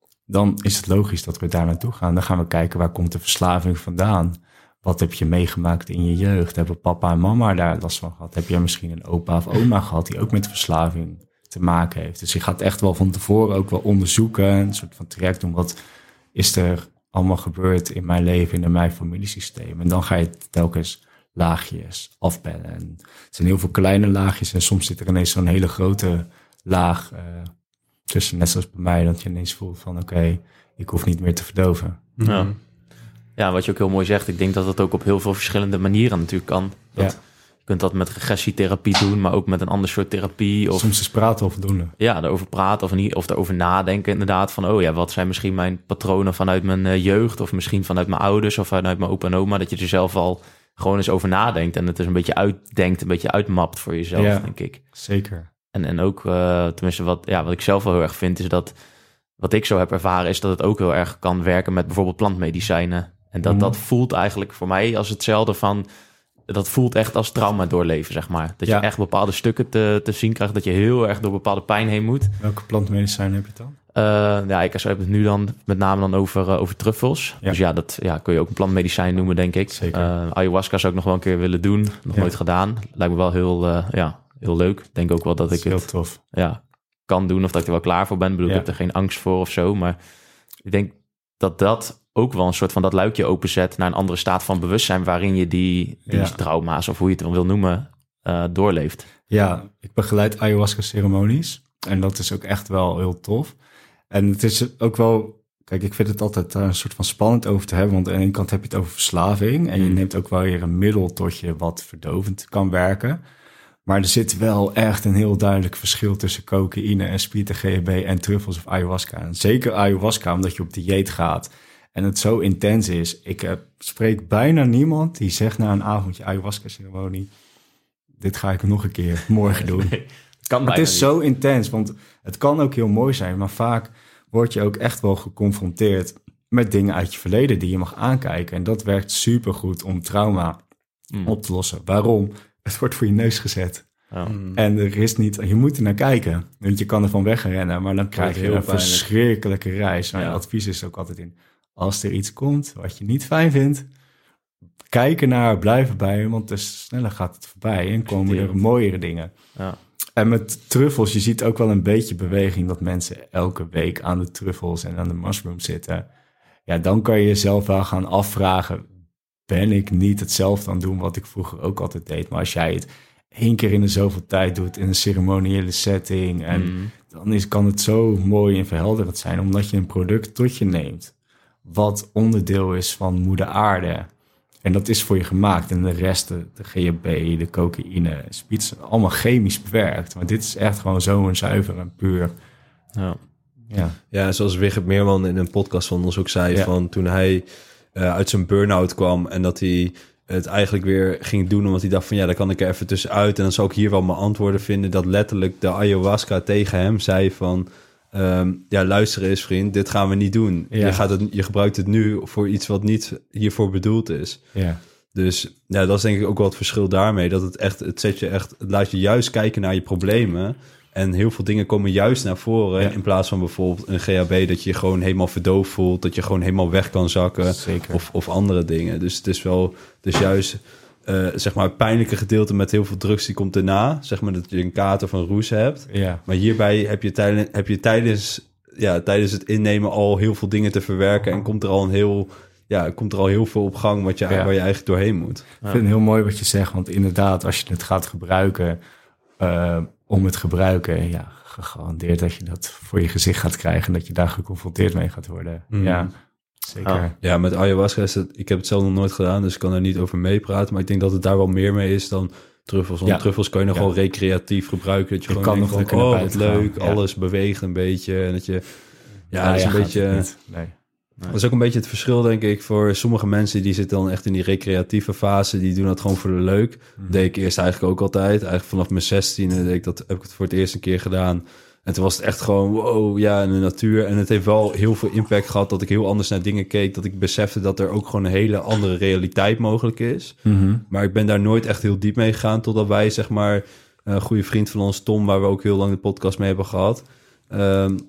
[SPEAKER 3] dan is het logisch dat we daar naartoe gaan. Dan gaan we kijken, waar komt de verslaving vandaan? Wat heb je meegemaakt in je jeugd? Hebben papa en mama daar last van gehad? Heb je misschien een opa of oma gehad die ook met verslaving te maken heeft? Dus je gaat echt wel van tevoren ook wel onderzoeken, een soort van traject doen. Wat is er allemaal gebeurd in mijn leven, in mijn familiesysteem? En dan ga je telkens laagjes afbellen. En het zijn heel veel kleine laagjes en soms zit er ineens zo'n hele grote laag uh, tussen, net zoals bij mij, dat je ineens voelt van oké, okay, ik hoef niet meer te verdoven.
[SPEAKER 2] Ja. Ja, wat je ook heel mooi zegt, ik denk dat dat ook op heel veel verschillende manieren natuurlijk kan. Dat, ja. Je kunt dat met regressietherapie doen, maar ook met een ander soort therapie. Of,
[SPEAKER 3] soms is praten of voldoende.
[SPEAKER 2] Ja, erover praten of, niet, of erover nadenken inderdaad. Van, oh ja, wat zijn misschien mijn patronen vanuit mijn uh, jeugd, of misschien vanuit mijn ouders of vanuit mijn opa en oma, dat je er zelf al gewoon eens over nadenkt en het dus een beetje uitdenkt, een beetje uitmapt voor jezelf, ja, denk ik.
[SPEAKER 3] Zeker.
[SPEAKER 2] En, en ook, uh, tenminste wat, ja, wat ik zelf wel heel erg vind, is dat, wat ik zo heb ervaren, is dat het ook heel erg kan werken met bijvoorbeeld plantmedicijnen. En dat, mm. dat voelt eigenlijk voor mij als hetzelfde van, dat voelt echt als trauma doorleven, zeg maar. Dat ja. je echt bepaalde stukken te, te zien krijgt, dat je heel erg door bepaalde pijn heen moet.
[SPEAKER 3] Welke plantmedicijnen heb je dan?
[SPEAKER 2] Uh, ja, ik heb het nu dan met name dan over, uh, over truffels. Ja. Dus ja, dat ja, kun je ook een plantmedicijn noemen, denk ik.
[SPEAKER 3] Zeker.
[SPEAKER 2] Uh, ayahuasca zou ik nog wel een keer willen doen. Nog ja. nooit gedaan. Lijkt me wel heel, uh, ja, heel leuk. Ik denk ook wel dat, dat ik
[SPEAKER 3] heel
[SPEAKER 2] het
[SPEAKER 3] tof.
[SPEAKER 2] Ja, kan doen of dat ik er wel klaar voor ben. Ik bedoel, ja. ik heb er geen angst voor of zo. Maar ik denk dat dat ook wel een soort van dat luikje openzet naar een andere staat van bewustzijn, waarin je die, die ja. trauma's, of hoe je het dan wil noemen, uh, doorleeft.
[SPEAKER 3] Ja, ik begeleid ayahuasca-ceremonies. En dat is ook echt wel heel tof. En het is ook wel, kijk, ik vind het altijd uh, een soort van spannend over te hebben, want aan de ene kant heb je het over verslaving en je neemt ook wel weer een middel tot je wat verdovend kan werken. Maar er zit wel echt een heel duidelijk verschil tussen cocaïne en speed, G H B en truffels of ayahuasca. En zeker ayahuasca, omdat je op dieet gaat en het zo intens is. Ik uh, spreek bijna niemand die zegt na een avondje ayahuasca-ceremonie, dit ga ik nog een keer morgen doen. Nee, kan het is niet. Zo intens, want het kan ook heel mooi zijn, maar vaak word je ook echt wel geconfronteerd met dingen uit je verleden die je mag aankijken. En dat werkt supergoed om trauma mm. op te lossen. Waarom? Het wordt voor je neus gezet. Ja. En er is niet, je moet er naar kijken. Want je kan ervan wegrennen, maar dan krijg je een pijnlijk. verschrikkelijke reis. Mijn ja. advies is ook altijd in, als er iets komt wat je niet fijn vindt, kijk ernaar, blijf erbij, want dus sneller gaat het voorbij en komen er mooiere dingen. Ja. En met truffels, je ziet ook wel een beetje beweging dat mensen elke week aan de truffels en aan de mushrooms zitten. Ja, dan kan je jezelf wel gaan afvragen, ben ik niet hetzelfde aan doen wat ik vroeger ook altijd deed? Maar als jij het één keer in de zoveel tijd doet in een ceremoniële setting. En mm. dan is, kan het zo mooi en verhelderend zijn, omdat je een product tot je neemt wat onderdeel is van moeder aarde. En dat is voor je gemaakt. En de rest, de, de G H B, de cocaïne, speeds, allemaal chemisch bewerkt. Maar dit is echt gewoon zo zuiver en puur.
[SPEAKER 2] Ja.
[SPEAKER 4] Ja, ja, zoals Wigert Meerman in een podcast van ons ook zei, ja. van toen hij uh, uit zijn burn-out kwam en dat hij het eigenlijk weer ging doen, omdat hij dacht van ja, daar kan ik er even tussenuit en dan zou ik hier wel mijn antwoorden vinden, dat letterlijk de ayahuasca tegen hem zei van um, ja, luister eens vriend, dit gaan we niet doen. Ja. Je, gaat het, je gebruikt het nu voor iets wat niet hiervoor bedoeld is.
[SPEAKER 3] Ja.
[SPEAKER 4] Dus ja, dat is denk ik ook wel het verschil daarmee, dat het echt, het zet je echt, het laat je juist kijken naar je problemen. En heel veel dingen komen juist naar voren. Ja. In plaats van bijvoorbeeld een G H B dat je je gewoon helemaal verdoofd voelt. Dat je gewoon helemaal weg kan zakken.
[SPEAKER 3] Zeker.
[SPEAKER 4] Of, of andere dingen. Dus het is wel, dus juist uh, zeg maar het pijnlijke gedeelte met heel veel drugs die komt erna. Zeg maar dat je een kater van roes hebt.
[SPEAKER 3] Ja.
[SPEAKER 4] Maar hierbij heb je, tijdens, heb je tijdens, ja, tijdens het innemen al heel veel dingen te verwerken. En komt er al een heel... Ja, komt er al heel veel op gang wat je, ja. waar je eigenlijk doorheen moet.
[SPEAKER 3] Ik vind het heel mooi wat je zegt. Want inderdaad, als je het gaat gebruiken... Uh, om het gebruiken, ja, gegarandeerd dat je dat voor je gezicht gaat krijgen en dat je daar geconfronteerd mee gaat worden. Mm. Ja, zeker. Ah.
[SPEAKER 4] Ja, met ayahuasca is het, ik heb het zelf nog nooit gedaan, dus ik kan er niet over meepraten, maar ik denk dat het daar wel meer mee is dan truffels. Want ja. truffels kan je nog ja. wel recreatief gebruiken, dat je, je gewoon denkt van, oh, wat leuk, ja. alles beweegt een beetje en dat je, ja, ja dat is een beetje... Nee. Nee. Dat is ook een beetje het verschil, denk ik, voor sommige mensen die zitten dan echt in die recreatieve fase. Die doen dat gewoon voor de leuk. Mm. Deed ik eerst eigenlijk ook altijd. Eigenlijk vanaf mijn zestiende deed ik dat, heb ik het voor het eerst een keer gedaan. En toen was het echt gewoon, wow, ja, in de natuur. En het heeft wel heel veel impact gehad dat ik heel anders naar dingen keek. Dat ik besefte dat er ook gewoon een hele andere realiteit mogelijk is.
[SPEAKER 3] Mm-hmm.
[SPEAKER 4] Maar ik ben daar nooit echt heel diep mee gegaan. Totdat wij, zeg maar, een goede vriend van ons, Tom, waar we ook heel lang de podcast mee hebben gehad... Um,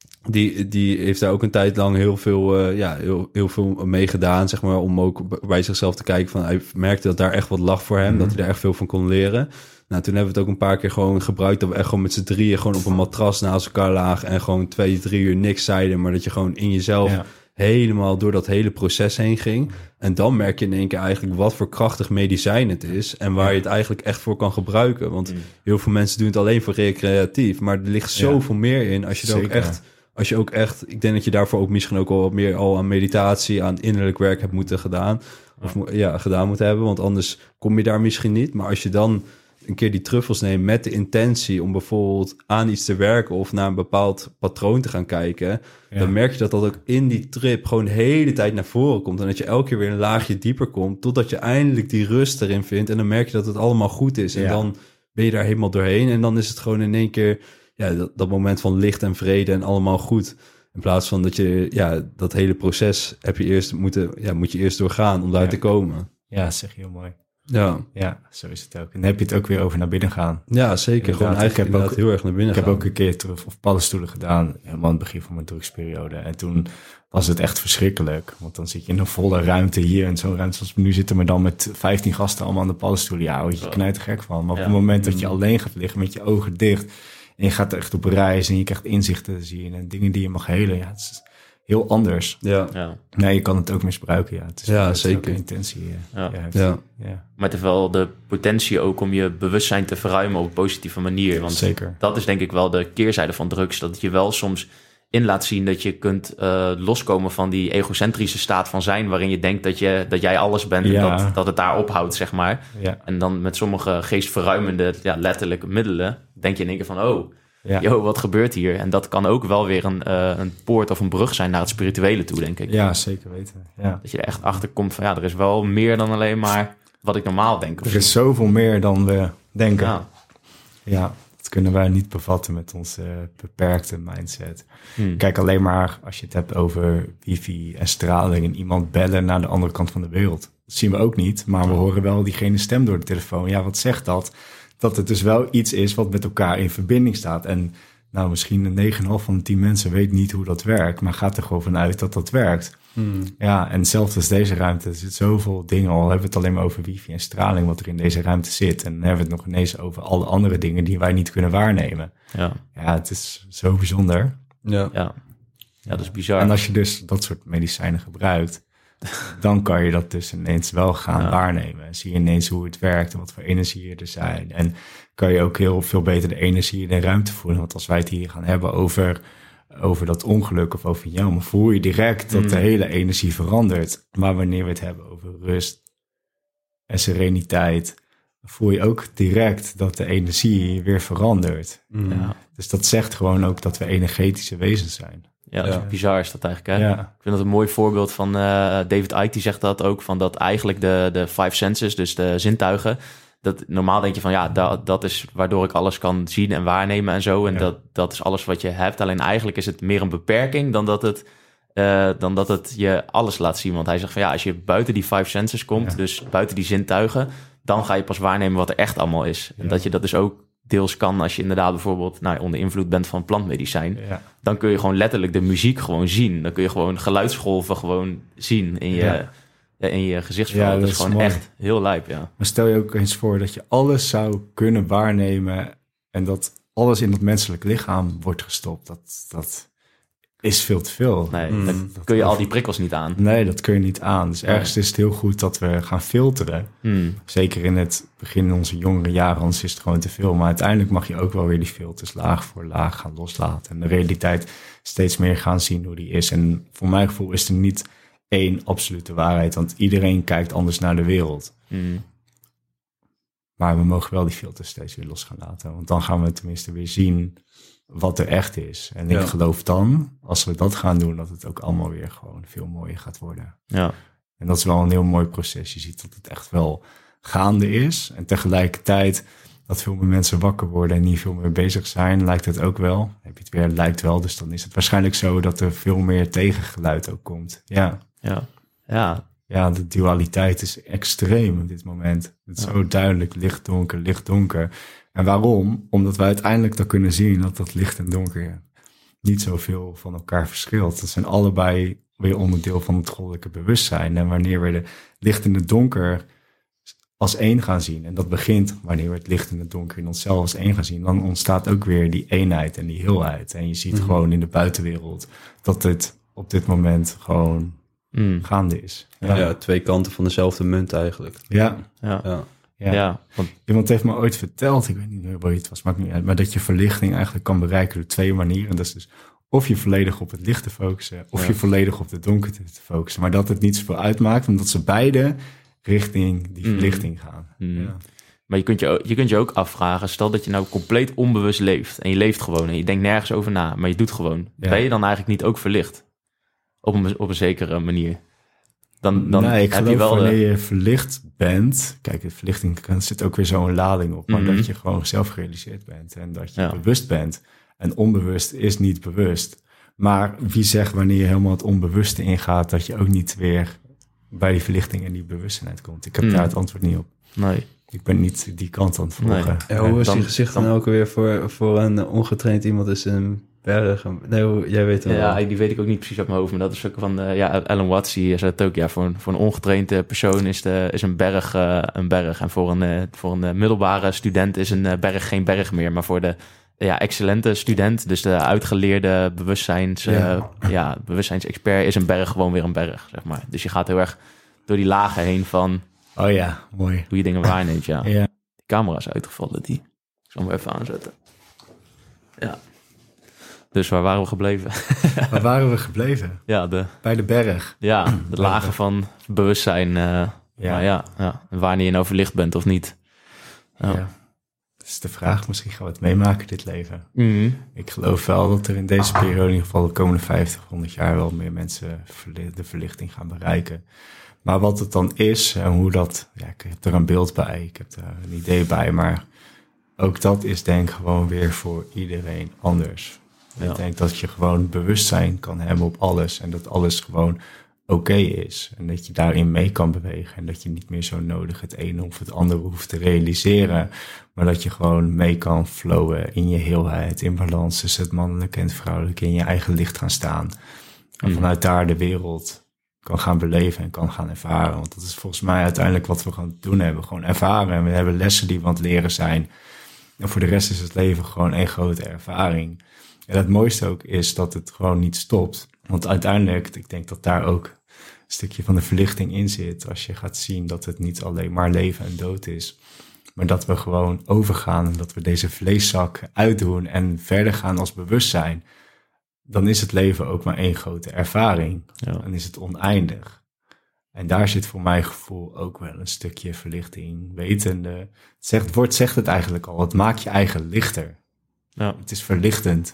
[SPEAKER 4] Die, die heeft daar ook een tijd lang heel veel, uh, ja, heel, heel veel mee gedaan, zeg maar, om ook bij zichzelf te kijken van, hij merkte dat daar echt wat lag voor hem, mm. dat hij daar echt veel van kon leren. Nou, toen hebben we het ook een paar keer gewoon gebruikt, dat we echt gewoon met z'n drieën gewoon op een matras naast elkaar lagen en gewoon twee, drie uur niks zeiden, maar dat je gewoon in jezelf ja. helemaal door dat hele proces heen ging. En dan merk je in één keer eigenlijk wat voor krachtig medicijn het is en waar je het eigenlijk echt voor kan gebruiken. Want mm. heel veel mensen doen het alleen voor recreatief, maar er ligt zoveel ja. meer in als je er ook echt... Als je ook echt, ik denk dat je daarvoor ook misschien ook al wat meer al aan meditatie, aan innerlijk werk hebt moeten gedaan. Of ja, gedaan moet hebben, want anders kom je daar misschien niet. Maar als je dan een keer die truffels neemt met de intentie om bijvoorbeeld aan iets te werken of naar een bepaald patroon te gaan kijken, ja. dan merk je dat dat ook in die trip gewoon de hele tijd naar voren komt. En dat je elke keer weer een laagje dieper komt, totdat je eindelijk die rust erin vindt. En dan merk je dat het allemaal goed is. En ja. dan ben je daar helemaal doorheen. En dan is het gewoon in één keer... Ja, dat, dat moment van licht en vrede en allemaal goed. In plaats van dat je, ja, dat hele proces heb je eerst moeten, ja, moet je eerst doorgaan om daar ja. te komen.
[SPEAKER 3] Ja, zeg je heel mooi.
[SPEAKER 4] Ja.
[SPEAKER 3] Ja, zo is het ook. En dan heb je het ook weer over naar binnen gaan.
[SPEAKER 4] Ja, zeker. Gewoon eigenlijk ik heb ook, heel erg naar binnen
[SPEAKER 3] ik
[SPEAKER 4] gaan.
[SPEAKER 3] Ik heb ook een keer terug of paddenstoelen gedaan, helemaal aan het begin van mijn drugsperiode. En toen was het echt verschrikkelijk. Want dan zit je in een volle ruimte hier en zo'n ruimte zoals we nu zitten, maar dan met vijftien gasten allemaal aan de paddenstoelen. Ja, word je knijtergek van. Maar op ja. het moment dat je alleen gaat liggen met je ogen dicht en je gaat echt op reis en je krijgt inzichten te zien en dingen die je mag helen. Ja, het is heel anders.
[SPEAKER 4] Ja.
[SPEAKER 2] ja.
[SPEAKER 3] Nee, je kan het ook misbruiken. Ja, het is,
[SPEAKER 4] ja
[SPEAKER 3] het
[SPEAKER 4] zeker.
[SPEAKER 3] Een intentie. Uh,
[SPEAKER 2] ja.
[SPEAKER 3] Ja,
[SPEAKER 4] ja.
[SPEAKER 3] ja.
[SPEAKER 2] Maar terwijl de potentie ook om je bewustzijn te verruimen op een positieve manier. Want
[SPEAKER 3] zeker.
[SPEAKER 2] Dat is denk ik wel de keerzijde van drugs. Dat het je wel soms in laat zien dat je kunt uh, loskomen van die egocentrische staat van zijn, waarin je denkt dat, je, dat jij alles bent
[SPEAKER 3] ja.
[SPEAKER 2] en dat, dat het daar ophoudt, zeg maar.
[SPEAKER 3] Ja.
[SPEAKER 2] En dan met sommige geestverruimende, ja, letterlijke middelen denk je in één keer van, oh,
[SPEAKER 3] ja.
[SPEAKER 2] yo, wat gebeurt hier? En dat kan ook wel weer een, uh, een poort of een brug zijn naar het spirituele toe, denk ik.
[SPEAKER 3] Ja, zeker weten. Ja.
[SPEAKER 2] Dat je er echt achter komt van, ja, er is wel meer dan alleen maar wat ik normaal denk.
[SPEAKER 3] Er is zoveel meer dan we denken.
[SPEAKER 2] Ja.
[SPEAKER 3] Ja. Dat kunnen wij niet bevatten met onze uh, beperkte mindset.
[SPEAKER 2] Hmm.
[SPEAKER 3] Kijk, alleen maar als je het hebt over wifi en straling en iemand bellen naar de andere kant van de wereld. Dat zien we ook niet, maar we horen wel diegene stem door de telefoon. Ja, wat zegt dat? Dat het dus wel iets is wat met elkaar in verbinding staat. En nou, misschien een negen komma vijf van de tien mensen weet niet hoe dat werkt, maar gaat er gewoon vanuit dat dat werkt.
[SPEAKER 4] Hmm.
[SPEAKER 3] Ja, en zelfs als deze ruimte, er zit zoveel dingen, al hebben we het alleen maar over wifi en straling, wat er in deze ruimte zit. En dan hebben we het nog ineens over alle andere dingen die wij niet kunnen waarnemen.
[SPEAKER 2] Ja,
[SPEAKER 3] ja het is zo bijzonder.
[SPEAKER 4] Ja.
[SPEAKER 2] Ja. Ja, dat is bizar.
[SPEAKER 3] En als je dus dat soort medicijnen gebruikt, dan kan je dat dus ineens wel gaan
[SPEAKER 1] Ja.
[SPEAKER 3] waarnemen. En zie je ineens hoe het werkt en wat voor energieën er zijn. En kan je ook heel veel beter de energie in de ruimte voelen. Want als wij het hier gaan hebben over, over dat ongeluk of over jou, maar voel je direct dat
[SPEAKER 1] Mm.
[SPEAKER 3] de hele energie verandert. Maar wanneer we het hebben over rust en sereniteit, voel je ook direct dat de energie weer verandert.
[SPEAKER 4] Mm.
[SPEAKER 1] Ja.
[SPEAKER 3] Dus dat zegt gewoon ook dat we energetische wezens zijn.
[SPEAKER 1] Ja, dat is
[SPEAKER 4] Ja.
[SPEAKER 1] bizar is dat eigenlijk, hè?
[SPEAKER 3] Ja.
[SPEAKER 1] Ik vind dat een mooi voorbeeld van uh, David Icke, die zegt dat ook, van dat eigenlijk de, de five senses, dus de zintuigen, dat normaal denk je van ja, dat, dat is waardoor ik alles kan zien en waarnemen en zo. En
[SPEAKER 3] Ja.
[SPEAKER 1] dat, dat is alles wat je hebt. Alleen eigenlijk is het meer een beperking dan dat het, uh, dan dat het je alles laat zien. Want hij zegt van ja, als je buiten die five senses komt,
[SPEAKER 3] Ja.
[SPEAKER 1] dus buiten die zintuigen, dan ga je pas waarnemen wat er echt allemaal is. En
[SPEAKER 3] Ja.
[SPEAKER 1] dat je dat dus ook deels kan als je inderdaad bijvoorbeeld nou, onder invloed bent van plantmedicijn.
[SPEAKER 3] Ja.
[SPEAKER 1] Dan kun je gewoon letterlijk de muziek gewoon zien. Dan kun je gewoon geluidsgolven gewoon zien in je,
[SPEAKER 3] Ja.
[SPEAKER 1] ja, in je gezichtsveld.
[SPEAKER 3] Ja,
[SPEAKER 1] dat,
[SPEAKER 3] dat
[SPEAKER 1] is
[SPEAKER 3] is
[SPEAKER 1] gewoon
[SPEAKER 3] mooi.
[SPEAKER 1] echt heel lijp, ja.
[SPEAKER 3] Maar stel je ook eens voor dat je alles zou kunnen waarnemen en dat alles in het menselijk lichaam wordt gestopt. Dat, dat is veel te veel.
[SPEAKER 1] Nee,
[SPEAKER 4] Mm.
[SPEAKER 1] dan kun je al die prikkels niet aan.
[SPEAKER 3] Nee, dat kun je niet aan. Dus ergens is het heel goed dat we gaan filteren.
[SPEAKER 1] Hmm.
[SPEAKER 3] Zeker in het begin in onze jongere jaren, anders is het gewoon te veel. Maar uiteindelijk mag je ook wel weer die filters laag voor laag gaan loslaten. En de realiteit steeds meer gaan zien hoe die is. En voor mijn gevoel is er niet één absolute waarheid. Want iedereen kijkt anders naar de wereld.
[SPEAKER 1] Hmm.
[SPEAKER 3] Maar we mogen wel die filters steeds weer los gaan laten. Want dan gaan we tenminste weer zien wat er echt is. En
[SPEAKER 4] Ja.
[SPEAKER 3] ik geloof dan, als we dat gaan doen, dat het ook allemaal weer gewoon veel mooier gaat worden.
[SPEAKER 1] Ja.
[SPEAKER 3] En dat is wel een heel mooi proces. Je ziet dat het echt wel gaande is. En tegelijkertijd dat veel meer mensen wakker worden en niet veel meer bezig zijn, lijkt het ook wel. Dan heb je het weer, lijkt wel. Dus dan is het waarschijnlijk zo dat er veel meer tegengeluid ook komt. Ja,
[SPEAKER 1] Ja. Ja.
[SPEAKER 3] ja de dualiteit is extreem op dit moment. Het is
[SPEAKER 1] Ja.
[SPEAKER 3] zo duidelijk, licht, donker, licht, donker. En waarom? Omdat we uiteindelijk dan kunnen zien dat dat licht en donker niet zoveel van elkaar verschilt. Dat zijn allebei weer onderdeel van het goddelijke bewustzijn. En wanneer we de licht en het donker als één gaan zien, en dat begint wanneer we het licht en het donker in onszelf als één gaan zien, dan ontstaat ook weer die eenheid en die heelheid. En je ziet
[SPEAKER 4] Mhm.
[SPEAKER 3] gewoon in de buitenwereld dat het op dit moment gewoon
[SPEAKER 1] Hmm.
[SPEAKER 3] gaande is.
[SPEAKER 4] Ja. twee kanten van dezelfde munt eigenlijk.
[SPEAKER 3] ja.
[SPEAKER 1] Ja.
[SPEAKER 4] Ja.
[SPEAKER 3] ja.
[SPEAKER 1] Ja. Want,
[SPEAKER 3] Iemand heeft me ooit verteld, ik weet niet meer waar het was, maakt niet uit, maar dat je verlichting eigenlijk kan bereiken door twee manieren. Dat is dus of je volledig op het licht te focussen, of
[SPEAKER 1] Ja.
[SPEAKER 3] je volledig op de donkerte te focussen. Maar dat het niet zoveel uitmaakt, omdat ze beide richting die
[SPEAKER 1] Mm.
[SPEAKER 3] verlichting gaan.
[SPEAKER 1] Mm.
[SPEAKER 3] Ja.
[SPEAKER 1] maar je kunt je, ook- je kunt je ook afvragen, stel dat je nou compleet onbewust leeft. En je leeft gewoon en je denkt nergens over na, maar je doet gewoon.
[SPEAKER 3] Ja.
[SPEAKER 1] Ben je dan eigenlijk niet ook verlicht? Op een, op een zekere manier. Dan, dan
[SPEAKER 3] nee, ik
[SPEAKER 1] heb
[SPEAKER 3] geloof
[SPEAKER 1] je wel de-
[SPEAKER 3] wanneer je verlicht bent, kijk, de verlichting kan- zit ook weer zo'n lading op, maar
[SPEAKER 1] Mhm.
[SPEAKER 3] dat je gewoon zelf gerealiseerd bent en dat je
[SPEAKER 1] Ja.
[SPEAKER 3] bewust bent. En onbewust is niet bewust. Maar wie zegt wanneer je helemaal het onbewuste ingaat, dat je ook niet weer bij die verlichting en die bewustzijn komt? Ik heb
[SPEAKER 1] Mhm.
[SPEAKER 3] daar het antwoord niet op.
[SPEAKER 1] Nee.
[SPEAKER 3] Ik ben niet die kant aan het volgen.
[SPEAKER 1] Nee.
[SPEAKER 4] Ja, hoe is
[SPEAKER 1] Dan-
[SPEAKER 4] die gezicht dan,
[SPEAKER 1] dan-
[SPEAKER 4] ook weer voor, voor een ongetraind iemand is een berg? Nee, hoe- jij weet het
[SPEAKER 1] Ja,
[SPEAKER 4] wel.
[SPEAKER 1] die weet ik ook niet precies uit mijn hoofd. Maar dat is ook van, uh, ja, Alan Watts, die zei het ook. Ja, voor een, voor een ongetraind uh, persoon is, de, is een berg uh, een berg. En voor een, uh, voor een uh, middelbare student is een uh, berg geen berg meer. Maar voor de ja, excellente student, dus de uitgeleerde bewustzijns, uh,
[SPEAKER 3] Ja.
[SPEAKER 1] ja, bewustzijnsexpert, is een berg gewoon weer een berg, zeg maar. Dus je gaat heel erg door die lagen heen van
[SPEAKER 3] Oh ja, mooi.
[SPEAKER 1] hoe je dingen waarneemt, ja.
[SPEAKER 3] Ja.
[SPEAKER 1] Die camera is uitgevallen, die. Ik zal hem even aanzetten. Ja. Dus waar waren we gebleven?
[SPEAKER 3] Waar waren we gebleven?
[SPEAKER 1] ja, de...
[SPEAKER 3] Bij de berg.
[SPEAKER 1] Ja, de lagen van bewustzijn. Uh,
[SPEAKER 3] Ja.
[SPEAKER 1] ja. Ja, ja, wanneer je nou verlicht bent of niet. Ja.
[SPEAKER 3] Ja. Dat is de vraag. Misschien gaan we het meemaken dit leven.
[SPEAKER 1] Mhm.
[SPEAKER 3] Ik geloof wel dat er in deze periode, in ieder geval de komende vijftig, honderd jaar, wel meer mensen verli- de verlichting gaan bereiken. Maar wat het dan is en hoe dat, ja, ik heb er een beeld bij, ik heb er een idee bij, maar ook dat is denk ik gewoon weer voor iedereen anders.
[SPEAKER 1] Ja.
[SPEAKER 3] Ik denk dat je gewoon bewustzijn kan hebben op alles en dat alles gewoon oké is. En dat je daarin mee kan bewegen en dat je niet meer zo nodig het ene of het andere hoeft te realiseren. Maar dat je gewoon mee kan flowen in je heelheid, in balans tussen het mannelijke en het vrouwelijke, in je eigen licht gaan staan. En
[SPEAKER 1] Mm.
[SPEAKER 3] vanuit daar de wereld kan gaan beleven en kan gaan ervaren. Want dat is volgens mij uiteindelijk wat we gaan doen hebben. Gewoon ervaren. En we hebben lessen die we aan het leren zijn. En voor de rest is het leven gewoon één grote ervaring. En het mooiste ook is dat het gewoon niet stopt. Want uiteindelijk, ik denk dat daar ook stukje van de verlichting in zit. Als je gaat zien dat het niet alleen maar leven en dood is. Maar dat we gewoon overgaan en dat we deze vleeszak uitdoen en verder gaan als bewustzijn. Dan is het leven ook maar één grote ervaring.
[SPEAKER 2] Ja.
[SPEAKER 3] Dan is het oneindig. En daar zit voor mijn gevoel ook wel een stukje verlichting. Wetende. Het, zegt, het woord zegt het eigenlijk al. Het maakt je eigen lichter.
[SPEAKER 2] Ja.
[SPEAKER 3] Het is verlichtend.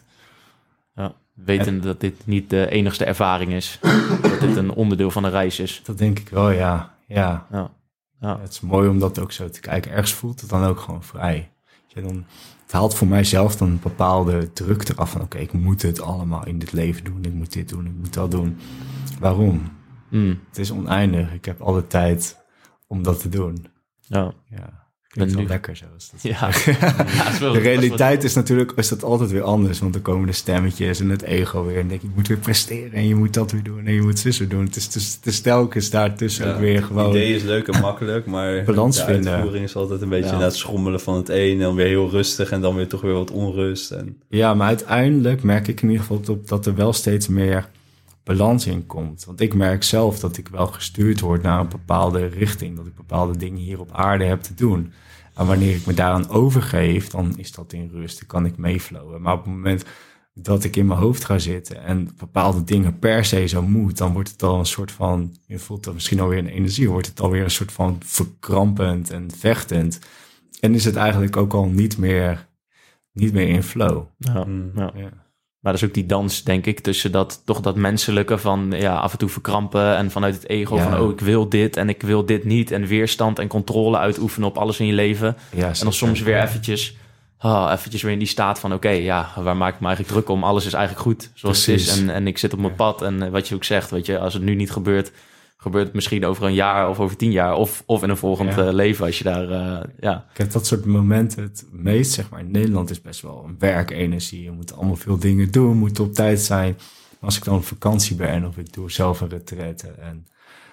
[SPEAKER 2] Ja. Wetende dat dit niet de enigste ervaring is. Dat dit een onderdeel van een reis is.
[SPEAKER 3] Dat denk ik wel, ja. ja.
[SPEAKER 2] Ja. Ja.
[SPEAKER 3] Het is mooi om dat ook zo te kijken. Ergens voelt het dan ook gewoon vrij. Ja, dan, het haalt voor mijzelf dan een bepaalde druk eraf van... oké, okay, ik moet het allemaal in dit leven doen. Ik moet dit doen, ik moet dat doen. Waarom?
[SPEAKER 2] Mm.
[SPEAKER 3] Het is oneindig. Ik heb alle tijd om dat te doen.
[SPEAKER 2] Ja.
[SPEAKER 3] Ja. Klinkt
[SPEAKER 2] Ben
[SPEAKER 3] wel
[SPEAKER 2] nu-
[SPEAKER 3] lekker zo. Is dat
[SPEAKER 2] Ja. Ja, is wel-
[SPEAKER 3] de
[SPEAKER 2] dat is
[SPEAKER 3] realiteit
[SPEAKER 2] wat-
[SPEAKER 3] is natuurlijk is dat altijd weer anders. Want dan komen de stemmetjes en het ego weer. En denk ik, je moet weer presteren en je moet dat weer doen. En je moet zus weer doen. Het is, het is, het is telkens daartussen ook weer gewoon...
[SPEAKER 4] Het idee is leuk en makkelijk, maar
[SPEAKER 3] Balans
[SPEAKER 4] de
[SPEAKER 3] vinden.
[SPEAKER 4] uitvoering is altijd een beetje
[SPEAKER 2] Ja.
[SPEAKER 4] inderdaad schommelen van het een... en dan weer heel rustig en dan weer toch weer wat onrust. En...
[SPEAKER 3] Ja, maar uiteindelijk merk ik in ieder geval op dat er wel steeds meer balans in komt. Want ik merk zelf dat ik wel gestuurd word naar een bepaalde richting. Dat ik bepaalde dingen hier op aarde heb te doen. En wanneer ik me daaraan overgeef, dan is dat in rust. Dan kan ik meeflowen. Maar op het moment dat ik in mijn hoofd ga zitten en bepaalde dingen per se zo moet, dan wordt het al een soort van, je voelt dat misschien alweer een energie, wordt het alweer een soort van verkrampend en vechtend. En is het eigenlijk ook al niet meer, niet meer in flow.
[SPEAKER 2] Ja.
[SPEAKER 4] Mm.
[SPEAKER 2] Ja.
[SPEAKER 3] Ja.
[SPEAKER 2] Maar dat is ook die dans, denk ik, tussen dat toch dat menselijke van ja, af en toe verkrampen en vanuit het ego
[SPEAKER 3] Ja.
[SPEAKER 2] van oh, ik wil dit en ik wil dit niet en weerstand en controle uitoefenen op alles in je leven.
[SPEAKER 3] Ja,
[SPEAKER 2] En dan soms weer eventjes, oh, eventjes weer in die staat van oké, ja, waar maak ik me eigenlijk druk om? Alles is eigenlijk goed zoals het is
[SPEAKER 3] Precies.
[SPEAKER 2] en, en ik zit op mijn
[SPEAKER 3] Ja.
[SPEAKER 2] pad en eh, wat je ook zegt, weet je, als het nu niet gebeurt, gebeurt het misschien over een jaar of over tien jaar of, of in een volgend
[SPEAKER 3] Ja.
[SPEAKER 2] eh, leven als je daar, eh, ja.
[SPEAKER 3] Ik heb dat soort momenten het meest, zeg maar, in Nederland is best wel een werkenergie. Je moet allemaal veel dingen doen, moet op tijd zijn. Maar als ik dan op vakantie ben of ik doe zelf een retraite en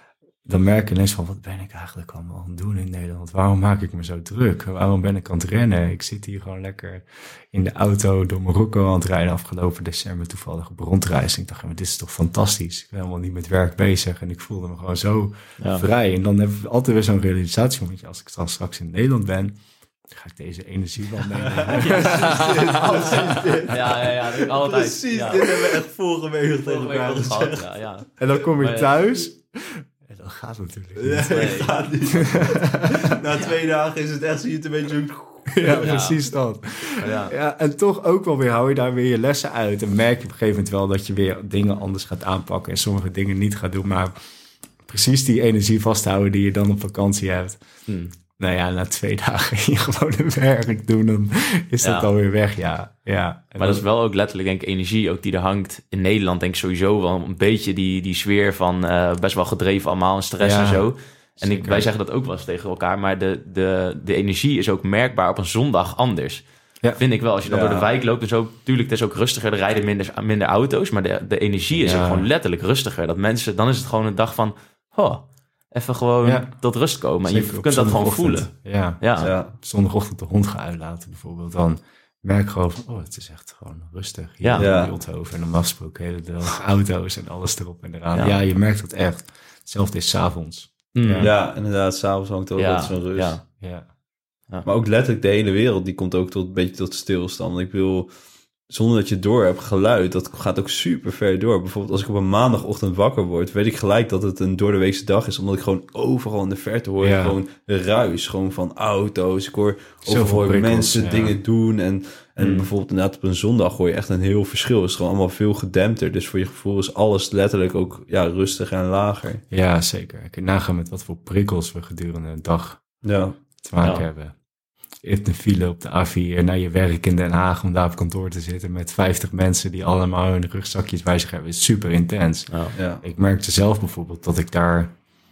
[SPEAKER 3] dan merk ik ineens van, wat ben ik eigenlijk allemaal aan het doen in Nederland? Waarom maak ik me zo druk? Waarom ben ik aan het rennen? Ik zit hier gewoon lekker in de auto door Marokko aan het rijden. Afgelopen december toevallig op rondreis. Ik dacht, maar dit is toch fantastisch? Ik ben helemaal niet met werk bezig en ik voelde me gewoon zo
[SPEAKER 2] Ja.
[SPEAKER 3] vrij. En dan heb ik altijd weer zo'n realisatiemomentje. Als ik dan straks in Nederland ben, ga ik deze energie wel meenemen.
[SPEAKER 2] Ja, ja, ja, dat is altijd.
[SPEAKER 4] Precies,
[SPEAKER 2] ja.
[SPEAKER 4] dit hebben we echt vorige week nog tegen
[SPEAKER 2] Vorige week
[SPEAKER 4] elkaar
[SPEAKER 2] al
[SPEAKER 4] gezegd.
[SPEAKER 2] gehad, ja, ja.
[SPEAKER 3] En dan kom je
[SPEAKER 2] Maar ja.
[SPEAKER 3] thuis. En dan gaat het natuurlijk niet.
[SPEAKER 4] Nee,
[SPEAKER 2] Nee.
[SPEAKER 4] gaat niet. Na twee dagen is het echt, zie je het een beetje...
[SPEAKER 3] Ja, precies dat.
[SPEAKER 2] Ja.
[SPEAKER 3] Ja, en toch ook wel weer hou je daar weer je lessen uit. En merk je op een gegeven moment wel dat je weer dingen anders gaat aanpakken. En sommige dingen niet gaat doen. Maar precies die energie vasthouden die je dan op vakantie hebt.
[SPEAKER 2] Hm.
[SPEAKER 3] Nou ja, na twee dagen hier gewoon een werk doen, dan is dat
[SPEAKER 2] Ja.
[SPEAKER 3] alweer weg, ja. ja. En
[SPEAKER 2] Maar dat is
[SPEAKER 3] dan-
[SPEAKER 2] wel ook letterlijk, denk ik, energie ook die er hangt. In Nederland denk ik sowieso wel een beetje die, die sfeer van eh, best wel gedreven allemaal en stress
[SPEAKER 3] Ja,
[SPEAKER 2] en zo. En ik,
[SPEAKER 3] zeker.
[SPEAKER 2] wij zeggen dat ook wel eens tegen elkaar, maar de, de, de energie is ook merkbaar op een zondag anders.
[SPEAKER 3] Ja.
[SPEAKER 2] Vind ik wel. Als je dan
[SPEAKER 4] Ja.
[SPEAKER 2] door de wijk loopt en zo, tuurlijk, het is ook rustiger, er rijden minder, minder auto's, maar de, de energie is
[SPEAKER 3] Ja.
[SPEAKER 2] ook gewoon letterlijk rustiger. Dat mensen, dan is het gewoon een dag van, oh, even gewoon
[SPEAKER 3] Ja.
[SPEAKER 2] tot rust komen. En je
[SPEAKER 3] Zeker op
[SPEAKER 2] kunt dat gewoon
[SPEAKER 3] zondagochtend.
[SPEAKER 2] voelen.
[SPEAKER 3] Ja.
[SPEAKER 2] Ja.
[SPEAKER 4] Ja.
[SPEAKER 3] Op zondagochtend de hond ga uitlaten bijvoorbeeld, dan merk ik gewoon van, oh, het is echt gewoon rustig. Hier
[SPEAKER 2] Ja.
[SPEAKER 3] in
[SPEAKER 4] Ja.
[SPEAKER 3] Beeldhoven en normaal gesproken hele dag auto's en alles erop en eraan.
[SPEAKER 2] Ja.
[SPEAKER 3] Ja, je merkt dat echt. Hetzelfde is 's avonds.
[SPEAKER 2] Mm.
[SPEAKER 3] Ja.
[SPEAKER 4] Ja, inderdaad, s'avonds hangt ook
[SPEAKER 2] Ja.
[SPEAKER 4] wat zo'n rust.
[SPEAKER 2] Ja.
[SPEAKER 3] Ja.
[SPEAKER 4] Maar ook letterlijk de hele wereld, die komt ook tot een beetje tot stilstand. Ik bedoel, zonder dat je het door hebt, geluid, dat gaat ook super ver door. Bijvoorbeeld als ik op een maandagochtend wakker word, weet ik gelijk dat het een doordeweekse dag is. Omdat ik gewoon overal in de verte hoor,
[SPEAKER 3] Ja.
[SPEAKER 4] gewoon ruis, gewoon van auto's. Ik hoor
[SPEAKER 3] Zoveel
[SPEAKER 4] overal
[SPEAKER 3] prikkels,
[SPEAKER 4] mensen
[SPEAKER 3] ja.
[SPEAKER 4] dingen doen. En, en
[SPEAKER 2] Mm.
[SPEAKER 4] bijvoorbeeld inderdaad op een zondag hoor je echt een heel verschil. Het is gewoon allemaal veel gedempter. Dus voor je gevoel is alles letterlijk ook ja, rustig en lager.
[SPEAKER 3] ja, zeker. Ik kan nagaan met wat voor prikkels we gedurende een dag
[SPEAKER 4] Ja,
[SPEAKER 3] te maken
[SPEAKER 2] Ja.
[SPEAKER 3] hebben. Je hebt een file op de A vier naar je werk in Den Haag om daar op kantoor te zitten met vijftig mensen die allemaal hun rugzakjes bij zich hebben. Het is super intens.
[SPEAKER 2] Ja.
[SPEAKER 4] ja.
[SPEAKER 3] Ik merkte zelf bijvoorbeeld dat ik daar,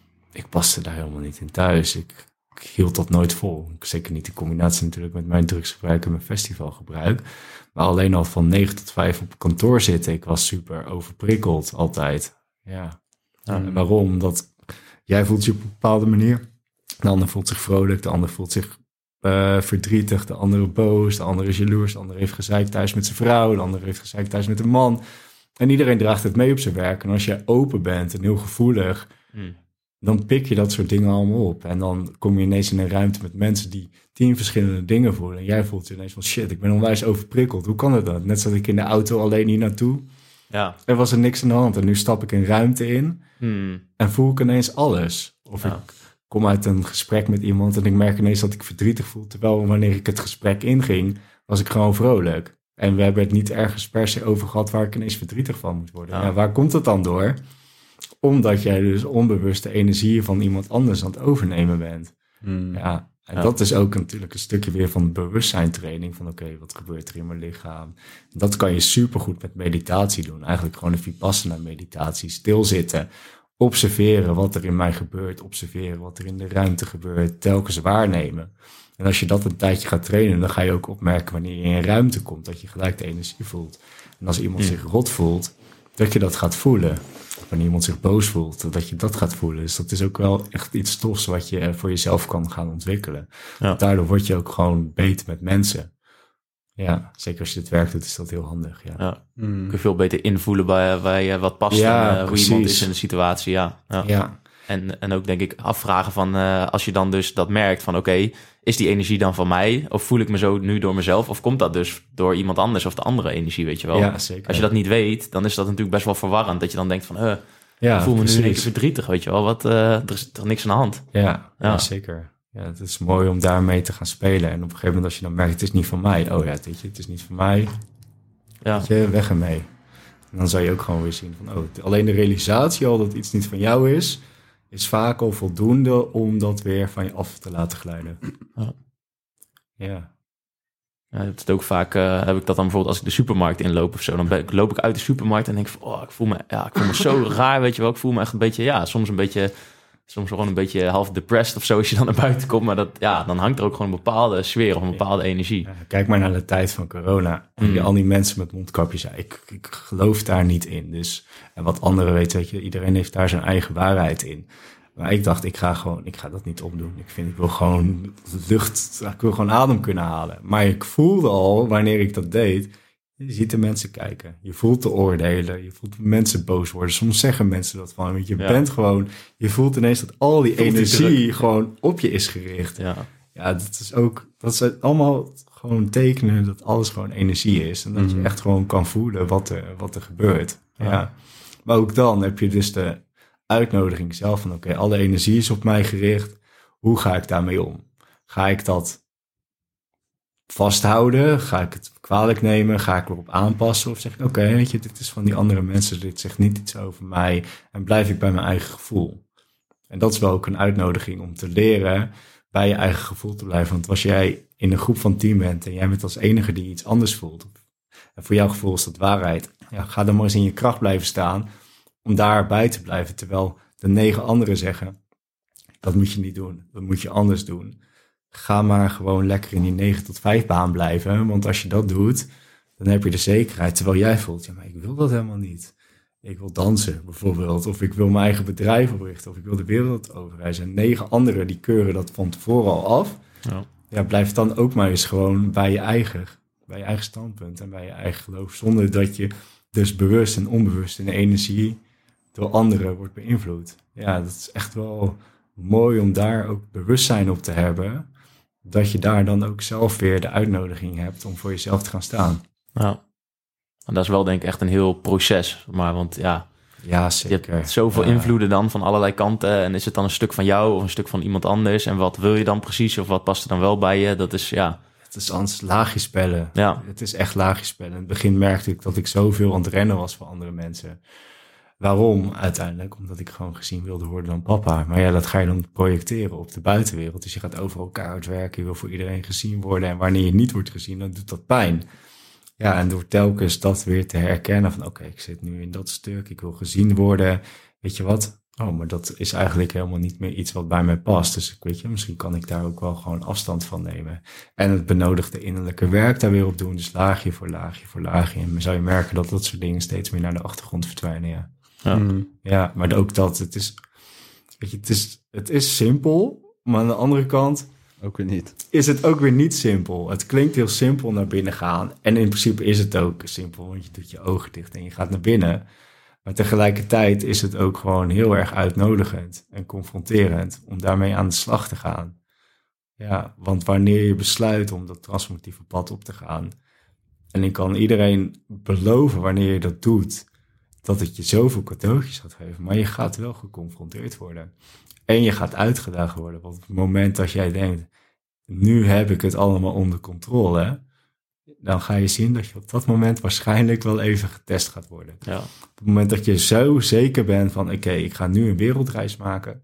[SPEAKER 3] ik paste daar helemaal niet in thuis. Ik, ik hield dat nooit vol. Zeker niet in combinatie natuurlijk met mijn drugsgebruik en mijn festivalgebruik. Maar alleen al van negen tot vijf op kantoor zitten, ik was super overprikkeld altijd. Ja.
[SPEAKER 2] Ja.
[SPEAKER 3] En waarom? Omdat jij voelt je op een bepaalde manier. De ander voelt zich vrolijk, de ander voelt zich uh, verdrietig, de andere boos, de andere is jaloers, de andere heeft gezeik thuis met zijn vrouw, de andere heeft gezeik thuis met een man. En iedereen draagt het mee op zijn werk. En als jij open bent en heel gevoelig,
[SPEAKER 2] Mm.
[SPEAKER 3] Dan pik je dat soort dingen allemaal op. En dan kom je ineens in een ruimte met mensen die tien verschillende dingen voelen. En jij voelt je ineens van shit, ik ben onwijs overprikkeld. Hoe kan het dan? Net zat ik in de auto alleen hier naartoe.
[SPEAKER 2] Ja.
[SPEAKER 3] Er was er niks aan de hand. En nu stap ik een ruimte in
[SPEAKER 2] Mm.
[SPEAKER 3] en voel ik ineens alles. Of
[SPEAKER 2] Ja.
[SPEAKER 3] ik kom uit een gesprek met iemand en ik merk ineens dat ik verdrietig voel. Terwijl wanneer ik het gesprek inging, was ik gewoon vrolijk. En we hebben het niet ergens per se over gehad waar ik ineens verdrietig van moet worden.
[SPEAKER 2] Ja.
[SPEAKER 3] Ja, waar komt het dan door? Omdat jij dus onbewust de energie van iemand anders aan het overnemen bent.
[SPEAKER 4] Hmm.
[SPEAKER 3] Ja, en
[SPEAKER 2] Ja.
[SPEAKER 3] dat is ook natuurlijk een stukje weer van bewustzijntraining. Van oké, wat gebeurt er in mijn lichaam? Dat kan je supergoed met meditatie doen. Eigenlijk gewoon een Vipassana meditatie. Stilzitten, observeren wat er in mij gebeurt. Observeren wat er in de ruimte gebeurt. Telkens waarnemen. En als je dat een tijdje gaat trainen, dan ga je ook opmerken wanneer je in een ruimte komt. Dat je gelijk de energie voelt. En als iemand
[SPEAKER 2] Mm.
[SPEAKER 3] zich rot voelt, dat je dat gaat voelen. Wanneer iemand zich boos voelt, dat je dat gaat voelen. Dus dat is ook wel echt iets tofs wat je voor jezelf kan gaan ontwikkelen.
[SPEAKER 2] Ja.
[SPEAKER 3] Daardoor word je ook gewoon beter met mensen. Ja, zeker als je dit werk doet, is dat heel handig. Ja,
[SPEAKER 2] Ja.
[SPEAKER 4] Hmm.
[SPEAKER 2] Kun je veel beter invoelen bij, bij eh, wat past
[SPEAKER 3] Ja,
[SPEAKER 2] en eh, hoe
[SPEAKER 3] precies.
[SPEAKER 2] iemand is in de situatie. Ja. Ja.
[SPEAKER 3] ja.
[SPEAKER 2] En, en ook denk ik afvragen van eh, als je dan dus dat merkt van oké, is die energie dan van mij? Of voel ik me zo nu door mezelf? Of komt dat dus door iemand anders of de andere energie, weet je wel?
[SPEAKER 3] ja zeker.
[SPEAKER 2] Als je dat niet weet, dan is dat natuurlijk best wel verwarrend. Dat je dan denkt van, eh,
[SPEAKER 3] ja,
[SPEAKER 2] ik voel me nu
[SPEAKER 3] precies.
[SPEAKER 2] een beetje verdrietig, weet je wel. Wat, eh, er is toch niks aan de hand?
[SPEAKER 3] Ja, ja.
[SPEAKER 2] Ja.
[SPEAKER 3] zeker. Ja, het is mooi om daarmee te gaan spelen. En op een gegeven moment als je dan merkt, het is niet van mij. Oh ja, weet je, het is niet van mij.
[SPEAKER 2] Ja,
[SPEAKER 3] Weet je, weg ermee. En dan zou je ook gewoon weer zien van, oh, alleen de realisatie al dat iets niet van jou is, is vaak al voldoende om dat weer van je af te laten glijden.
[SPEAKER 2] Ja.
[SPEAKER 3] Ja.
[SPEAKER 2] Ja, het is ook vaak, eh, heb ik dat dan bijvoorbeeld als ik de supermarkt inloop of zo. Dan ben, ik- loop ik uit de supermarkt en denk ik van, oh, ik voel me, ja, ik voel me zo raar, weet je wel. Ik voel me echt een beetje, ja, soms een beetje, soms gewoon een beetje half depressed of zo als je dan naar buiten komt. Maar dat, ja, dan hangt er ook gewoon een bepaalde sfeer of een bepaalde energie.
[SPEAKER 3] Ja, kijk maar naar de tijd van corona. En die,
[SPEAKER 2] Mm.
[SPEAKER 3] al die mensen met mondkapjes, ja, ik, ik geloof daar niet in. Dus, en wat anderen weten, weet je, iedereen heeft daar zijn eigen waarheid in. Maar ik dacht, ik ga gewoon, ik ga dat niet opdoen. Ik vind, ik wil gewoon lucht, ik wil gewoon adem kunnen halen. Maar ik voelde al, wanneer ik dat deed, je ziet de mensen kijken. Je voelt de oordelen, je voelt mensen boos worden. Soms zeggen mensen dat van, want je
[SPEAKER 2] Ja.
[SPEAKER 3] bent gewoon, je voelt ineens dat al die
[SPEAKER 2] Voelt die
[SPEAKER 3] energie
[SPEAKER 2] druk.
[SPEAKER 3] gewoon op je is gericht.
[SPEAKER 2] Ja,
[SPEAKER 3] Ja, dat is ook, dat zijn allemaal gewoon tekenen dat alles gewoon energie is. En dat
[SPEAKER 4] Mhm.
[SPEAKER 3] je echt gewoon kan voelen wat er, wat er gebeurt. Ja.
[SPEAKER 2] Ja.
[SPEAKER 3] Maar ook dan heb je dus de uitnodiging zelf van, oké, alle energie is op mij gericht. Hoe ga ik daarmee om? Ga ik dat vasthouden? Ga ik het kwalijk nemen? Ga ik erop aanpassen? Of zeg ik, oké, weet je, dit is van die andere mensen. Dit zegt niet iets over mij. En blijf ik bij mijn eigen gevoel? En dat is wel ook een uitnodiging om te leren bij je eigen gevoel te blijven. Want als jij in een groep van tien bent en jij bent als enige die iets anders voelt, en voor jouw gevoel is dat waarheid, ja, ga dan maar eens in je kracht blijven staan om daarbij te blijven. Terwijl de negen anderen zeggen, dat moet je niet doen, dat moet je anders doen. Ga maar gewoon lekker in die negen tot vijf baan blijven, want als je dat doet, dan heb je de zekerheid. Terwijl jij voelt, ja, maar ik wil dat helemaal niet. Ik wil dansen bijvoorbeeld, of ik wil mijn eigen bedrijf oprichten, of ik wil de wereld overreizen. En negen anderen die keuren dat van tevoren al af.
[SPEAKER 2] ja.
[SPEAKER 3] Ja, blijf dan ook maar eens gewoon bij je eigen, bij je eigen standpunt en bij je eigen geloof. Zonder dat je dus bewust en onbewust in de energie door anderen wordt beïnvloed. Ja, dat is echt wel mooi om daar ook bewustzijn op te hebben. Dat je daar dan ook zelf weer de uitnodiging hebt om voor jezelf te gaan staan.
[SPEAKER 2] Ja. En dat is wel denk ik echt een heel proces. Maar want ja,
[SPEAKER 3] Ja,
[SPEAKER 2] je
[SPEAKER 3] zeker.
[SPEAKER 2] hebt zoveel
[SPEAKER 3] Ja.
[SPEAKER 2] invloeden dan van allerlei kanten. En is het dan een stuk van jou of een stuk van iemand anders? En wat wil je dan precies? Of wat past er dan wel bij je? Dat is ja,
[SPEAKER 3] Het is anders laagjes spellen.
[SPEAKER 2] ja,
[SPEAKER 3] Het is echt laagjes spellen. In het begin merkte ik dat ik zoveel aan het rennen was voor andere mensen. Waarom? Uiteindelijk omdat ik gewoon gezien wilde worden dan papa. Maar ja, dat ga je dan projecteren op de buitenwereld. Dus je gaat over elkaar uitwerken. Je wil voor iedereen gezien worden. En wanneer je niet wordt gezien, dan doet dat pijn. Ja, en door telkens dat weer te herkennen van, oké, ik zit nu in dat stuk. Ik wil gezien worden. Weet je wat? Oh, maar dat is eigenlijk helemaal niet meer iets wat bij mij past. Dus ik weet je, misschien kan ik daar ook wel gewoon afstand van nemen. En het benodigde innerlijke werk daar weer op doen. Dus laagje voor laagje voor laagje. En dan zou je merken dat dat soort dingen steeds meer naar de achtergrond verdwijnen, ja.
[SPEAKER 2] ja.
[SPEAKER 4] Hmm.
[SPEAKER 3] Ja, maar ook dat, het is, weet je, het is, het is simpel. Maar aan de andere kant
[SPEAKER 4] Ook weer niet.
[SPEAKER 3] is het ook weer niet simpel. Het klinkt heel simpel naar binnen gaan. En in principe is het ook simpel, want je doet je ogen dicht en je gaat naar binnen. Maar tegelijkertijd is het ook gewoon heel erg uitnodigend en confronterend om daarmee aan de slag te gaan. Ja, want wanneer je besluit om dat transformatieve pad op te gaan, en ik kan iedereen beloven wanneer je dat doet, dat het je zoveel cadeautjes gaat geven, maar je gaat wel geconfronteerd worden. En je gaat uitgedaagd worden. Want op het moment dat jij denkt, nu heb ik het allemaal onder controle, dan ga je zien dat je op dat moment waarschijnlijk wel even getest gaat worden.
[SPEAKER 1] Ja.
[SPEAKER 3] Op het moment dat je zo zeker bent van, oké, okay, ik ga nu een wereldreis maken.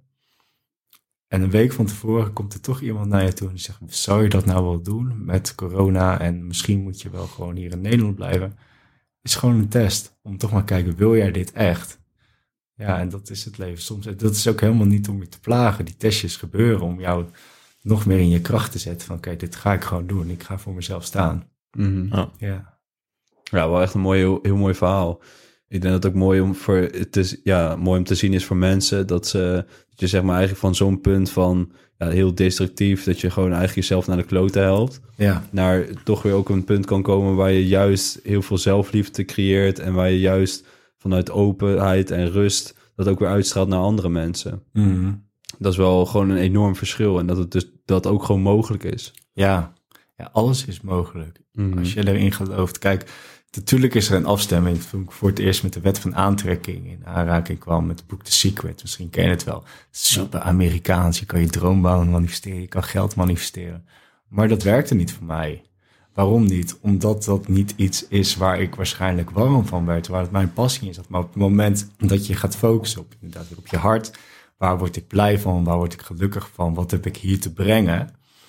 [SPEAKER 3] En een week van tevoren komt er toch iemand naar je toe en die zegt, zou je dat nou wel doen met corona? En misschien moet je wel gewoon hier in Nederland blijven. Het is gewoon een test om toch maar te kijken, wil jij dit echt? Ja, en dat is het leven soms. Dat is ook helemaal niet om je te plagen. Die testjes gebeuren om jou nog meer in je kracht te zetten. Van kijk, dit ga ik gewoon doen. Ik ga voor mezelf staan.
[SPEAKER 4] Mm-hmm.
[SPEAKER 1] Ja.
[SPEAKER 3] Ja.
[SPEAKER 4] Ja, wel echt een mooi, heel, heel mooi verhaal. Ik denk dat het ook mooi om, voor, het is, ja, mooi om te zien is voor mensen dat, ze, dat je zeg maar eigenlijk van zo'n punt van ja, heel destructief, dat je gewoon eigenlijk jezelf naar de kloten helpt,
[SPEAKER 3] Ja.
[SPEAKER 4] naar toch weer ook een punt kan komen waar je juist heel veel zelfliefde creëert en waar je juist vanuit openheid en rust dat ook weer uitstraalt naar andere mensen.
[SPEAKER 3] Mm-hmm.
[SPEAKER 4] Dat is wel gewoon een enorm verschil en dat het dus dat ook gewoon mogelijk is.
[SPEAKER 3] Ja. Ja, alles is mogelijk.
[SPEAKER 4] Mm-hmm.
[SPEAKER 3] Als je erin gelooft. Kijk, natuurlijk is er een afstemming. Toen ik voor het eerst met de wet van aantrekking in aanraking kwam met het boek The Secret. Misschien ken je het wel. Super Amerikaans. Je kan je droombanen manifesteren. Je kan geld manifesteren. Maar dat werkte niet voor mij. Waarom niet? Omdat dat niet iets is waar ik waarschijnlijk warm van werd. Waar het mijn passie in zat. Maar op het moment dat je gaat focussen op, inderdaad, op je hart. Waar word ik blij van? Waar word ik gelukkig van? Wat heb ik hier te brengen?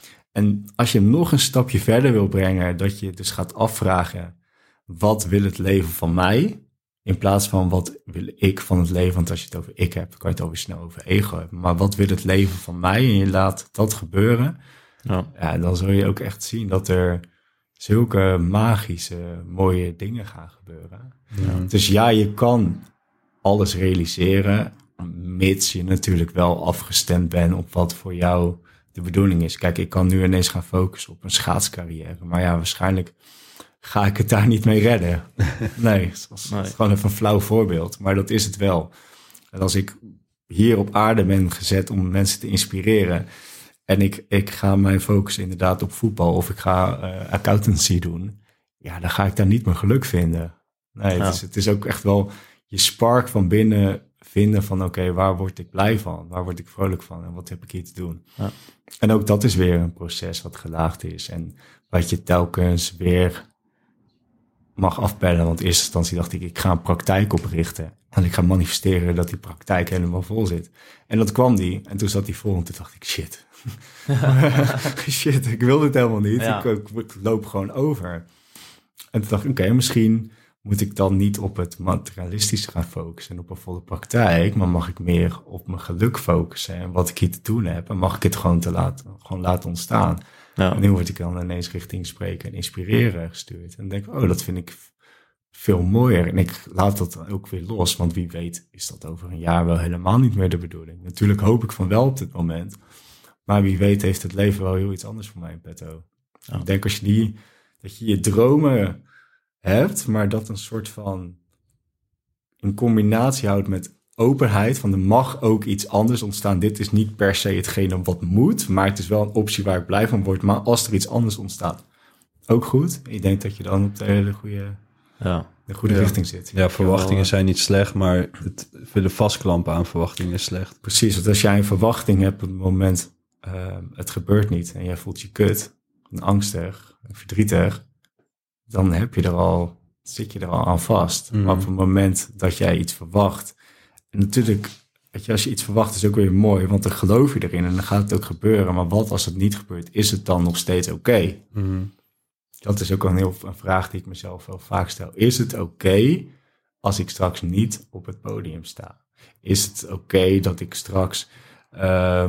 [SPEAKER 3] En als je hem nog een stapje verder wil brengen, dat je dus gaat afvragen, wat wil het leven van mij? In plaats van wat wil ik van het leven? Want als je het over ik hebt, kan je het over snel over ego hebben. Maar wat wil het leven van mij? En je laat dat gebeuren.
[SPEAKER 1] Ja.
[SPEAKER 3] Ja, dan zul je ook echt zien dat er zulke magische, mooie dingen gaan gebeuren.
[SPEAKER 4] Ja.
[SPEAKER 3] Dus ja, je kan alles realiseren, mits je natuurlijk wel afgestemd bent op wat voor jou de bedoeling is. Kijk, ik kan nu ineens gaan focussen op een schaatscarrière. Maar ja, waarschijnlijk ga ik het daar niet mee redden. Nee, dat is,
[SPEAKER 1] Nee.
[SPEAKER 3] is gewoon even een flauw voorbeeld. Maar dat is het wel. En als ik hier op aarde ben gezet om mensen te inspireren, en ik, ik ga mijn focus inderdaad op voetbal, of ik ga uh, accountancy doen, ja, dan ga ik daar niet mijn geluk vinden. Nee,
[SPEAKER 1] Ja.
[SPEAKER 3] het, is, het is ook echt wel je spark van binnen vinden van oké, okay, waar word ik blij van? Waar word ik vrolijk van? En wat heb ik hier te doen?
[SPEAKER 1] Ja.
[SPEAKER 3] En ook dat is weer een proces wat gelaagd is. En wat je telkens weer mag afbellen. Want in eerste instantie dacht ik, ik ga een praktijk oprichten. En ik ga manifesteren dat die praktijk helemaal vol zit. En dat kwam die. En toen zat die vol. En toen dacht ik, shit. shit, ik wil dit helemaal niet.
[SPEAKER 1] Ja.
[SPEAKER 3] Ik, ik, ik loop gewoon over. En toen dacht ik, oké, okay, misschien moet ik dan niet op het materialistische gaan focussen en op een volle praktijk, maar mag ik meer op mijn geluk focussen en wat ik hier te doen heb en mag ik het gewoon, te laten, gewoon laten ontstaan.
[SPEAKER 1] Ja.
[SPEAKER 3] En nu word ik dan ineens richting spreken en inspireren gestuurd. En dan denk ik, oh, dat vind ik veel mooier. En ik laat dat ook weer los, want wie weet is dat over een jaar wel helemaal niet meer de bedoeling. Natuurlijk hoop ik van wel op dit moment, maar wie weet heeft het leven wel heel iets anders voor mij in petto.
[SPEAKER 1] Ja.
[SPEAKER 3] Ik denk als je die, dat je je dromen hebt, maar dat een soort van een combinatie houdt met openheid, van er mag ook iets anders ontstaan. Dit is niet per se hetgene wat moet, maar het is wel een optie waar ik blij van word. Maar als er iets anders ontstaat, ook goed. Ik denk dat je dan op de hele goede,
[SPEAKER 1] Ja.
[SPEAKER 3] de goede
[SPEAKER 4] Ja.
[SPEAKER 3] richting zit.
[SPEAKER 4] Ja, verwachtingen
[SPEAKER 3] Wel,
[SPEAKER 4] zijn niet slecht, maar het willen vastklampen aan verwachtingen is slecht.
[SPEAKER 3] Precies, want als jij een verwachting hebt op het moment, uh, het gebeurt niet en jij voelt je kut, en angstig, en verdrietig, dan heb je er al, zit je er al aan vast.
[SPEAKER 4] Mm.
[SPEAKER 3] Maar op het moment dat jij iets verwacht, en natuurlijk, weet je, als je iets verwacht is ook weer mooi, want dan geloof je erin en dan gaat het ook gebeuren. Maar wat als het niet gebeurt, is het dan nog steeds oké? Okay?
[SPEAKER 4] Mm.
[SPEAKER 3] Dat is ook een, heel, een vraag die ik mezelf wel vaak stel. Is het oké okay als ik straks niet op het podium sta? Is het oké okay dat ik straks uh,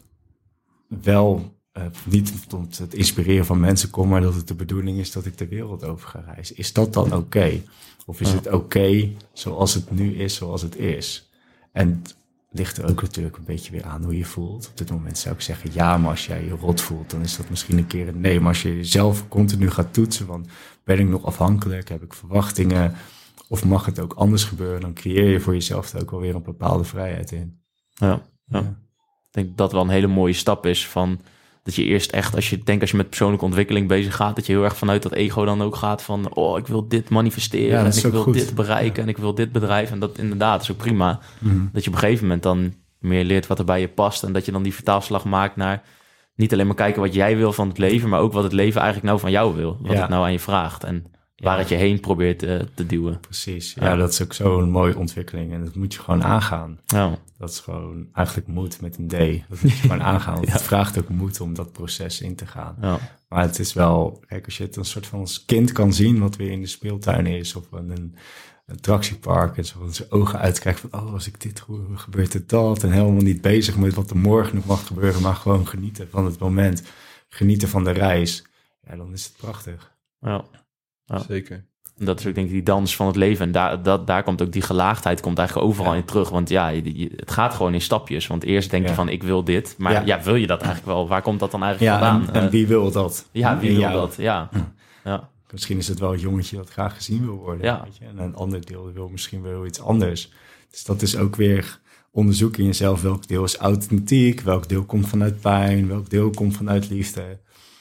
[SPEAKER 3] wel uh, niet om het inspireren van mensen kom, maar dat het de bedoeling is dat ik de wereld over ga reizen? Is dat dan oké? Okay? Of is het oké okay zoals het nu is, zoals het is? En het ligt er ook natuurlijk een beetje weer aan hoe je voelt. Op dit moment zou ik zeggen ja, maar als jij je rot voelt, dan is dat misschien een keer een nee. Maar als je jezelf continu gaat toetsen, van ben ik nog afhankelijk? Heb ik verwachtingen? Of mag het ook anders gebeuren? Dan creëer je voor jezelf ook alweer een bepaalde vrijheid in.
[SPEAKER 2] Ja, ja.
[SPEAKER 3] Ja.
[SPEAKER 2] Ik denk dat dat wel een hele mooie stap is van dat je eerst echt, als je denkt als je met persoonlijke ontwikkeling bezig gaat, dat je heel erg vanuit dat ego dan ook gaat van, oh, ik wil dit manifesteren
[SPEAKER 3] Ja,
[SPEAKER 2] en
[SPEAKER 3] dat is
[SPEAKER 2] ik
[SPEAKER 3] ook
[SPEAKER 2] wil
[SPEAKER 3] goed.
[SPEAKER 2] dit bereiken en ik wil dit bedrijf. En dat inderdaad is ook prima.
[SPEAKER 3] Mm.
[SPEAKER 2] Dat je op een gegeven moment dan meer leert wat er bij je past en dat je dan die vertaalslag maakt naar niet alleen maar kijken wat jij wil van het leven, maar ook wat het leven eigenlijk nou van jou wil. Wat
[SPEAKER 3] Ja.
[SPEAKER 2] het nou aan je vraagt en waar
[SPEAKER 3] Ja.
[SPEAKER 2] het je heen probeert uh, te duwen.
[SPEAKER 3] Precies. Ja,
[SPEAKER 2] Ja.
[SPEAKER 3] dat is ook zo'n mooie ontwikkeling. En dat moet je gewoon aangaan.
[SPEAKER 2] Ja,
[SPEAKER 3] Dat is gewoon eigenlijk moed met een D. Dat moet je gewoon aangaan. Want
[SPEAKER 2] Ja.
[SPEAKER 3] het vraagt ook moed om dat proces in te gaan.
[SPEAKER 2] ja,
[SPEAKER 3] Maar het is wel, kijk, als je het een soort van als kind kan zien, wat weer in de speeltuin is, of een, een attractiepark, en zo van zijn ogen uitkijkt van, oh, als ik dit doe, gebeurt er dat. En helemaal niet bezig met wat er morgen nog mag gebeuren, maar gewoon genieten van het moment. Genieten van de reis. Ja, dan is het prachtig.
[SPEAKER 2] ja. Ja.
[SPEAKER 4] Zeker.
[SPEAKER 2] En dat is ook denk ik die dans van het leven. En daar, dat, daar komt ook die gelaagdheid komt eigenlijk overal
[SPEAKER 3] Ja.
[SPEAKER 2] in terug. Want ja, je- je- het gaat gewoon in stapjes. Want eerst denk je
[SPEAKER 3] Ja.
[SPEAKER 2] van ik wil dit. Maar ja.
[SPEAKER 3] Ja.
[SPEAKER 2] wil je dat eigenlijk wel? Waar komt dat dan eigenlijk
[SPEAKER 3] Ja,
[SPEAKER 2] vandaan?
[SPEAKER 3] en, en
[SPEAKER 2] Eh,
[SPEAKER 3] wie wil dat?
[SPEAKER 2] ja, wie
[SPEAKER 3] In
[SPEAKER 2] wil
[SPEAKER 3] jou.
[SPEAKER 2] dat? Ja. Ja.
[SPEAKER 3] Misschien is het wel een jongetje dat graag gezien wil worden.
[SPEAKER 2] Ja.
[SPEAKER 3] Weet je? En een ander deel wil misschien wel iets anders. Dus dat is ook weer onderzoek in jezelf. Welk deel is authentiek? Welk deel komt vanuit pijn? Welk deel komt vanuit liefde?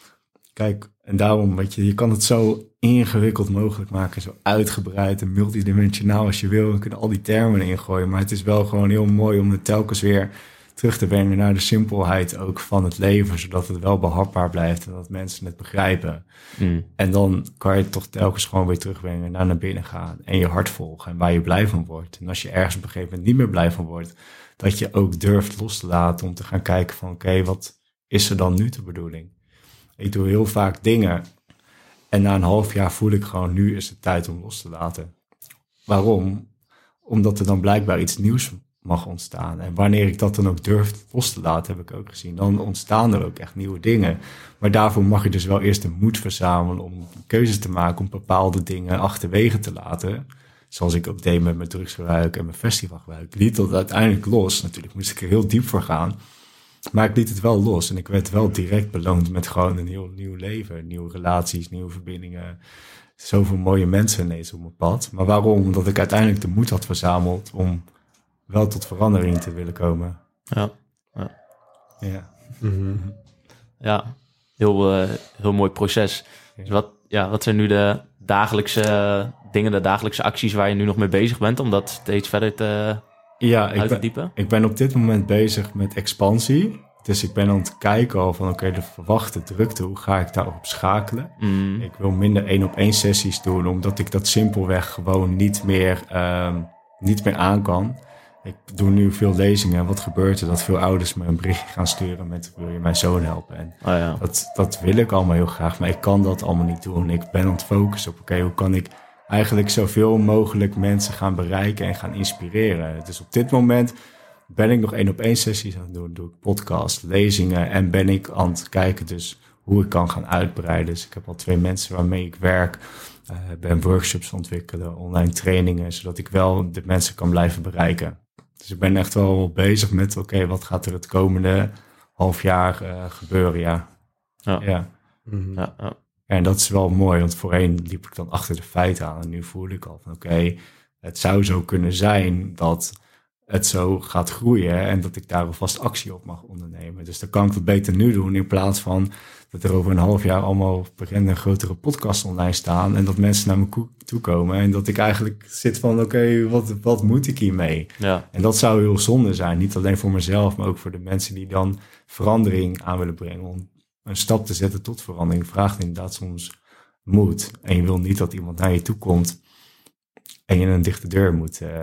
[SPEAKER 3] Kijk, en daarom, weet je, je kan het zo ingewikkeld mogelijk maken. Zo uitgebreid en multidimensionaal als je wil. We kunnen al die termen erin gooien. Maar het is wel gewoon heel mooi om het telkens weer terug te brengen naar de simpelheid ook van het leven. Zodat het wel behapbaar blijft en dat mensen het begrijpen.
[SPEAKER 2] Mm.
[SPEAKER 3] En dan kan je het toch telkens gewoon weer terugbrengen, naar naar binnen gaan en je hart volgen en waar je blij van wordt. En als je ergens op een gegeven moment niet meer blij van wordt, dat je ook durft los te laten om te gaan kijken van oké, wat is er dan nu de bedoeling? Ik doe heel vaak dingen en na een half jaar voel ik gewoon, nu is het tijd om los te laten. Waarom? Omdat er dan blijkbaar iets nieuws mag ontstaan. En wanneer ik dat dan ook durf los te laten, heb ik ook gezien, dan ontstaan er ook echt nieuwe dingen. Maar daarvoor mag je dus wel eerst de moed verzamelen om keuzes te maken, om bepaalde dingen achterwege te laten. Zoals ik ook deed met mijn drugsgebruik en mijn festivalgebruik. Ik liet dat uiteindelijk los. Natuurlijk moest ik er heel diep voor gaan. Maar ik liet het wel los. En ik werd wel direct beloond met gewoon een heel nieuw leven. Nieuwe relaties, nieuwe verbindingen. Zoveel mooie mensen ineens op mijn pad. Maar waarom? Omdat ik uiteindelijk de moed had verzameld om wel tot verandering te willen komen.
[SPEAKER 2] Ja.
[SPEAKER 3] Ja.
[SPEAKER 4] Mm-hmm.
[SPEAKER 2] Ja, heel, uh, heel mooi proces. Dus wat, ja, wat zijn nu de dagelijkse dingen, de dagelijkse acties waar je nu nog mee bezig bent om dat steeds verder te
[SPEAKER 3] Ja, ik
[SPEAKER 2] uit te
[SPEAKER 3] ben,
[SPEAKER 2] diepen?
[SPEAKER 3] ik ben op dit moment bezig met expansie. Dus ik ben aan het kijken al van oké, okay, de verwachte drukte, hoe ga ik daarop schakelen?
[SPEAKER 2] Mm.
[SPEAKER 3] Ik wil minder één op één sessies doen, omdat ik dat simpelweg gewoon niet meer, um, niet meer aan kan. Ik doe nu veel lezingen. Wat gebeurt er? Dat veel ouders me een berichtje gaan sturen met wil je mijn zoon helpen? En
[SPEAKER 2] Oh, ja.
[SPEAKER 3] dat, dat wil ik allemaal heel graag, maar ik kan dat allemaal niet doen. Ik ben aan het focussen op oké, okay, hoe kan ik eigenlijk zoveel mogelijk mensen gaan bereiken en gaan inspireren. Dus op dit moment ben ik nog één op één sessies aan het doen. Doe ik podcast, lezingen en ben ik aan het kijken dus hoe ik kan gaan uitbreiden. Dus ik heb al twee mensen waarmee ik werk. Uh, ben workshops ontwikkelen, online trainingen, zodat ik wel de mensen kan blijven bereiken. Dus ik ben echt wel bezig met oké, okay, wat gaat er het komende half jaar uh, gebeuren, ja.
[SPEAKER 2] Ja.
[SPEAKER 3] Ja.
[SPEAKER 4] Mm-hmm.
[SPEAKER 2] Ja, ja.
[SPEAKER 3] En dat is wel mooi, want voorheen liep ik dan achter de feiten aan. En nu voel ik al van oké, okay, het zou zo kunnen zijn dat het zo gaat groeien en dat ik daar alvast actie op mag ondernemen. Dus dan kan ik het beter nu doen in plaats van dat er over een half jaar allemaal bekende grotere podcasts online staan en dat mensen naar me toe komen en dat ik eigenlijk zit van oké, okay, wat, wat moet ik hiermee?
[SPEAKER 2] Ja.
[SPEAKER 3] En dat zou heel zonde zijn, niet alleen voor mezelf, maar ook voor de mensen die dan verandering aan willen brengen. Om een stap te zetten tot verandering vraagt inderdaad soms moed. En je wil niet dat iemand naar je toe komt en je een dichte deur moet... Uh,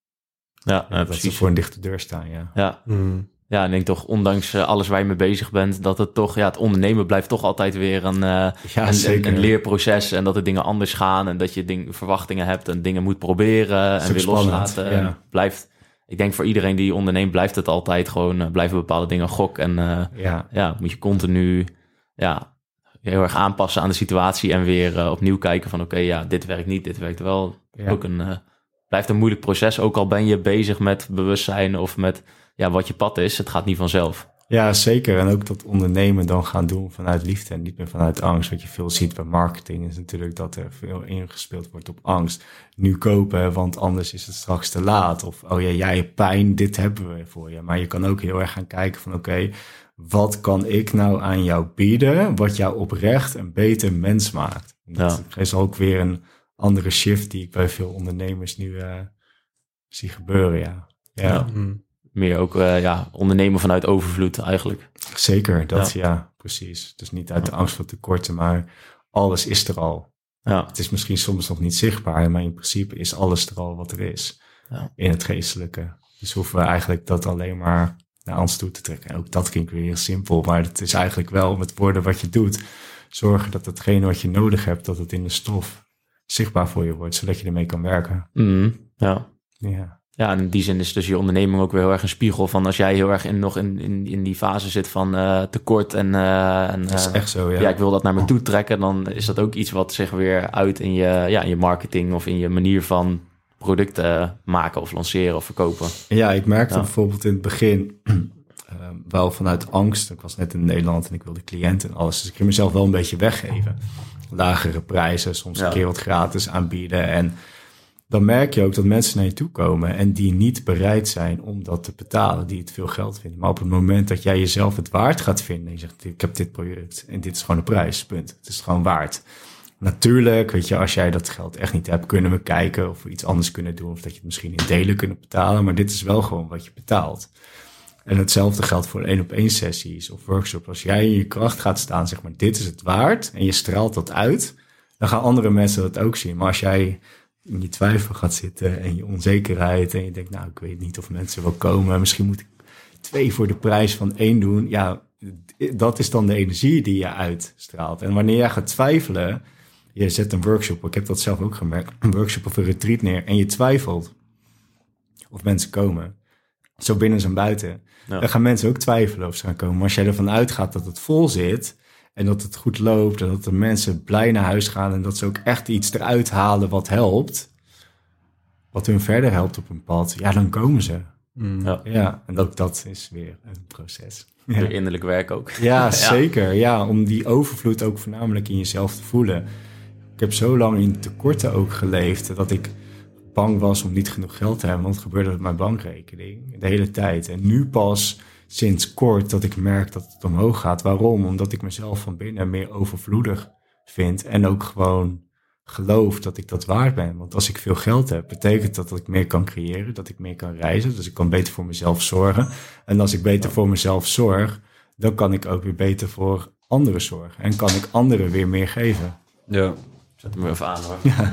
[SPEAKER 2] Ja, ja,
[SPEAKER 3] dat
[SPEAKER 2] precies.
[SPEAKER 3] ze voor een dichte deur staan, ja.
[SPEAKER 2] Ja.
[SPEAKER 4] Mm-hmm.
[SPEAKER 2] Ja, en ik denk toch, ondanks uh, alles waar je mee bezig bent, dat het toch, ja, het ondernemen blijft toch altijd weer een, uh,
[SPEAKER 3] Ja,
[SPEAKER 2] een,
[SPEAKER 3] zeker.
[SPEAKER 2] een, een leerproces. En dat er dingen anders gaan en dat je ding, verwachtingen hebt en dingen moet proberen en
[SPEAKER 3] ook
[SPEAKER 2] weer
[SPEAKER 3] spannend,
[SPEAKER 2] loslaten.
[SPEAKER 3] ja.
[SPEAKER 2] En blijft, ik denk voor iedereen die onderneemt, blijft het altijd gewoon, uh, blijven bepaalde dingen gok. En uh,
[SPEAKER 3] Ja,
[SPEAKER 2] ja, moet je continu, ja, heel erg aanpassen aan de situatie en weer uh, opnieuw kijken van, oké, okay, ja, dit werkt niet, dit werkt wel.
[SPEAKER 3] ja.
[SPEAKER 2] Ook een, uh, blijft een moeilijk proces, ook al ben je bezig met bewustzijn of met ja, wat je pad is. Het gaat niet vanzelf.
[SPEAKER 3] Ja, zeker. En ook dat ondernemen dan gaan doen vanuit liefde en niet meer vanuit angst. Wat je veel ziet bij marketing is natuurlijk dat er veel ingespeeld wordt op angst. Nu kopen, want anders is het straks te laat. Of, oh ja, jij hebt pijn, dit hebben we voor je. Maar je kan ook heel erg gaan kijken van, oké, okay, wat kan ik nou aan jou bieden, wat jou oprecht een beter mens maakt? Dat ja. is ook weer een andere shift die ik bij veel ondernemers nu uh, zie gebeuren, ja. Ja.
[SPEAKER 2] ja. Mm. Meer ook uh, ja, ondernemen vanuit overvloed eigenlijk.
[SPEAKER 3] Zeker, dat ja, ja precies. Dus niet uit de angst voor tekorten, maar alles is er al. Ja. Het is misschien soms nog niet zichtbaar, maar in principe is alles er al wat er is. Ja. In het geestelijke. Dus hoeven we eigenlijk dat alleen maar naar ons toe te trekken. En ook dat klinkt weer heel simpel, maar het is eigenlijk wel met woorden wat je doet. Zorgen dat hetgene wat je nodig hebt, dat het in de stof zichtbaar voor je wordt, zodat je ermee kan werken.
[SPEAKER 2] Mm, ja.
[SPEAKER 3] Ja.
[SPEAKER 2] Ja, en in die zin is dus je onderneming ook weer heel erg een spiegel van als jij heel erg in, nog in, in, in die fase zit van uh, tekort en, uh, en uh,
[SPEAKER 3] dat is echt zo, ja.
[SPEAKER 2] ja, ik wil dat naar me toe trekken, dan is dat ook iets wat zich weer uit in je, ja, in je marketing of in je manier van producten maken of lanceren of verkopen.
[SPEAKER 3] Ja, ik merkte ja. bijvoorbeeld in het begin uh, wel vanuit angst. Ik was net in Nederland en ik wilde cliënten en alles, dus ik ging mezelf wel een beetje weggeven. Lagere prijzen, soms ja. een keer wat gratis aanbieden en dan merk je ook dat mensen naar je toe komen en die niet bereid zijn om dat te betalen, die het veel geld vinden. Maar op het moment dat jij jezelf het waard gaat vinden en je zegt, ik heb dit product en dit is gewoon de prijs, punt. Het is gewoon waard. Natuurlijk, weet je, als jij dat geld echt niet hebt, kunnen we kijken of we iets anders kunnen doen of dat je het misschien in delen kunnen betalen, maar dit is wel gewoon wat je betaalt. En hetzelfde geldt voor één-op-één sessies of workshops. Als jij in je kracht gaat staan, zeg maar, dit is het waard en je straalt dat uit, dan gaan andere mensen dat ook zien. Maar als jij in je twijfel gaat zitten en je onzekerheid en je denkt, nou, ik weet niet of mensen wel komen, misschien moet ik twee voor de prijs van één doen. Ja, dat is dan de energie die je uitstraalt. En wanneer jij gaat twijfelen, je zet een workshop, ik heb dat zelf ook gemerkt, een workshop of een retreat neer en je twijfelt of mensen komen, zo binnen zo buiten, ja. dan gaan mensen ook twijfelen of ze gaan komen. Maar als jij ervan uitgaat dat het vol zit en dat het goed loopt en dat de mensen blij naar huis gaan en dat ze ook echt iets eruit halen wat helpt, wat hun verder helpt op een pad, ja, dan komen ze.
[SPEAKER 2] Mm. Ja.
[SPEAKER 3] ja, en ook dat is weer een proces.
[SPEAKER 2] Ja. Weer innerlijk werk ook.
[SPEAKER 3] Ja, ja, zeker. Ja, om die overvloed ook voornamelijk in jezelf te voelen. Ik heb zo lang in tekorten ook geleefd dat ik bang was om niet genoeg geld te hebben, want het gebeurde met mijn bankrekening de hele tijd. En nu pas sinds kort dat ik merk dat het omhoog gaat. Waarom? Omdat ik mezelf van binnen meer overvloedig vind en ook gewoon geloof dat ik dat waard ben. Want als ik veel geld heb, betekent dat dat ik meer kan creëren, dat ik meer kan reizen, dus ik kan beter voor mezelf zorgen. En als ik beter voor mezelf zorg, dan kan ik ook weer beter voor anderen zorgen en kan ik anderen weer meer geven.
[SPEAKER 2] Ja, zet hem even aan hoor.
[SPEAKER 3] Ja.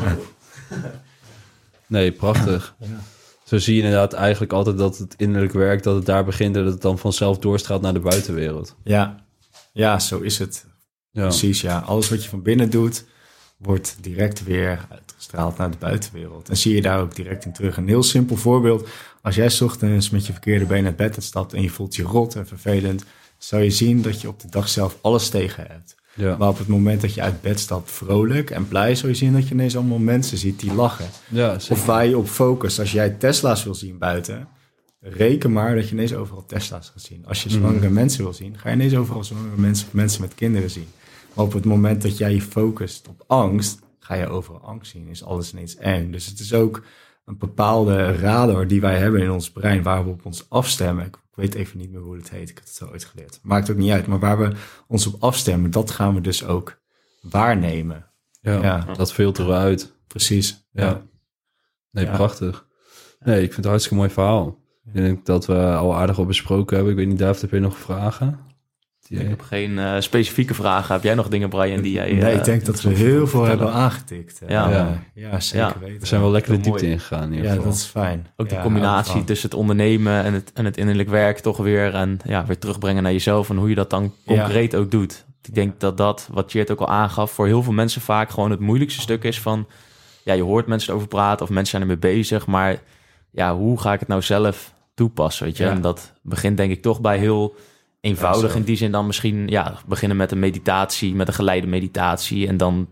[SPEAKER 4] Nee, prachtig. Ja. Zo zie je inderdaad eigenlijk altijd dat het innerlijk werk, dat het daar begint en dat het dan vanzelf doorstraalt naar de buitenwereld.
[SPEAKER 3] Ja, ja, zo is het. Ja. Precies, ja. Alles wat je van binnen doet, wordt direct weer uitgestraald naar de buitenwereld. En zie je daar ook direct in terug. Een heel simpel voorbeeld. Als jij 's ochtends met je verkeerde been uit bed stapt en je voelt je rot en vervelend, zou je zien dat je op de dag zelf alles tegen hebt. Ja. Maar op het moment dat je uit bed stapt vrolijk en blij, zou je zien dat je ineens allemaal mensen ziet die lachen.
[SPEAKER 4] Ja,
[SPEAKER 3] of waar je op focust. Als jij Tesla's wil zien buiten, reken maar dat je ineens overal Tesla's gaat zien. Als je zwangere mm. mensen wil zien, ga je ineens overal zwangere mensen of mensen met kinderen zien. Maar op het moment dat jij je focust op angst, ga je overal angst zien. Is alles ineens eng. Dus het is ook een bepaalde radar die wij hebben in ons brein, waar we op ons afstemmen. Ik weet even niet meer hoe het heet. Ik heb het zo ooit geleerd. Maakt ook niet uit. Maar waar we ons op afstemmen, dat gaan we dus ook waarnemen.
[SPEAKER 4] Ja, ja. Dat filteren we uit.
[SPEAKER 3] Precies. Ja.
[SPEAKER 4] ja. Nee, ja. Prachtig. Nee, ik vind het een hartstikke mooi verhaal. Ik denk dat we al aardig al besproken hebben. Ik weet niet, David, heb je nog vragen?
[SPEAKER 2] Ik heb geen uh, specifieke vragen. Heb jij nog dingen, Brian, die jij... Uh,
[SPEAKER 3] nee, ik denk dat we heel veel hebben aangetikt.
[SPEAKER 2] Ja,
[SPEAKER 3] ja. ja zeker
[SPEAKER 2] ja.
[SPEAKER 3] weten.
[SPEAKER 4] We zijn wel lekker de diepte ingegaan. In
[SPEAKER 3] ja,
[SPEAKER 4] geval.
[SPEAKER 3] dat is fijn.
[SPEAKER 2] Ook de
[SPEAKER 3] ja,
[SPEAKER 2] combinatie tussen het ondernemen en het, en het innerlijk werk toch weer... en ja, weer terugbrengen naar jezelf en hoe je dat dan concreet ja. ook doet. Ik denk dat dat, wat Tjeerd ook al aangaf, voor heel veel mensen vaak gewoon het moeilijkste stuk is van... ja, je hoort mensen erover praten of mensen zijn ermee bezig, maar ja, hoe ga ik het nou zelf toepassen, weet je? Ja. En dat begint denk ik toch bij heel... eenvoudig ja, in die zin dan misschien ja, beginnen met een meditatie, met een geleide meditatie en dan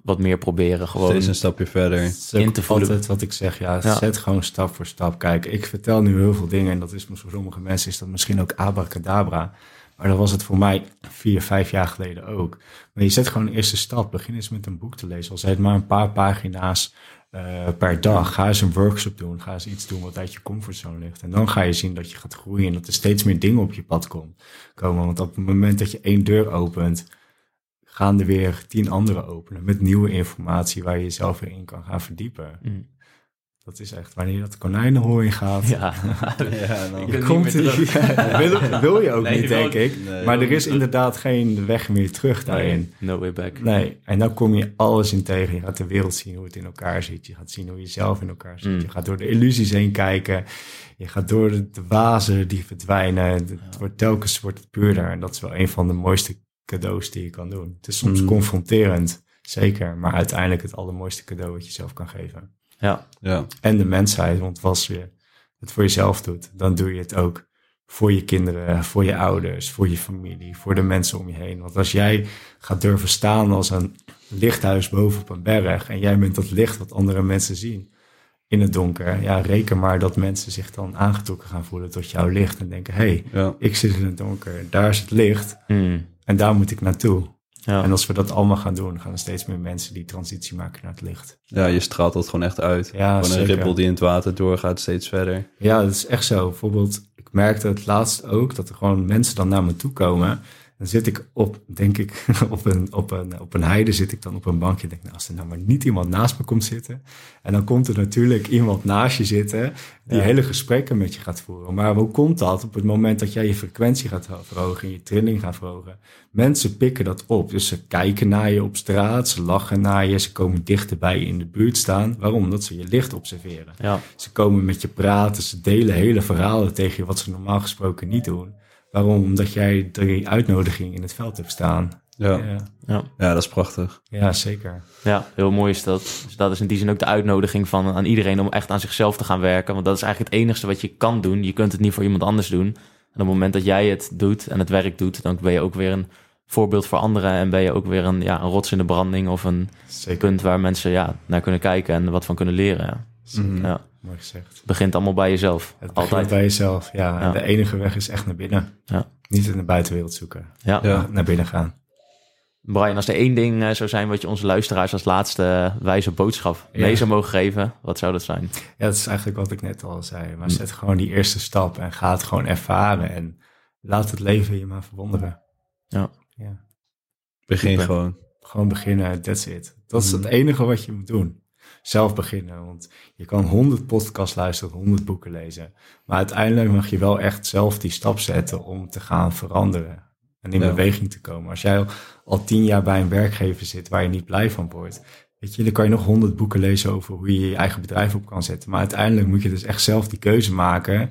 [SPEAKER 2] wat meer proberen. Gewoon
[SPEAKER 4] Steeds een stapje verder.
[SPEAKER 3] Dat is
[SPEAKER 2] in
[SPEAKER 3] ook
[SPEAKER 2] te voelen.
[SPEAKER 3] altijd wat ik zeg. Ja,
[SPEAKER 2] Ja.
[SPEAKER 3] zet gewoon stap voor stap. Kijk, ik vertel nu heel veel dingen. En dat is voor sommige mensen is dat misschien ook abracadabra. Maar dat was het voor mij vier, vijf jaar geleden ook. Maar je zet gewoon een eerste stap. Begin eens met een boek te lezen. Al zijn het maar een paar pagina's uh, per dag. Ga eens een workshop doen. Ga eens iets doen wat uit je comfortzone ligt. En dan ga je zien dat je gaat groeien. En dat er steeds meer dingen op je pad kom- komen. Want op het moment dat je één deur opent, gaan er weer tien andere openen. Met nieuwe informatie waar je jezelf weer in kan gaan verdiepen.
[SPEAKER 2] Mm.
[SPEAKER 3] Dat is echt wanneer je dat konijnenhooi gaat.
[SPEAKER 2] Ja,
[SPEAKER 4] Ja, dan...
[SPEAKER 2] Ik kunt
[SPEAKER 3] Komt
[SPEAKER 2] niet meer
[SPEAKER 3] die- ja, wil, wil je ook
[SPEAKER 2] Nee,
[SPEAKER 3] niet,
[SPEAKER 2] wil
[SPEAKER 3] denk
[SPEAKER 2] ik-
[SPEAKER 3] ik.
[SPEAKER 4] Nee,
[SPEAKER 3] maar
[SPEAKER 2] wil
[SPEAKER 3] er
[SPEAKER 2] ik
[SPEAKER 3] is
[SPEAKER 2] niet.
[SPEAKER 3] inderdaad geen weg meer terug daarin.
[SPEAKER 2] no way back.
[SPEAKER 3] Nee, en dan kom je alles in tegen. Je gaat de wereld zien hoe het in elkaar zit. Je gaat zien hoe je zelf in elkaar zit.
[SPEAKER 2] Mm.
[SPEAKER 3] Je gaat door de illusies heen kijken. Je gaat door de, de wazen die verdwijnen. Het wordt telkens wordt het puurder. En dat is wel een van de mooiste cadeaus die je kan doen. Het is soms
[SPEAKER 4] Mm.
[SPEAKER 3] confronterend, zeker. Maar uiteindelijk het allermooiste cadeau wat je zelf kan geven.
[SPEAKER 2] Ja,
[SPEAKER 4] Ja,
[SPEAKER 3] En de mensheid, want als je het voor jezelf doet, dan doe je het ook voor je kinderen, voor je ouders, voor je familie, voor de mensen om je heen. Want als jij gaat durven staan als een lichthuis boven op een berg en jij bent dat licht wat andere mensen zien in het donker, ja, reken maar dat mensen zich dan aangetrokken gaan voelen tot jouw licht en denken, hé, hey,
[SPEAKER 4] ja.
[SPEAKER 3] ik zit in het donker, daar is het licht
[SPEAKER 2] mm.
[SPEAKER 3] en daar moet ik naartoe.
[SPEAKER 2] ja.
[SPEAKER 3] En als we dat allemaal gaan doen, gaan er steeds meer mensen die transitie maken naar het licht.
[SPEAKER 4] ja, je straalt dat gewoon echt uit.
[SPEAKER 3] Ja,
[SPEAKER 4] Gewoon een
[SPEAKER 3] zeker.
[SPEAKER 4] rippel die in het water doorgaat, steeds verder.
[SPEAKER 3] Ja, dat is echt zo. Bijvoorbeeld, ik merkte het laatst ook dat er gewoon mensen dan naar me toe komen. Dan zit ik op, denk ik, op een, op een, op een heide zit ik dan op een bankje. Denk, nou, als er nou maar niet iemand naast me komt zitten. En dan komt er natuurlijk iemand naast je zitten die
[SPEAKER 2] Ja.
[SPEAKER 3] hele gesprekken met je gaat voeren. Maar hoe komt dat? Op het moment dat jij je frequentie gaat verhogen, je trilling gaat verhogen. Mensen pikken dat op. Dus ze kijken naar je op straat, ze lachen naar je, ze komen dichterbij je in de buurt staan. Waarom? Omdat ze je licht observeren.
[SPEAKER 2] ja.
[SPEAKER 3] Ze komen met je praten, ze delen hele verhalen tegen je wat ze normaal gesproken niet doen. Waarom? Omdat jij die uitnodiging in het veld hebt staan.
[SPEAKER 4] Ja,
[SPEAKER 3] Ja,
[SPEAKER 2] ja.
[SPEAKER 4] ja dat is prachtig.
[SPEAKER 3] ja, zeker.
[SPEAKER 2] Ja, heel mooi is dat. Dus dat is in die zin ook de uitnodiging van aan iedereen om echt aan zichzelf te gaan werken. Want dat is eigenlijk het enigste wat je kan doen. Je kunt het niet voor iemand anders doen. En op het moment dat jij het doet en het werk doet, dan ben je ook weer een voorbeeld voor anderen. En ben je ook weer een, ja, een rots in de branding of een
[SPEAKER 3] Zeker.
[SPEAKER 2] punt waar mensen ja, naar kunnen kijken en wat van kunnen leren. Ja.
[SPEAKER 3] Zeker.
[SPEAKER 2] Ja.
[SPEAKER 3] Mooi gezegd.
[SPEAKER 2] Het begint allemaal bij jezelf.
[SPEAKER 3] Het begint
[SPEAKER 2] Altijd.
[SPEAKER 3] bij jezelf. Ja, en
[SPEAKER 2] Ja.
[SPEAKER 3] de enige weg is echt naar binnen.
[SPEAKER 2] Ja.
[SPEAKER 3] Niet in de buitenwereld zoeken.
[SPEAKER 2] Ja.
[SPEAKER 4] Ja.
[SPEAKER 3] Maar naar binnen gaan.
[SPEAKER 2] Brian, als er één ding eh, zou zijn wat je onze luisteraars als laatste eh, wijze boodschap
[SPEAKER 3] Ja.
[SPEAKER 2] mee zou mogen geven, wat zou dat zijn?
[SPEAKER 3] Ja, dat is eigenlijk wat ik net al zei. Maar zet gewoon die eerste stap en ga het gewoon ervaren. En laat het leven je maar verwonderen.
[SPEAKER 2] Ja.
[SPEAKER 3] Ja.
[SPEAKER 4] Begin
[SPEAKER 2] Super.
[SPEAKER 4] gewoon.
[SPEAKER 3] Gewoon beginnen, that's it. Dat is
[SPEAKER 2] Mhm.
[SPEAKER 3] het enige wat je moet doen. Zelf beginnen, want je kan honderd podcasts luisteren, honderd boeken lezen. Maar uiteindelijk mag je wel echt zelf die stap zetten om te gaan veranderen. En in
[SPEAKER 4] Ja.
[SPEAKER 3] beweging te komen. Als jij al, al tien jaar bij een werkgever zit waar je niet blij van wordt. Weet je, dan kan je nog honderd boeken lezen over hoe je je eigen bedrijf op kan zetten. Maar uiteindelijk moet je dus echt zelf die keuze maken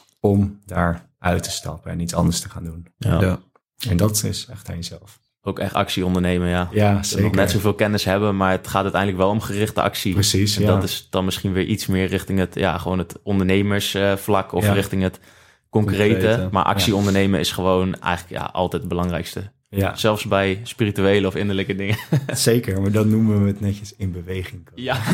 [SPEAKER 3] om daar uit te stappen en iets anders te gaan doen.
[SPEAKER 2] Ja.
[SPEAKER 4] Ja.
[SPEAKER 3] En dat is echt aan jezelf.
[SPEAKER 2] Ook echt actie ondernemen, ja.
[SPEAKER 3] Ja,
[SPEAKER 2] Nog
[SPEAKER 3] zeker.
[SPEAKER 2] net zoveel kennis hebben, maar het gaat uiteindelijk wel om gerichte actie.
[SPEAKER 3] Precies,
[SPEAKER 2] En
[SPEAKER 3] ja.
[SPEAKER 2] dat is dan misschien weer iets meer richting het, ja, gewoon het ondernemersvlak of
[SPEAKER 3] Ja.
[SPEAKER 2] richting het concrete.
[SPEAKER 4] Concrete,
[SPEAKER 2] Maar actie ondernemen is gewoon eigenlijk ja, altijd het belangrijkste.
[SPEAKER 3] Ja,
[SPEAKER 2] Zelfs bij spirituele of innerlijke dingen.
[SPEAKER 3] zeker. Maar dan noemen we het netjes in beweging komen.
[SPEAKER 2] Ja.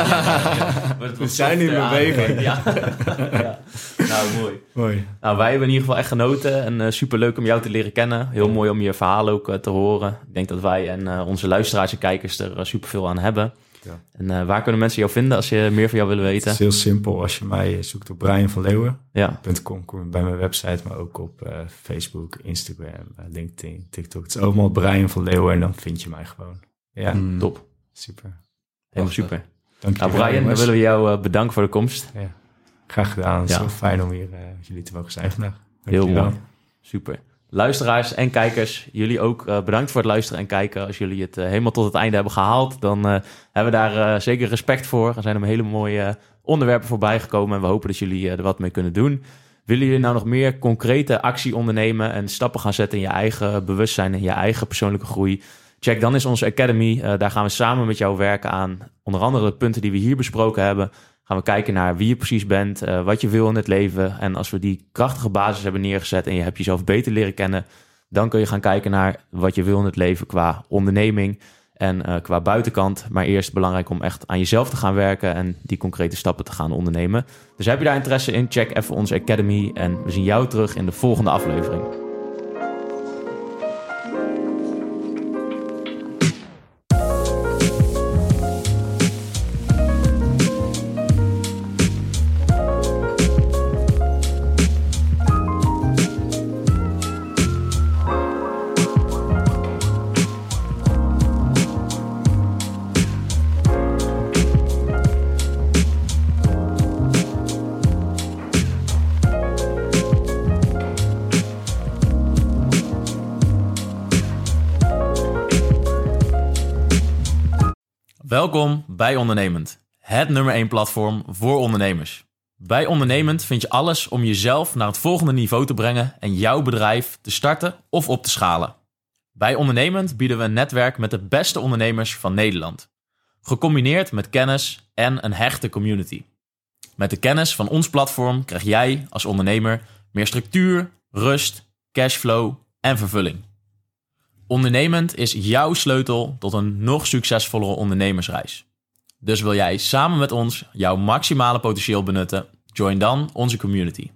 [SPEAKER 2] Maar het
[SPEAKER 3] We
[SPEAKER 2] wordt
[SPEAKER 3] zijn in
[SPEAKER 2] softer
[SPEAKER 3] beweging.
[SPEAKER 2] aangepakt. Ja. Ja. Nou, mooi.
[SPEAKER 3] Mooi.
[SPEAKER 2] Nou, wij hebben in ieder geval echt genoten en uh, superleuk om jou te leren kennen. Heel mooi om je verhaal ook uh, te horen. Ik denk dat wij en uh, onze luisteraars en kijkers er uh, superveel aan hebben.
[SPEAKER 3] Ja.
[SPEAKER 2] En uh, waar kunnen mensen jou vinden als je meer van jou willen
[SPEAKER 3] Het
[SPEAKER 2] weten?
[SPEAKER 3] is heel simpel. Als je mij zoekt op brian van leeuwen
[SPEAKER 2] Ja,
[SPEAKER 3] punt com, kom je bij mijn website, maar ook op uh, Facebook, Instagram, uh, LinkedIn, TikTok. Het is allemaal Brian van Leeuwen en dan vind je mij gewoon. Ja,
[SPEAKER 4] Mm.
[SPEAKER 2] top.
[SPEAKER 3] super.
[SPEAKER 2] Helemaal super.
[SPEAKER 3] Dank
[SPEAKER 2] Nou,
[SPEAKER 3] je wel,
[SPEAKER 2] Brian, dan
[SPEAKER 3] jongens.
[SPEAKER 2] willen we jou uh, bedanken voor de komst.
[SPEAKER 3] Ja, graag gedaan. Het is
[SPEAKER 2] Ja.
[SPEAKER 3] heel fijn om hier uh, met jullie te mogen zijn vandaag. Dank
[SPEAKER 2] Heel
[SPEAKER 3] jullie wel.
[SPEAKER 2] mooi. Super. Luisteraars en kijkers, jullie ook uh, bedankt voor het luisteren en kijken. Als jullie het uh, helemaal tot het einde hebben gehaald, dan uh, hebben we daar uh, zeker respect voor. Er zijn er hele mooie uh, onderwerpen voorbij gekomen en we hopen dat jullie uh, er wat mee kunnen doen. Willen jullie nou nog meer concrete actie ondernemen en stappen gaan zetten in je eigen bewustzijn en je eigen persoonlijke groei? Check dan eens onze Academy. Uh, daar gaan we samen met jou werken aan onder andere de punten die we hier besproken hebben. Gaan we kijken naar wie je precies bent, uh, wat je wil in het leven. En als we die krachtige basis hebben neergezet en je hebt jezelf beter leren kennen, dan kun je gaan kijken naar wat je wil in het leven qua onderneming. en uh, qua buitenkant. Maar eerst belangrijk om echt aan jezelf te gaan werken en die concrete stappen te gaan ondernemen. Dus heb je daar interesse in, check even onze Academy en we zien jou terug in de volgende aflevering.
[SPEAKER 1] Welkom bij Ondernemend, het nummer één platform voor ondernemers. Bij Ondernemend vind je alles om jezelf naar het volgende niveau te brengen en jouw bedrijf te starten of op te schalen. Bij Ondernemend bieden we een netwerk met de beste ondernemers van Nederland. Gecombineerd met kennis en een hechte community. Met de kennis van ons platform krijg jij als ondernemer meer structuur, rust, cashflow en vervulling. Ondernemend is jouw sleutel tot een nog succesvollere ondernemersreis. Dus wil jij samen met ons jouw maximale potentieel benutten? Join dan onze community.